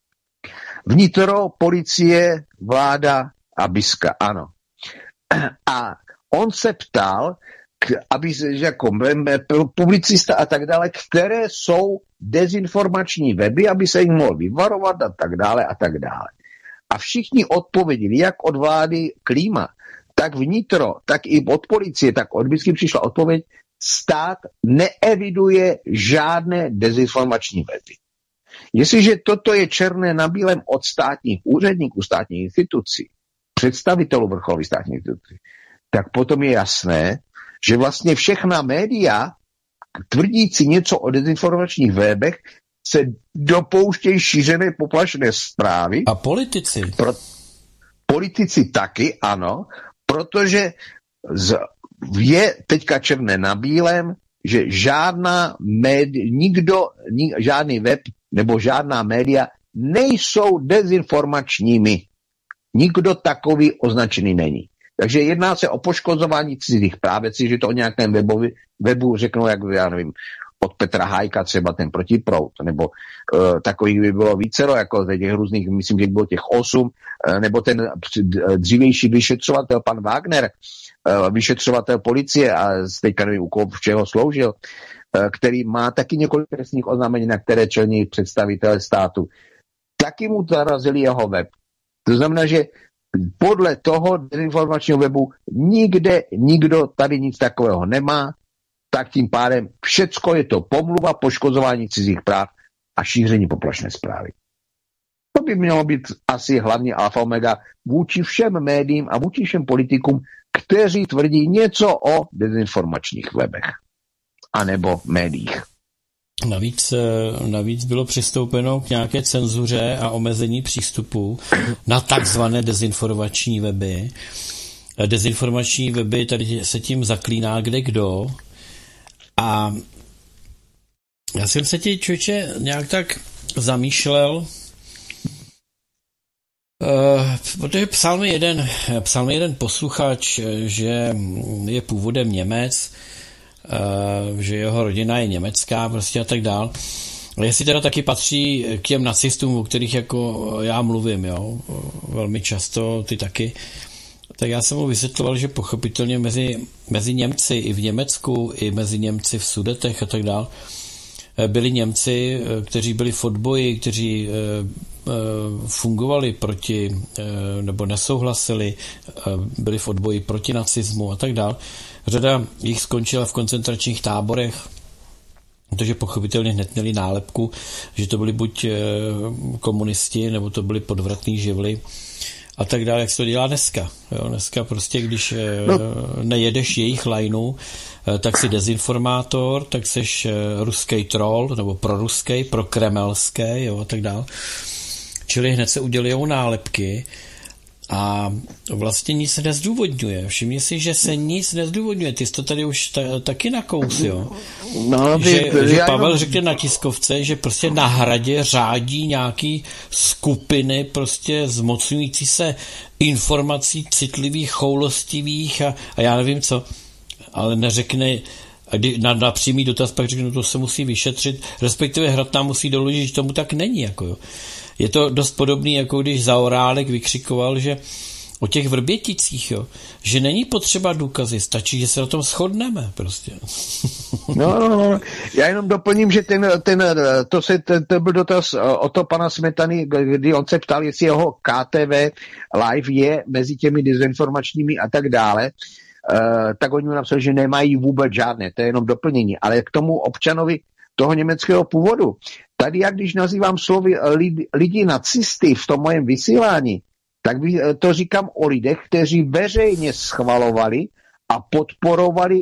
Vnitro, policie, vláda a Biska, ano. A on se ptal, k, aby jako publicista a tak dále, které jsou dezinformační weby, aby se jim mohl vyvarovat a tak dále a tak dále. A všichni odpověděli, jak od vlády Klíma, tak vnitro, tak i od policie, tak od Bisky přišla odpověď, stát neeviduje žádné dezinformační weby. Jestliže toto je černé na bílém od státních úředníků, státních institucí, představitelů vrcholových státních institucí, tak potom je jasné, že vlastně všechna média, tvrdící něco o dezinformačních webech, se dopouštějí šířené poplašné zprávy. A politici? Pro, politici taky, ano, protože z, je teďka černé na bílém, že žádná média, nikdo, nik, žádný web nebo žádná média nejsou dezinformačními. Nikdo takový označený není. Takže jedná se o poškozování cizích práv, že to o nějakém webovi, webu řeknou, jak já nevím, od Petra Hájka třeba ten Protiproud, nebo uh, takových by bylo vícero, jako těch různých, myslím, že bylo těch osm, uh, nebo ten dřívější vyšetřovatel, pan Wagner, uh, vyšetřovatel policie a teďka nevím, u koho v čeho sloužil, uh, který má taky několik trestních oznámení, na které čelní představitelé státu. Taky mu zarazili jeho web. To znamená, že podle toho dezinformačního webu nikde nikdo tady nic takového nemá, tak tím pádem všecko je to pomluva, poškozování cizích práv a šíření poplašné zprávy. To by mělo být asi hlavně alfa omega vůči všem médiím a vůči všem politikům, kteří tvrdí něco o dezinformačních webech anebo médiích. Navíc, navíc bylo přistoupeno k nějaké cenzuře a omezení přístupu na takzvané dezinformační weby. Dezinformační weby, tady se tím zaklíná kde kdo. A já jsem se ti, člověče, nějak tak zamýšlel, uh, protože psal mi jeden, psal mi jeden posluchač, že je původem Němec, Uh, že jeho rodina je německá prostě a tak dál. Jestli teda taky patří k těm nacistům, o kterých jako já mluvím, jo, velmi často, ty taky, tak já jsem mu vysvětloval, že pochopitelně mezi, mezi Němci i v Německu, i mezi Němci v Sudetech a tak dál, byli Němci, kteří byli v odboji, kteří fungovali proti, nebo nesouhlasili, byli v odboji proti nacismu a tak dál. Řada jich skončila v koncentračních táborech, protože pochopitelně hned měli nálepku, že to byli buď komunisti, nebo to byli podvratný živly a tak dále, jak se to dělá dneska. Jo, dneska prostě, když no. nejedeš jejich lajnu, tak jsi dezinformátor, tak seš ruský troll, nebo proruský, prokremelský, jo, a tak dále. Čili hned se udělujou nálepky a vlastně nic se nezdůvodňuje. Všimni si, že se nic nezdůvodňuje. Ty jsi to tady už ta, taky nakous, jo. No, že, vy, že Pavel jenom... řekl na tiskovce, že prostě na hradě řádí nějaký skupiny prostě zmocňující se informací citlivých, choulostivých a, a já nevím co, ale neřekne na, na přímý dotaz pak řekne, no to se musí vyšetřit, respektive Hrad nám musí doložit, že tomu tak není, jako jo. Je to dost podobný, jako když Zaorálek vykřikoval, že o těch Vrběticích, jo, že není potřeba důkazy, stačí, že se na tom shodneme prostě. No, no, no. Já jenom doplním, že ten, ten, to, se, ten, ten byl dotaz o to pana Smetany, kdy on se ptal, jestli jeho K T V live je mezi těmi dezinformačními a tak dále, uh, tak oni mu napsali, že nemají vůbec žádné, to je jenom doplnění, ale k tomu občanovi toho německého původu. Tady, jak když nazývám slovy lidi, lidi nacisty v tom mojem vysílání, tak to říkám o lidech, kteří veřejně schvalovali a podporovali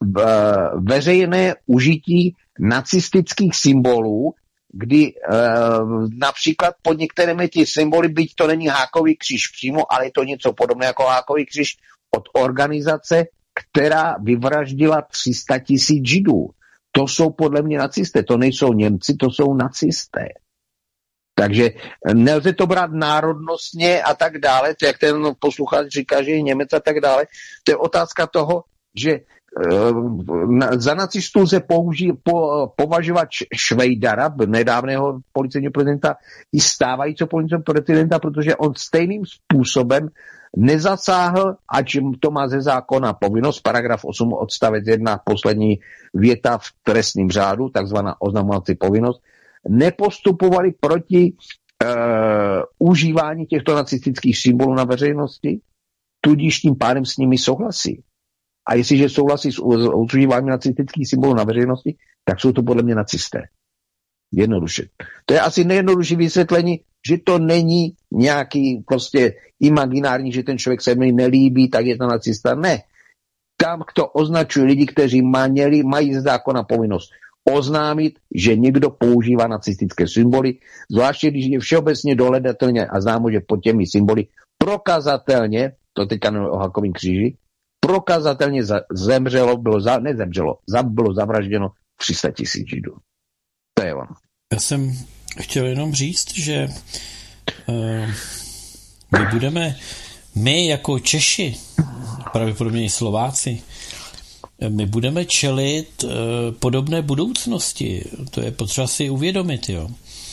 veřejné užití nacistických symbolů, kdy například pod některými ty symboly, byť to není hákový kříž přímo, ale je to něco podobné jako hákový kříž od organizace, která vyvraždila tři sta tisíc Židů. To jsou podle mě nacisté, to nejsou Němci, to jsou nacisté. Takže nelze to brát národnostně a tak dále, to jak ten posluchač říká, že je Němec a tak dále. To je otázka toho, že za nacistů lze použi, po, považovat Švejdara, nedávného policejního prezidenta, i stávajícího policejního prezidenta, protože on stejným způsobem nezasáhl, ať to má ze zákona povinnost, paragraf osm odstavec jedna, poslední věta v trestním řádu, takzvaná oznamovací povinnost, nepostupovali proti uh, užívání těchto nacistických symbolů na veřejnosti, tudíž tím pádem s nimi souhlasí. A jestliže souhlasí s užíváním nacistických symbolů na veřejnosti, tak jsou to podle mě nacisté. Jednoduše. To je asi nejjednodušší vysvětlení, že to není nějaký prostě imaginární, že ten člověk se mi nelíbí, tak je to nacista. Ne. Tam, kdo označuje lidi, kteří měli, mají z zákona povinnost oznámit, že někdo používá nacistické symboly, zvláště když je všeobecně dohledatelně a známo, že pod těmi symboly prokazatelně, to teďka o Hakovým kříži, prokazatelně zemřelo, bylo za, nezemřelo, za, bylo zavražděno tři sta tisíc Židů. To je ono. Já jsem chtěl jenom říct, že uh, my budeme, my jako Češi, pravděpodobně i Slováci, my budeme čelit uh, podobné budoucnosti. To je potřeba si uvědomit, jo.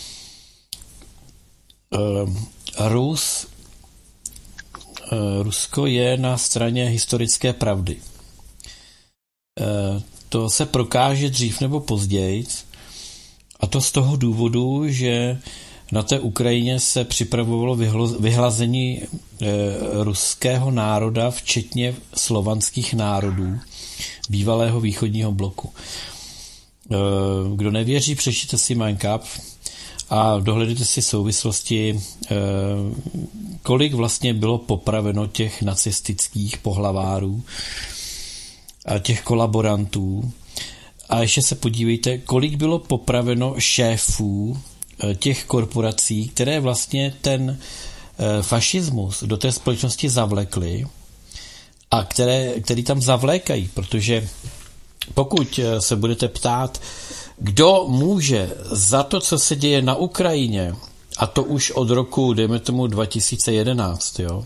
Uh, Rus Rusko je na straně historické pravdy. To se prokáže dřív nebo později, a to z toho důvodu, že na té Ukrajině se připravovalo vyhlazení ruského národa, včetně slovanských národů bývalého východního bloku. Kdo nevěří, přečtěte si Mein Kampf a dohledejte si souvislosti, kolik vlastně bylo popraveno těch nacistických pohlavárů a těch kolaborantů. A ještě se podívejte, kolik bylo popraveno šéfů těch korporací, které vlastně ten fašismus do té společnosti zavlekly a které, který tam zavlékají, protože pokud se budete ptát, kdo může za to, co se děje na Ukrajině, a to už od roku, dejme tomu dva tisíce jedenáct, jo,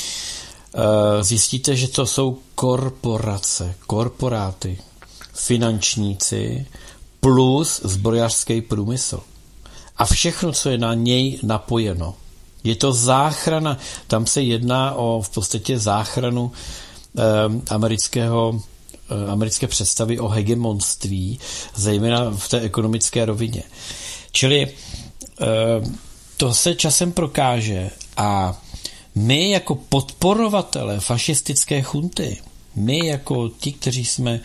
zjistíte, že to jsou korporace, korporáty, finančníci plus zbrojařský průmysl. A všechno, co je na něj napojeno. Je to záchrana, tam se jedná o v podstatě záchranu eh, amerického americké představy o hegemonství, zejména v té ekonomické rovině. Čili to se časem prokáže a my jako podporovatele fašistické chunty, my jako ti, kteří jsme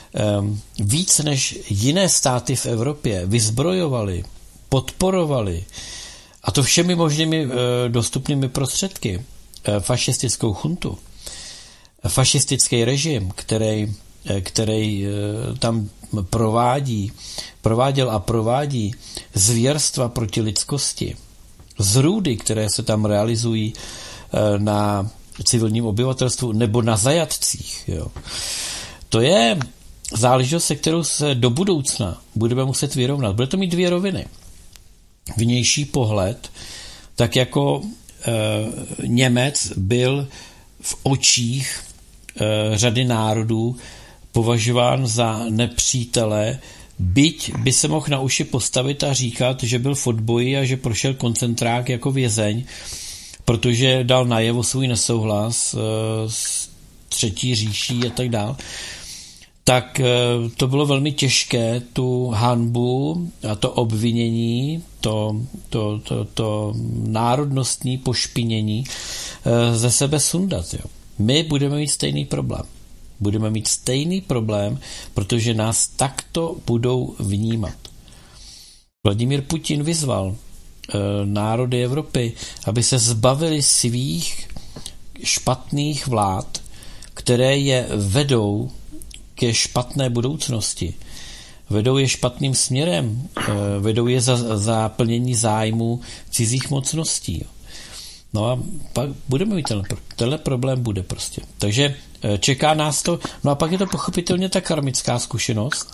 víc než jiné státy v Evropě vyzbrojovali, podporovali, a to všemi možnými dostupnými prostředky, fašistickou chuntu, fašistický režim, který který tam provádí, prováděl a provádí zvěrstva proti lidskosti, zrůdy, které se tam realizují na civilním obyvatelstvu nebo na zajatcích. Jo. To je záležitost, se kterou se do budoucna budeme muset vyrovnat. Bude to mít dvě roviny. Vnější pohled, tak jako e, Němec byl v očích e, řady národů považován za nepřítele, byť by se mohl na uši postavit a říkat, že byl v odboji a že prošel koncentrák jako vězeň, protože dal najevo svůj nesouhlas s třetí říší a tak dál, tak to bylo velmi těžké tu hanbu a to obvinění, to, to, to, to národnostní pošpinění ze sebe sundat. Jo. My budeme mít stejný problém. Budeme mít stejný problém, protože nás takto budou vnímat. Vladimír Putin vyzval e, národy Evropy, aby se zbavili svých špatných vlád, které je vedou ke špatné budoucnosti. Vedou je špatným směrem, e, vedou je za, za plnění zájmu cizích mocností. No a pak budeme mít tenhle, tenhle problém bude prostě. Takže čeká nás to, no a pak je to pochopitelně ta karmická zkušenost,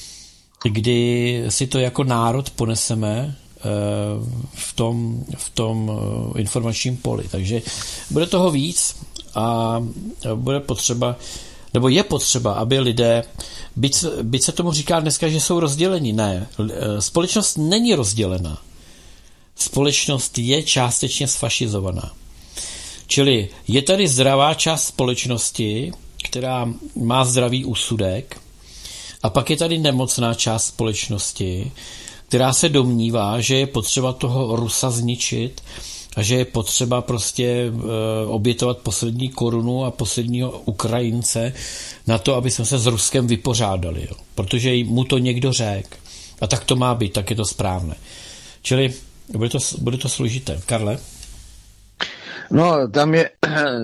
kdy si to jako národ poneseme v tom, v tom informačním poli. Takže bude toho víc a bude potřeba, nebo je potřeba, aby lidé, byť, byť se tomu říká dneska, že jsou rozděleni. Ne, společnost není rozdělená. Společnost je částečně sfašizovaná. Čili je tady zdravá část společnosti, která má zdravý úsudek, a pak je tady nemocná část společnosti, která se domnívá, že je potřeba toho Rusa zničit a že je potřeba prostě e, obětovat poslední korunu a posledního Ukrajince na to, aby jsme se s Ruskem vypořádali. Jo. Protože mu to někdo řekl. A tak to má být, tak je to správné. Čili bude to, bude to složité. Karle? No, tam je,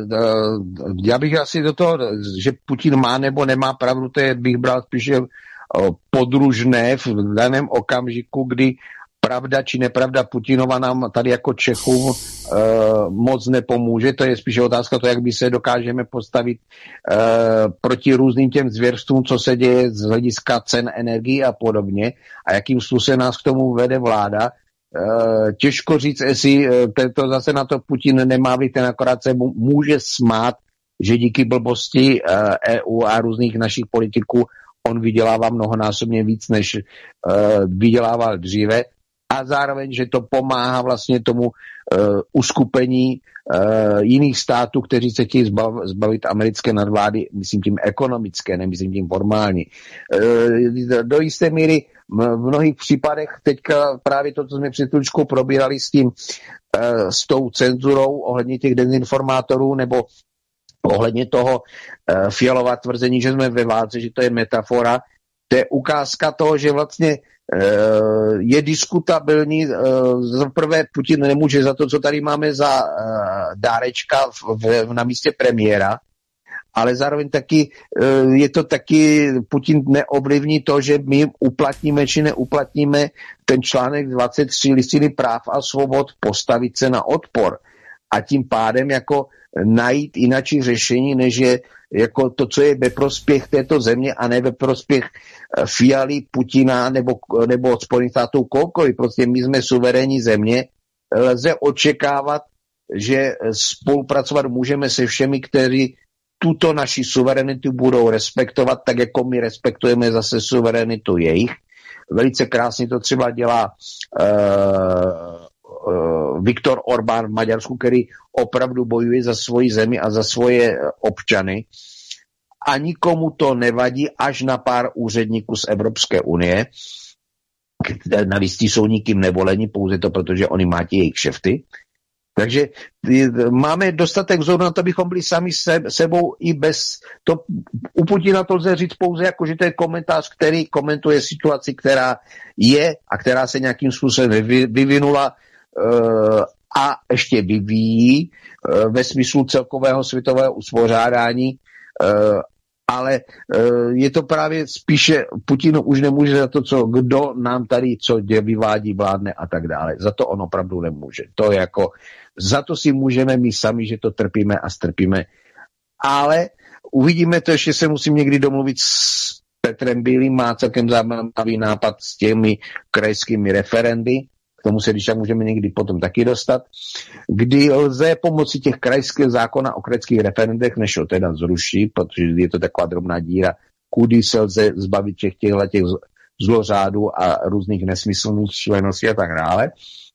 já bych asi do toho, že Putin má nebo nemá pravdu, to je, bych bral spíše podružné v daném okamžiku, kdy pravda či nepravda Putinova nám tady jako Čechům uh, moc nepomůže. To je spíše otázka to, jak by se dokážeme postavit uh, proti různým těm zvěrstvům, co se děje z hlediska cen energií a podobně a jakým způsobem nás k tomu vede vláda. Uh, těžko říct, jestli uh, to zase na to Putin nemá být, ten akorát se mu může smát, že díky blbosti uh, E U a různých našich politiků on vydělává mnohonásobně víc, než uh, vydělával dříve a zároveň, že to pomáhá vlastně tomu uh, uskupení uh, jiných států, kteří se chtějí zbav, zbavit americké nadvlády, myslím tím ekonomické, nemyslím tím formální. Uh, do jisté míry v mnohých případech teďka právě to, co jsme před chvíličkou probírali s tím, uh, s tou cenzurou ohledně těch dezinformátorů nebo ohledně toho uh, Fialova tvrzení, že jsme ve válce, že to je metafora, to je ukázka toho, že vlastně uh, je diskutabilní. Uh, za prvé Putin nemůže za to, co tady máme za uh, dárečka v, v, na místě premiéra, ale zároveň taky uh, je to taky, Putin neovlivní to, že my uplatníme či neuplatníme ten článek dvacet tři listiny práv a svobod postavit se na odpor. A tím pádem jako najít jináčí řešení, než je jako to, co je ve prospěch této země a ne ve prospěch Fialy, Putina nebo, nebo Spojených států kohokoliv. Prostě my jsme suverénní země. Lze očekávat, že spolupracovat můžeme se všemi, kteří tuto naši suverenitu budou respektovat, tak jako my respektujeme zase suverenitu jejich. Velice krásně to třeba dělá uh, Viktor Orbán v Maďarsku, který opravdu bojuje za svoji zemi a za svoje občany a nikomu to nevadí, až na pár úředníků z Evropské unie. Navíc tí jsou nikým nevoleni, pouze to, protože oni mají jejich kšefty. Takže máme dostatek vzoru na to, abychom byli sami se, sebou i bez to, u Putina to lze říct pouze jako, že to je komentář, který komentuje situaci, která je a která se nějakým způsobem vyvinula Uh, a ještě vyvíjí uh, ve smyslu celkového světového uspořádání, uh, ale uh, je to právě spíše, Putin už nemůže za to, co kdo nám tady co dě, vyvádí, vládne a tak dále. Za to on opravdu nemůže. To jako, za to si můžeme my sami, že to trpíme a strpíme. Ale uvidíme to, ještě se musím někdy domluvit s Petrem Bílým, má celkem zajímavý nápad s těmi krajskými referendy. K tomu se když tak můžeme někdy potom taky dostat, kdy lze pomocí těch krajských zákona o krajských referendech, než ho teda zruší, protože je to taková drobná díra, kudy se lze zbavit těch těchto těch zlořádů a různých nesmyslných šíleností a tak dále.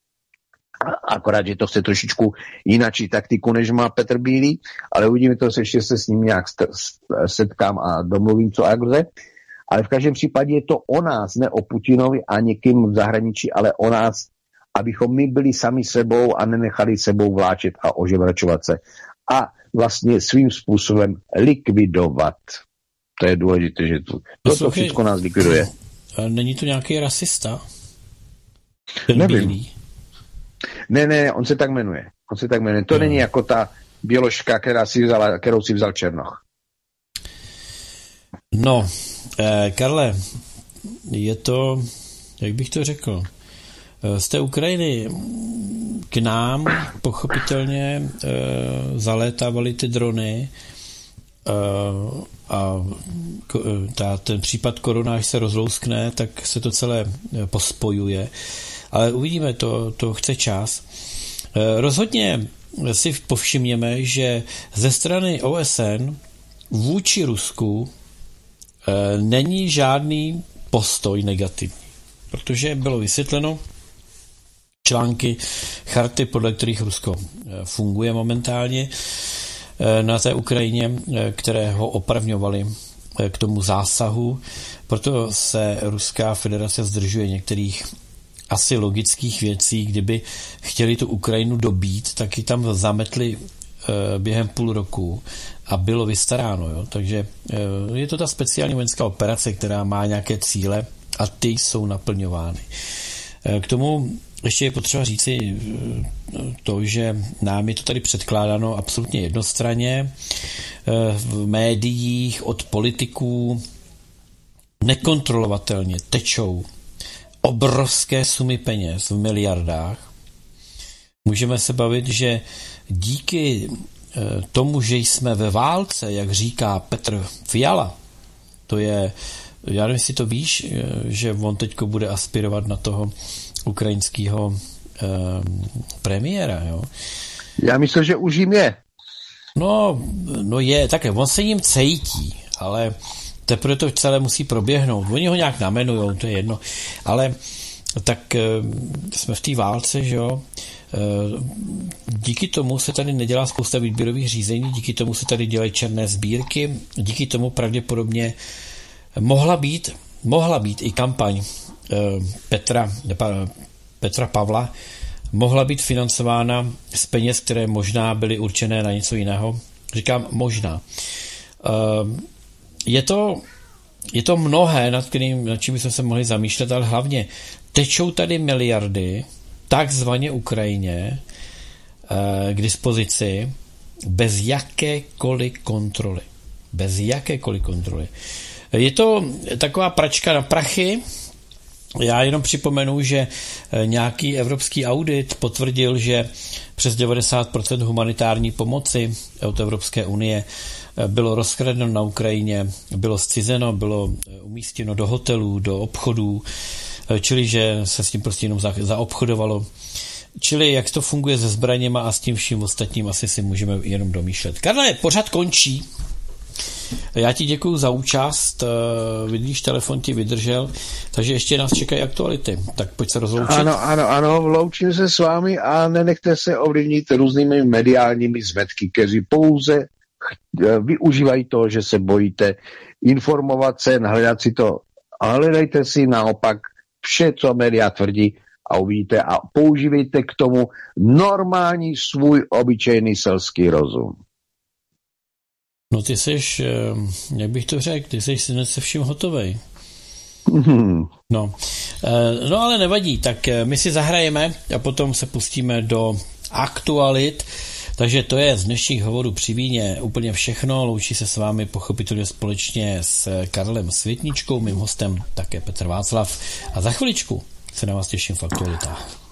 Akorát, že to chce trošičku jinačí taktiku, než má Petr Bílý, ale uvidíme to, ještě se s ním nějak setkám a domluvím, co a jak lze. Ale v každém případě je to o nás, ne o Putinovi a někým v zahraničí, ale o nás, abychom my byli sami sebou a nenechali sebou vláčet a ožebračovat se. A vlastně svým způsobem likvidovat. To je důležité, že to, to, to všechno nás likviduje. Není to nějaký rasista? Ten Nevím. Bílý. Ne, ne, on se tak jmenuje. On se tak jmenuje. To no. Není jako ta běložka, která si vzala, kterou si vzal Černoch. No, eh, Karle, je to, jak bych to řekl, z té Ukrajiny k nám pochopitelně zalétávaly ty drony a ta, ten případ korona, až se rozlouskne, tak se to celé pospojuje. Ale uvidíme, to, to chce čas. Rozhodně si povšimněme, že ze strany O S N vůči Rusku není žádný postoj negativní, protože bylo vysvětleno články charty, podle kterých Rusko funguje momentálně na té Ukrajině, které ho opravňovaly k tomu zásahu. Proto se Ruská federace zdržuje některých asi logických věcí. Kdyby chtěli tu Ukrajinu dobít, tak ji tam zametli během půl roku a bylo vystaráno. Jo? Takže je to ta speciální vojenská operace, která má nějaké cíle a ty jsou naplňovány. K tomu ještě je potřeba říci to, že nám je to tady předkládáno absolutně jednostranně v médiích, od politiků nekontrolovatelně tečou obrovské sumy peněz v miliardách. Můžeme se bavit, že díky tomu, že jsme ve válce, jak říká Petr Fiala, to je, já nevím, jestli to víš, že on teďko bude aspirovat na toho ukrajinského eh, premiéra, jo? Já myslím, že už jim je. No, no je, také, on se jim cítí, ale teprve to celé musí proběhnout. Oni ho nějak namenujou, to je jedno. Ale tak eh, jsme v té válce, že jo? Eh, díky tomu se tady nedělá spousta výběrových řízení, díky tomu se tady dělají černé sbírky, díky tomu pravděpodobně mohla být, mohla být i kampaň Petra, Petra Pavla, mohla být financována z peněz, které možná byly určené na něco jiného. Říkám možná. Je to, je to mnohé, nad, kterým, nad čím jsme se mohli zamýšlet, ale hlavně tečou tady miliardy takzvaně Ukrajině k dispozici bez jakékoliv kontroly. Bez jakékoliv kontroly. Je to taková pračka na prachy. Já jenom připomenu, že nějaký evropský audit potvrdil, že přes devadesát procent humanitární pomoci od Evropské unie bylo rozkradeno na Ukrajině, bylo zcizeno, bylo umístěno do hotelů, do obchodů, čili že se s tím prostě jenom zaobchodovalo. Čili jak to funguje se zbraněma a s tím vším ostatním asi si můžeme jenom domýšlet. Karle, pořad končí. Já ti děkuju za účast, vidíš, telefon ti vydržel, takže ještě nás čekají aktuality, tak pojď se rozloučit. Ano, ano, ano, loučím se s vámi a nenechte se ovlivnit různými mediálními zmetky, kteří pouze využívají to, že se bojíte informovat se, hledat si to, a hledejte si naopak vše, co média tvrdí a uvidíte a používejte k tomu normální svůj obyčejný selský rozum. No ty seš, jak bych to řekl, ty seš se vším hotovej. Mm-hmm. No. no ale nevadí, tak my si zahrajeme a potom se pustíme do aktualit. Takže to je z dnešních hovorů při víně úplně všechno. Loučí se s vámi pochopitelně společně s Karlem Světničkou, mým hostem také Petr Václav. A za chviličku se na vás těším v aktualitách.